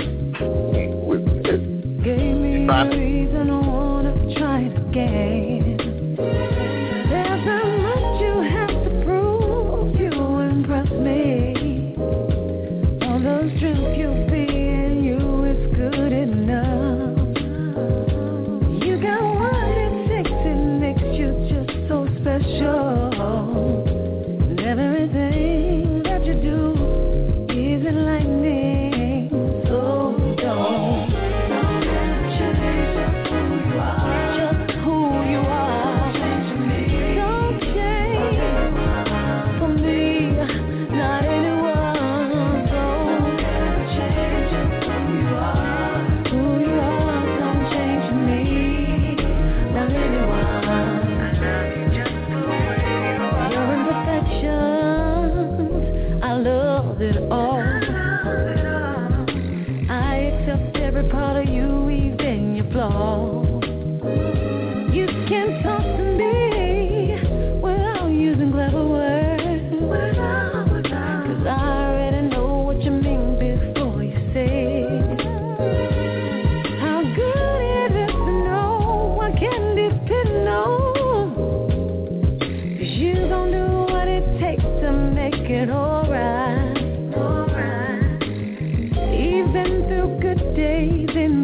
Gave me a reason I wanna try it again. There's not much you have to prove. You impress me. All those dreams you be in you is good enough. You got what it takes, it makes you just so special. And everything that you do is enlightening. So don't change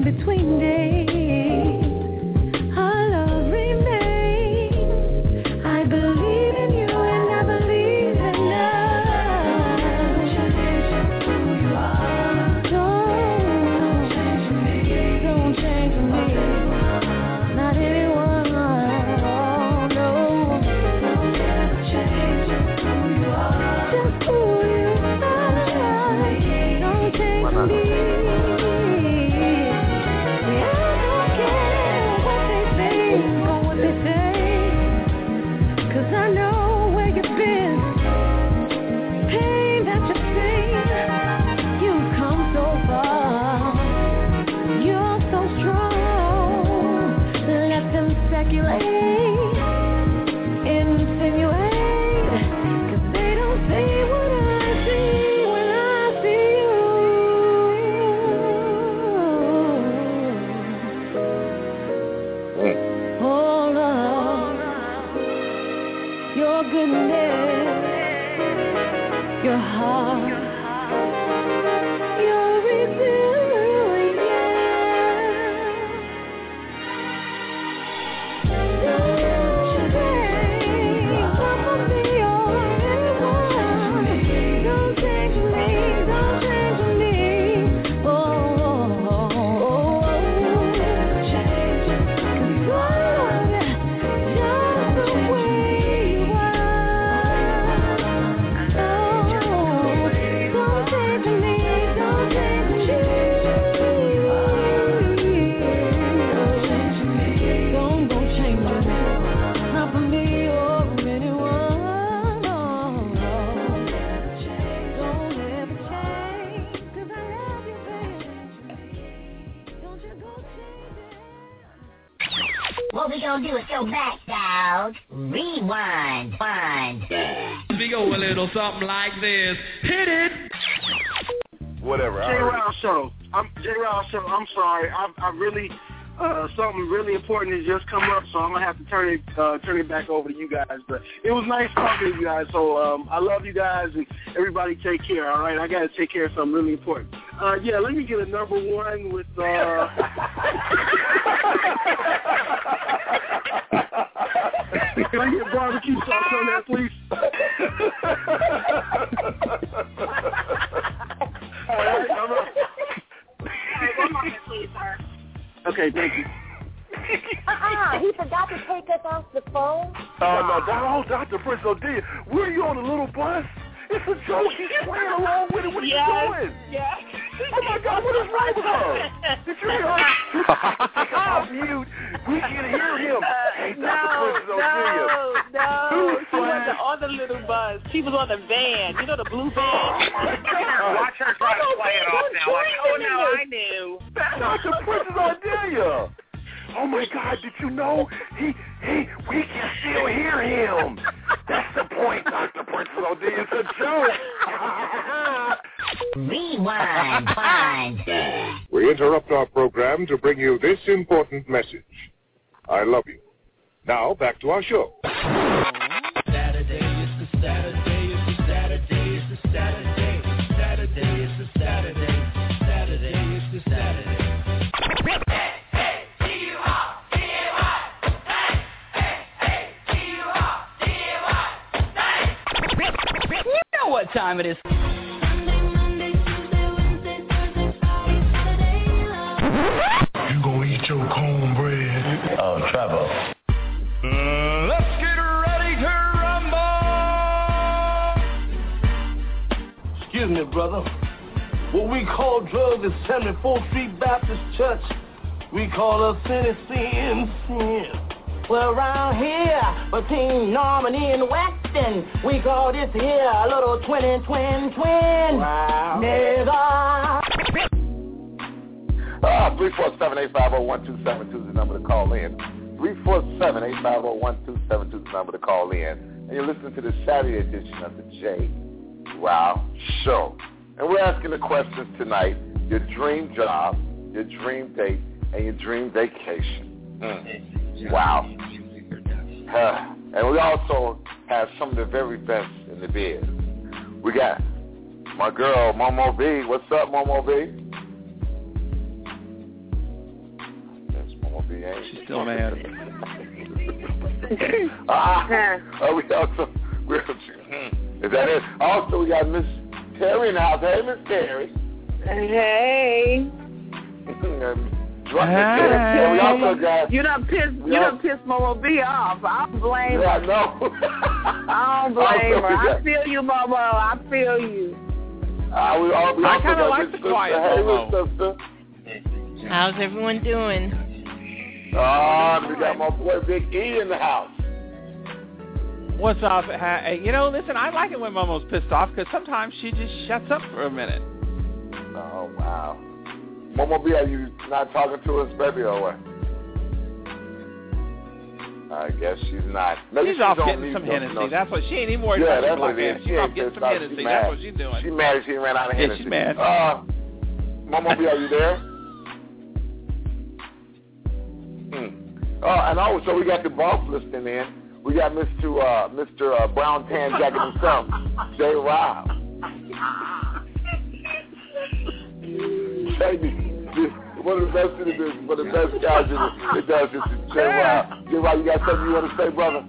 in between days, our love remains. I believe in you and I believe in love. Don't change me, don't change me, not anyone. No, don't ever change who you are. Just who you are. Don't change me. Your heart, your resilience. Don't change, Papa, be your anyone. Don't change me, don't change me. Oh, oh, oh, oh. Change, 'cause I love you just the way you are. What we gonna do is go back, dog. Rewind. Wind. We go a little something like this. Hit it. Whatever. J. Ryle Show. I'm J. Ryle Show. I'm sorry. I, I really uh, something really important has just come up, so I'm gonna have to turn it uh, turn it back over to you guys. But it was nice talking to you guys. So um, I love you guys, and everybody take care. All right, I gotta take care of something really important. Uh, yeah, let me get a number one with. Uh... Can I get barbecue sauce on that, please? All right, I'm up. One moment, please, sir. Okay, thank you. Uh-uh, he forgot to take us off the phone. Oh, no, no, Doctor Prince O'Dean, were you on a little bus? It's a joke. He's playing along with it. What are yes, you doing? Yes. Oh, my God, what is wrong with her? Did you hear her? Take him off mute. We can hear him. Hey, Doctor No, Prince no, O'Dean. no. She wasn't on the little bus. She was on the van. You know the blue van? Watch her try to play it off now. Like, Oh, no, I knew. That's Doctor Prince's idea. Oh, my God, did you know? He, he, we can still hear him. That's the point, Doctor Prince O'Dean. It's a joke. Rewind. Wind. We interrupt our program to bring you this important message. I love you. Now, back to our show. Saturday is the Saturday, it's the Saturday, it's the Saturday. Saturday is the Saturday. Saturday is the Saturday. You know what time it is. You gonna eat your cornbread. Oh, Trevor. Uh, let's get ready to rumble. Excuse me, brother. What we call drugs is seventy-fourth Street Baptist Church. We call us sin, sin, sin. Well, around here, between Normandy and Weston, we call this here a little twin, twin, twin. Wow. Nigga. Ah, three four seven, eight five zero, one two seven two is the number to call in. three four seven, eight five zero, one two seven two is the number to call in. And you're listening to the Saturday edition of the J. Ryle Show. And we're asking the questions tonight: your dream job, your dream date, and your dream vacation. Mm. Wow. Uh, and we also have some of the very best in the biz. We got my girl, Momo B. What's up, Momo B? See, ain't She's still mad. ah, oh, we also, we also, is that it? Also, we got Miss Terry in the house. Hey, Miss Terry. Hey. Hey. We also got, you done pissed, you done pissed Momo B off. I don't blame her. Yeah, I know. I don't blame her. I feel you, Momo. I feel you. Uh, we all, we I also kind of got like Miss the Sister. quiet Hey, Momo. Miss Sister. How's everyone doing? Ah, we got my boy Big E in the house. What's up? Hey, you know, listen, I like it when Momo's pissed off because sometimes she just shuts up for a minute. Oh, wow. Momo B, are you not talking to us, baby, or what? I guess she's not. Maybe she's, she's off on getting mute, some don't Hennessy. know. That's what she ain't even worried Yeah, about. that's Black what it is. ass. She She's off ain't getting pissed some off. Hennessy. She's That's mad. what she's doing. She's mad she ran out of Yeah, Hennessy. she's mad. Uh, Momo B, are you there? Hmm. Oh, and also we got the boss listening in. We got Mister Uh, Mister Uh, Brown Tan Jacket himself, Jay Ryle. Baby, one of the best in the business, one of the best guys in it, it does this is Jay Ryle. Jay Ryle, you got something you want to say, brother?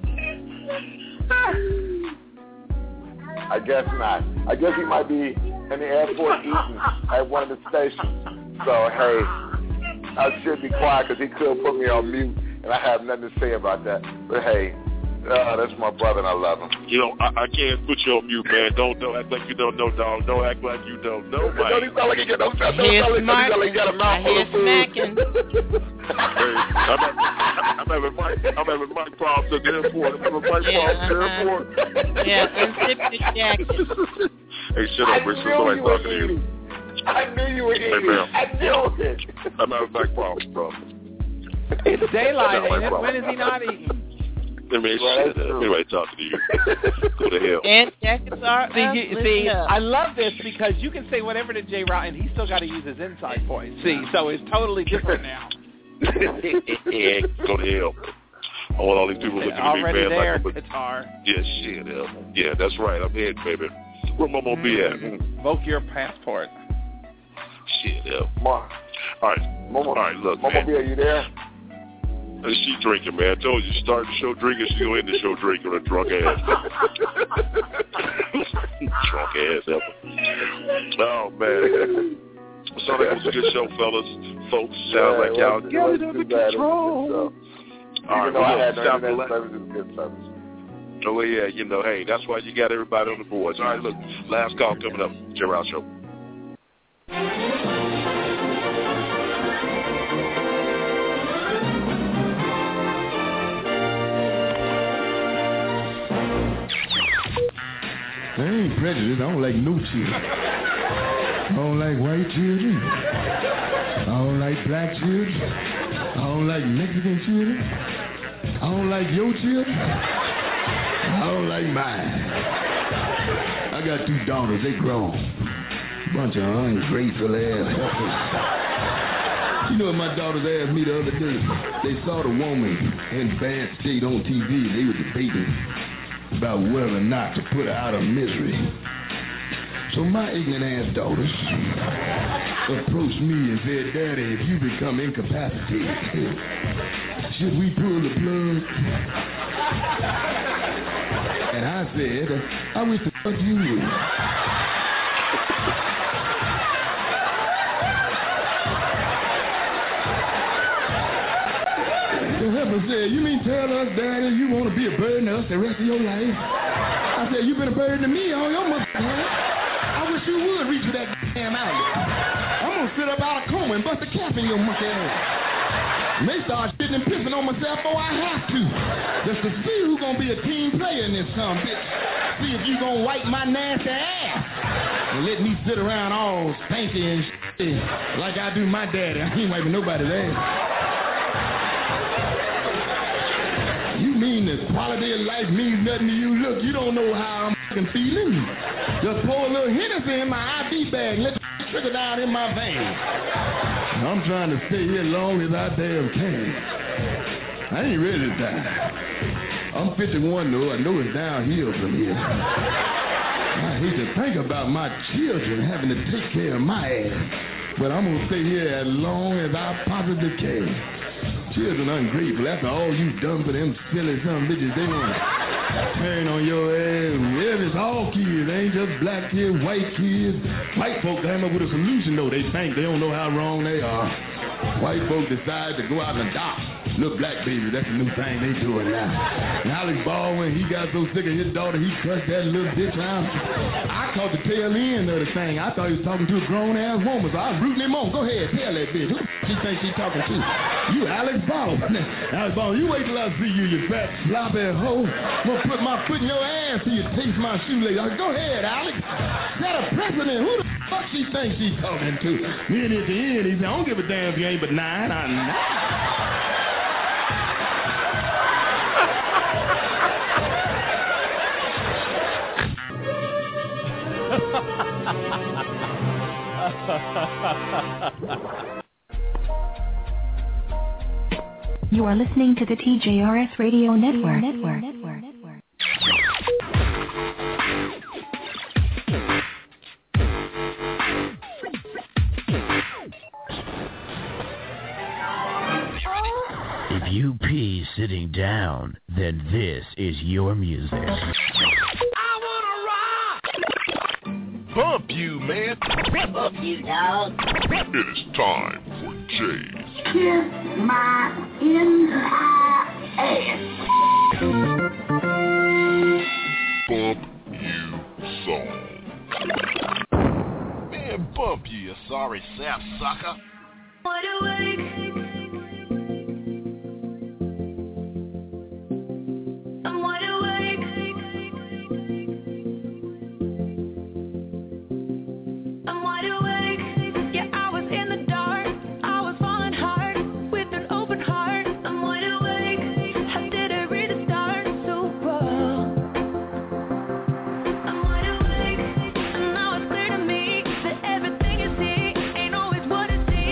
I guess not. I guess he might be in the airport eating at one of the stations. So, hey, I should be quiet because he could put me on mute, and I have nothing to say about that. But, hey, uh, that's my brother, and I love him. You know, I, I can't put you on mute, man. Don't don't act like you don't know, dog. Don't act like you don't know, man. Don't even sound like he got no sound. Don't Here's sound like he got a mouthful of food. smacking. Hey, I'm having, I'm having mic, I'm having mic problems at the airport. I'm having mic Yeah, problems at the uh-huh. airport. Yeah, unzip your jacket. Hey, shut up, Rich. Somebody's talking to you. I knew you were Hey, eating. man. I knew it. I'm having mic problems, bro. It's daylight, Shut up, ain't it? bro. When is he not eating? I mean, Well, shit, that's uh, true. anybody talking to you? Go to hell. And jackets are See, up. you, Listen see, up. I love this because you can say whatever to Jay Ryle, and he's still got to use his inside voice. See, so it's totally different now. Yeah, go to hell. I want all these people looking at me, Already man, there, like I'm a, guitar. yeah, shit, uh, yeah, that's right. I'm in, baby. Where Momo be at? Mm. Invoke your passport. Shit, yeah. Mark. All right, Momo, all right, look, Momo man. B, are you there? And she drinking, man. I told you, start the show drinking, she go end the show drinking with a drunk ass. Drunk ass ever. Oh, man. So that was a good show, fellas. Folks, sounds Yeah, like y'all it got wasn't it too under bad. It was control. good stuff. All right, Even though I well, had no stop internet the service, it was good service. Oh, well, yeah, you know, hey, that's why you got everybody on the boards. All right, look, last call coming up. Jay Ryle Show. I ain't prejudiced. I don't like no children. I don't like white children. I don't like black children. I don't like Mexican children. I don't like your children. I don't like mine. I got two daughters. They grown. Bunch of ungrateful ass heifers. You know what my daughters asked me the other day? They saw the woman in bad state on T V. They were debating about whether or not to put her out of misery. So my ignorant ass daughters approached me and said, Daddy, if you become incapacitated, should we pull the plug? And I said, I wish the fuck you would. The heifer said, you mean tell us, Daddy, you want to be a burden to us the rest of your life? I said, you been a burden to me all your mother life. I wish you would reach for that damn outlet. I'm going to sit up out of coma and bust a cap in your monkey ass. And they start shitting and pissing on myself before I have to. Just to see who's going to be a team player in this son bitch. See if you going to wipe my nasty ass. And let me sit around all stanky and shit like I do my daddy. I ain't wiping nobody's ass. You mean the quality of life means nothing to you? Look, you don't know how I'm fucking feeling. Just pour a little Hennessy in my I V bag and let it trickle down in my veins. I'm trying to stay here long as I damn can. I ain't ready to die. I'm fifty-one though. I know it's downhill from here. I hate to think about my children having to take care of my ass. But I'm going to stay here as long as I possibly can. children ungrateful. After all you done for them silly some bitches, they want to turn on your ass. Yeah, it's all kids. They ain't just black kids, white kids. White folks came up with a solution, though. They think they don't know how wrong they are. White folks decide to go out and adopt little black babies. That's the new thing they doing now. And Alex Baldwin, he got so sick of his daughter, he cussed that little bitch out. I caught the tail end of the thing. I thought he was talking to a grown-ass woman, so I was rooting him on. Go ahead, tell that bitch. Who she thinks she's talking to? You, Alex Baldwin. Alex Baldwin, you wait till I see you, you fat, sloppy hoe. I'm going to put my foot in your ass till you taste my shoelace. Go ahead, Alex. Set a precedent. Who the fuck she thinks she's talking to? Then at the end, he said, I don't give a damn if you ain't but nine. I'm nine. You are listening to the T J R S Radio Network. Network. Network. Network. If you pee sitting down, then this is your music. Bump you, man. Bump you, dog. It is time for Jay's Kiss my entire ass. Bump You song. Man, bump you, you sorry sap sucker. Wide awake. I'm wide awake. I'm wide awake. Yeah, I was in the dark. I was falling hard with an open heart. I'm wide awake. I didn't read the stars so well. I'm wide awake. And now it's clear to me that everything you see ain't always what it seems.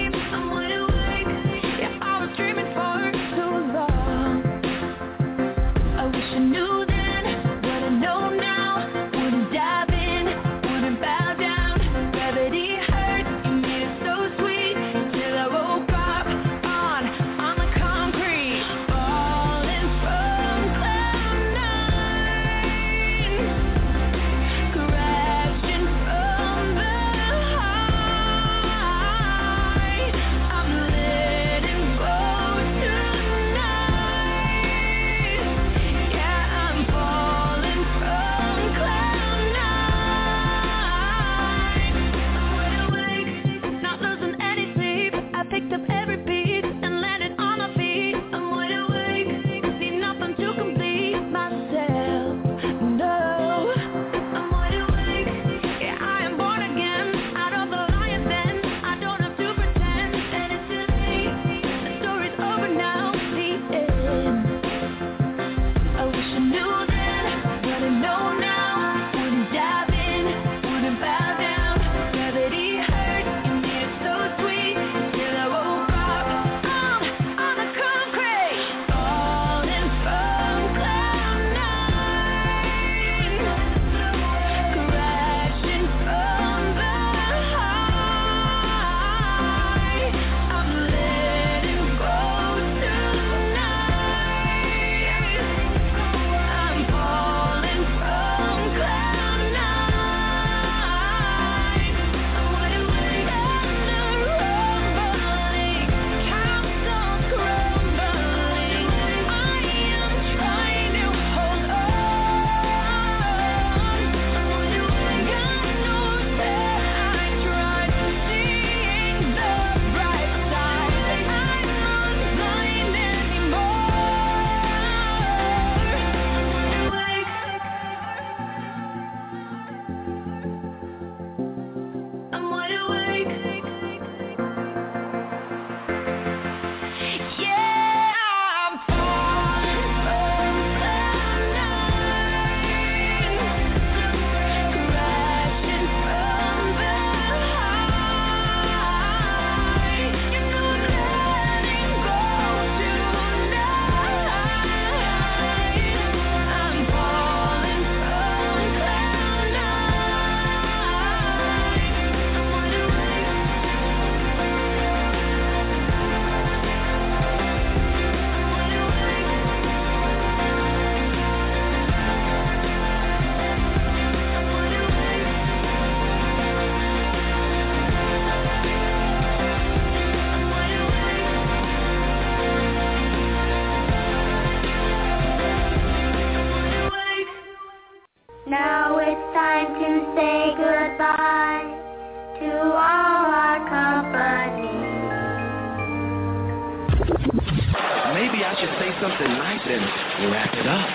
Maybe I should say something nice and wrap it up.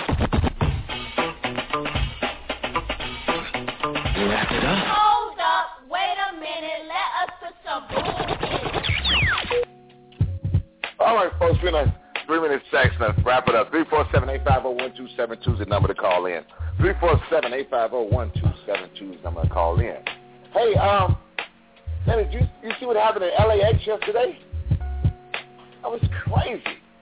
Wrap it up. Hold up, wait a minute, let us put some bullshit. All right, folks, we're in a three-minute section. Let's wrap it up. three four seven, eight five zero, one two seven two is the number to call in. three four seven, eight five zero, one two seven two is the number to call in. Hey, um, man, did you, you see what happened in L A X yesterday? That was crazy.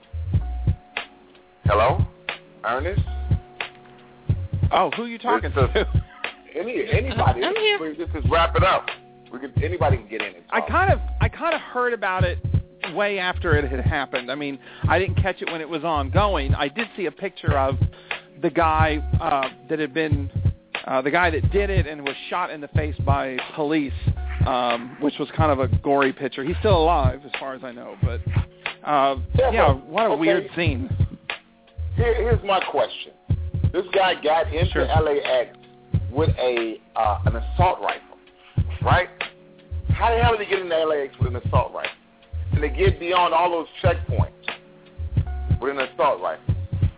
Hello? Ernest? Oh, who are you talking Just, to? Any Anybody. I'm here. We just, just wrap it up. We can, anybody can get in and I talk. kind of, I kind of heard about it way after it had happened. I mean, I didn't catch it when it was ongoing. I did see a picture of the guy uh, that had been, uh, the guy that did it and was shot in the face by police, um, which was kind of a gory picture. He's still alive, as far as I know, but uh, yeah, yeah, but, what a okay. weird scene. Here, here's my question. This guy got into Sure. L A X with a uh, an assault rifle, right? How the hell did he get into L A X with an assault rifle? And they get beyond all those checkpoints with an assault rifle?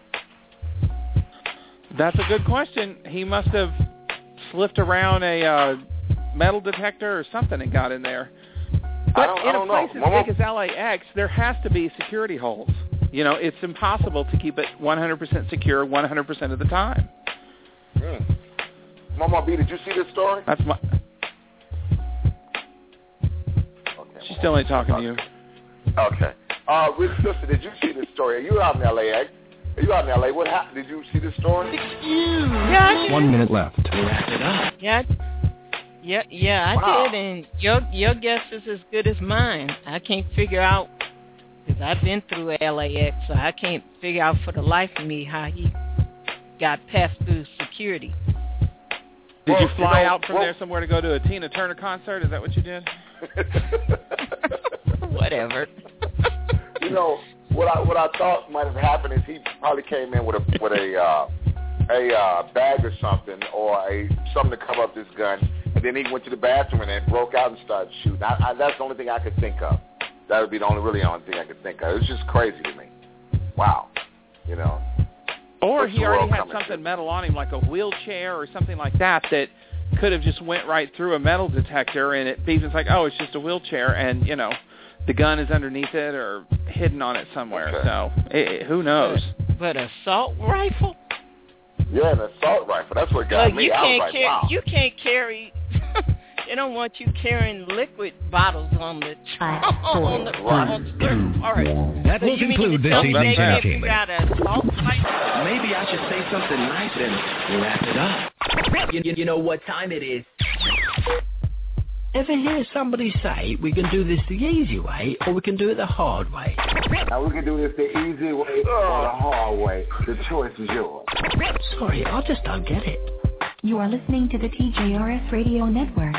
That's a good question. He must have slipped around a uh, metal detector or something and got in there. But I don't, in I a don't place know. as Mama, big as L A X, there has to be security holes. You know, it's impossible to keep it one hundred percent secure one hundred percent of the time. mm. Mama B, did you see this story? That's my... Okay. She still ain't talking to you. Okay. Uh, Rich sister, did you see this story? Are you out in L A X? Are you out in L A? What happened? Did you see this story? Yeah. One minute left. Wrap it up. Yeah. Yeah, yeah, I Wow. did, and your your guess is as good as mine. I can't figure out, because I've been through L A X, so I can't figure out for the life of me how he got passed through security. Did Well, you fly you know, out from well- there somewhere to go to a Tina Turner concert? Is that what you did? Whatever. You know, what I what I thought might have happened is he probably came in with a with a uh, a uh, bag or something, or a something to cover up this gun, and then he went to the bathroom and then broke out and started shooting. I, I, that's the only thing I could think of. That would be the only really only thing I could think of. It was just crazy to me. Wow, you know. Or What's he the already world had coming something to? metal on him, like a wheelchair or something like that, that could have just went right through a metal detector, and it beeps. It's like, oh, it's just a wheelchair, and, you know, the gun is underneath it or hidden on it somewhere. Okay. So it, who knows? But assault rifle? Yeah, an assault rifle. That's what got Look, me. you I was can't like, carry. wow. You can't carry. They don't want you carrying liquid bottles on the on the, on the third part. That will You mean conclude to this tell me they evening's can't entertainment. figure out an assault rifle? Maybe I should say something nice and wrap it up. You, you, you know what time it is. Ever hear somebody say we can do this the easy way or we can do it the hard way? Now we can do this the easy way or the hard way. The choice is yours. Sorry, I just don't get it. You are listening to the T J R S Radio Network.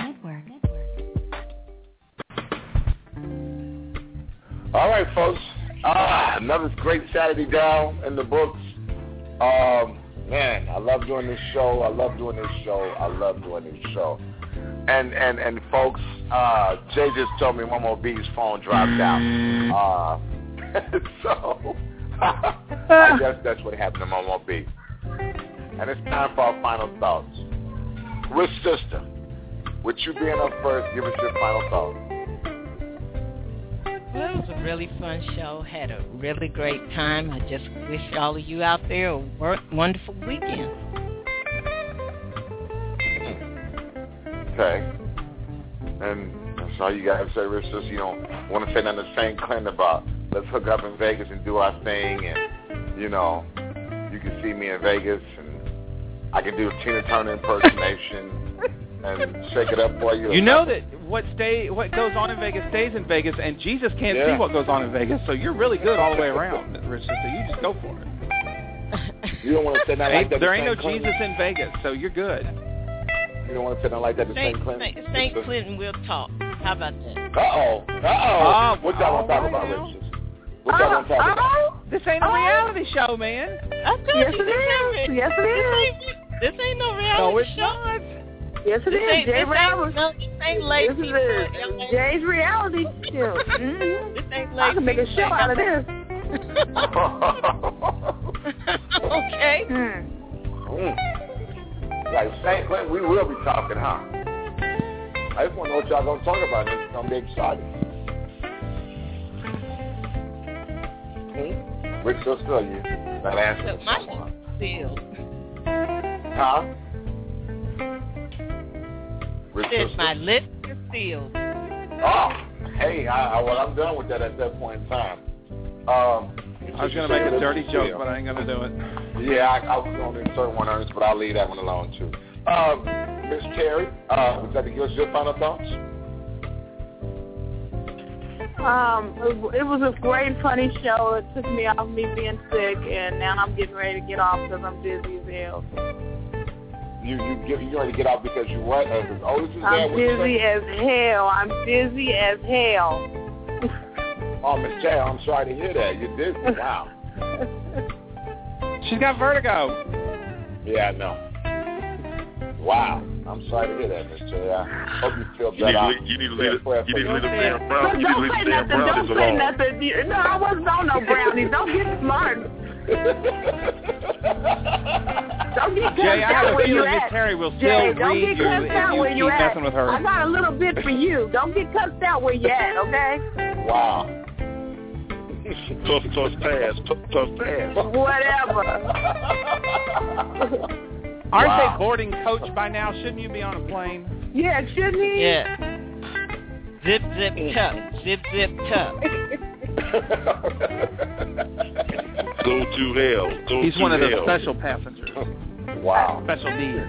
All right, folks. Ah, another great Saturday down in the books. Um, man, I love doing this show. I love doing this show. I love doing this show. And and and folks, uh, Jay just told me Momo B's phone dropped out. Uh, so I guess that's what happened to Momo B. And it's time for our final thoughts. Rich sister, with you being up first, give us your final thoughts. Well, it was a really fun show. Had a really great time. I just wish all of you out there a wor- wonderful weekend. Okay. And that's all you guys say, Rich sister. You don't want to say nothing to Saint Clinton about let's hook up in Vegas and do our thing, and you know, you can see me in Vegas and I can do a Tina Turner impersonation and shake it up for you. You know that what stay what goes on in Vegas stays in Vegas, and Jesus can't Yeah. see what goes on in Vegas, so you're really good all the way around, Rich sister. You just go for it. You don't want to say nothing like Ain't- that. there to ain't no Saint Clinton? Jesus in Vegas, so you're good. You don't want to say nothing like that to Saint, Saint Clinton? Saint, Saint Clinton will talk. How about that? Uh-oh. Uh-oh. Oh, what y'all want to talk all about, right now. Rich sister? What y'all want to talk about? This ain't a reality show, man. I told Yes, you, it this is. ain't- Yes, it this is. ain't- This ain't no No, reality it's show. not. Yes, it this is. Ain't, Jay this Ralph. ain't, no, this ain't late. This is it. Jay's reality show. Mm-hmm. This ain't late. I can make a show out of this. Okay. Hmm. Mm. Like Saint Clinton, we will be talking, huh? I just want to know what y'all gonna talk about. It's gonna be exciting. Hmm? Rick, sister, you not answering. My shit's sealed. Huh? Rick, Says sister? my lips are sealed. Oh, hey, I, I, well, I'm done with that at that point in time. Um, I was going to make a dirty joke, but I ain't going to do it. Yeah, I, I was going to insert one, Ernest, but I'll leave that one alone, too. Um, Miss Terry, uh, would you like to give us your final thoughts? Um, it was a great, funny show. It took me off me being sick, and now I'm getting ready to get off because I'm busy as hell. You you get you ready to get off because you what? Uh, oh, this is I'm bad. busy as hell. I'm busy as hell. Oh, Miss Terry, I'm sorry to hear that. You're busy. Wow. She's got vertigo. Yeah, I know. Wow. I'm sorry to hear that, Miss Terry. I hope you feel You better. need, to, you need to leave it. You need to leave the damn brownies. Don't You need say to leave the damn nothing. Don't brownies say alone. nothing. No, I wasn't on no brownies. Don't get smart. Don't get cussed Jay, I have out a where you feeling Miss at. Terry will still Jay, don't read get you cussed if out you where keep you at. messing with her. I got a little bit for you. Don't get cussed out where you at, okay? Wow. Tough, tough pass. Tough, tough pass. Whatever. Aren't Wow. they boarding coach by now? Shouldn't you be on a plane? Yeah, shouldn't he? Yeah. Zip, zip, tuck. Zip, zip, tuck. Go to hell. Go He's to one of hell. those special passengers. Wow. Special needs.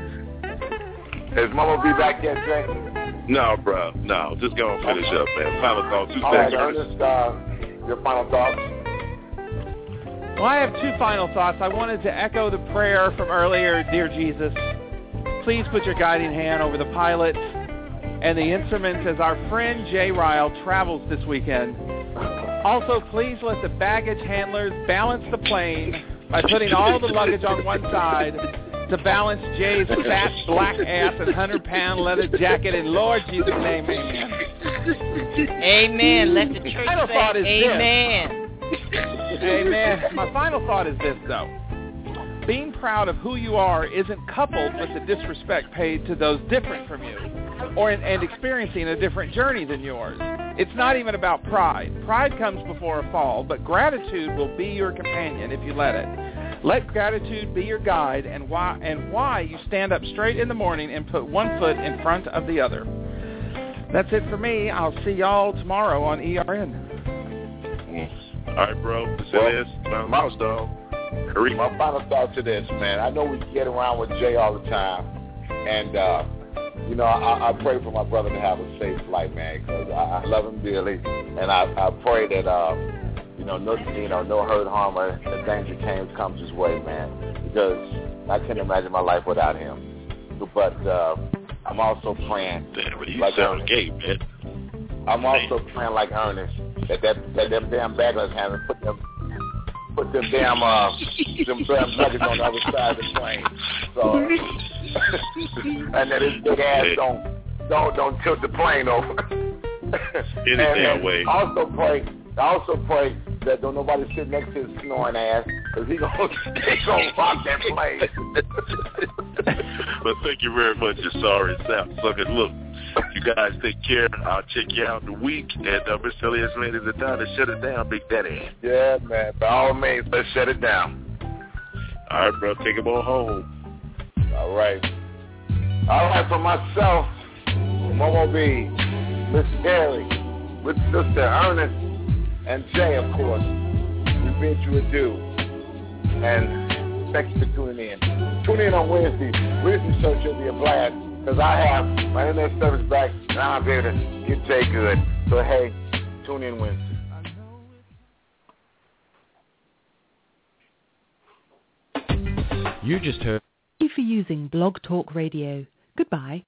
Is Mama be back yet, Jay? No, bro. No. Just go and finish up, man. Final thoughts. Two All right, seconds. Ernest, uh, your final thoughts? Well, I have two final thoughts. I wanted to echo the prayer from earlier, Dear Jesus, please put your guiding hand over the pilot and the instruments as our friend Jay Ryle travels this weekend. Also, please let the baggage handlers balance the plane by putting all the luggage on one side to balance Jay's fat black ass and one hundred pound leather jacket. In Lord Jesus' name, amen. Amen. Let the church Final thought is say this. amen. Amen. My final thought is this, though. Being proud of who you are isn't coupled with the disrespect paid to those different from you or in, and experiencing a different journey than yours. It's not even about pride. Pride comes before a fall, but gratitude will be your companion if you let it. Let gratitude be your guide and why, and why you stand up straight in the morning and put one foot in front of the other. That's it for me. I'll see y'all tomorrow on E R N. All right, bro. This is Mouse Dog. Hurry. My final thought to this, man. I know we get around with Jay all the time, and uh, you know, I, I pray for my brother to have a safe flight, man, because I, I love him dearly, and I, I pray that uh, you know, no, you know, no hurt, harm, or the danger came comes his way, man, because I can't imagine my life without him. But uh, I'm also praying, Damn, you like sound Ernest. gay, man. I'm also praying like Ernest that that, that them damn bagglers haven't put them. Put them damn uh, them damn nuggets on the other side of the plane, so and that his big ass don't don't don't tilt the plane over. Any and, damn and way. Also pray, I also pray that don't nobody sit next to his snoring ass, because he gonna he gonna rock that plane. But thank you very much, you sorry sap suckers. Look, you guys take care. I'll check you out in a week. And uh, Miss Elias, man, is it time to shut it down, Big Daddy? Yeah, man. By all means, let's shut it down. All right, bro. Take them all home. All right. All right, for myself, Momo B, Miss Terry, with Sister Ernest, and Jay, of course, we bid you adieu. And thank you for tuning in. Tune in on Wednesday. Wednesday show should be a blast, because I have my internet service back, and I'll be able to get Jay good. So, hey, tune in Wednesday. You just heard. Thank you for using Blog Talk Radio. Goodbye.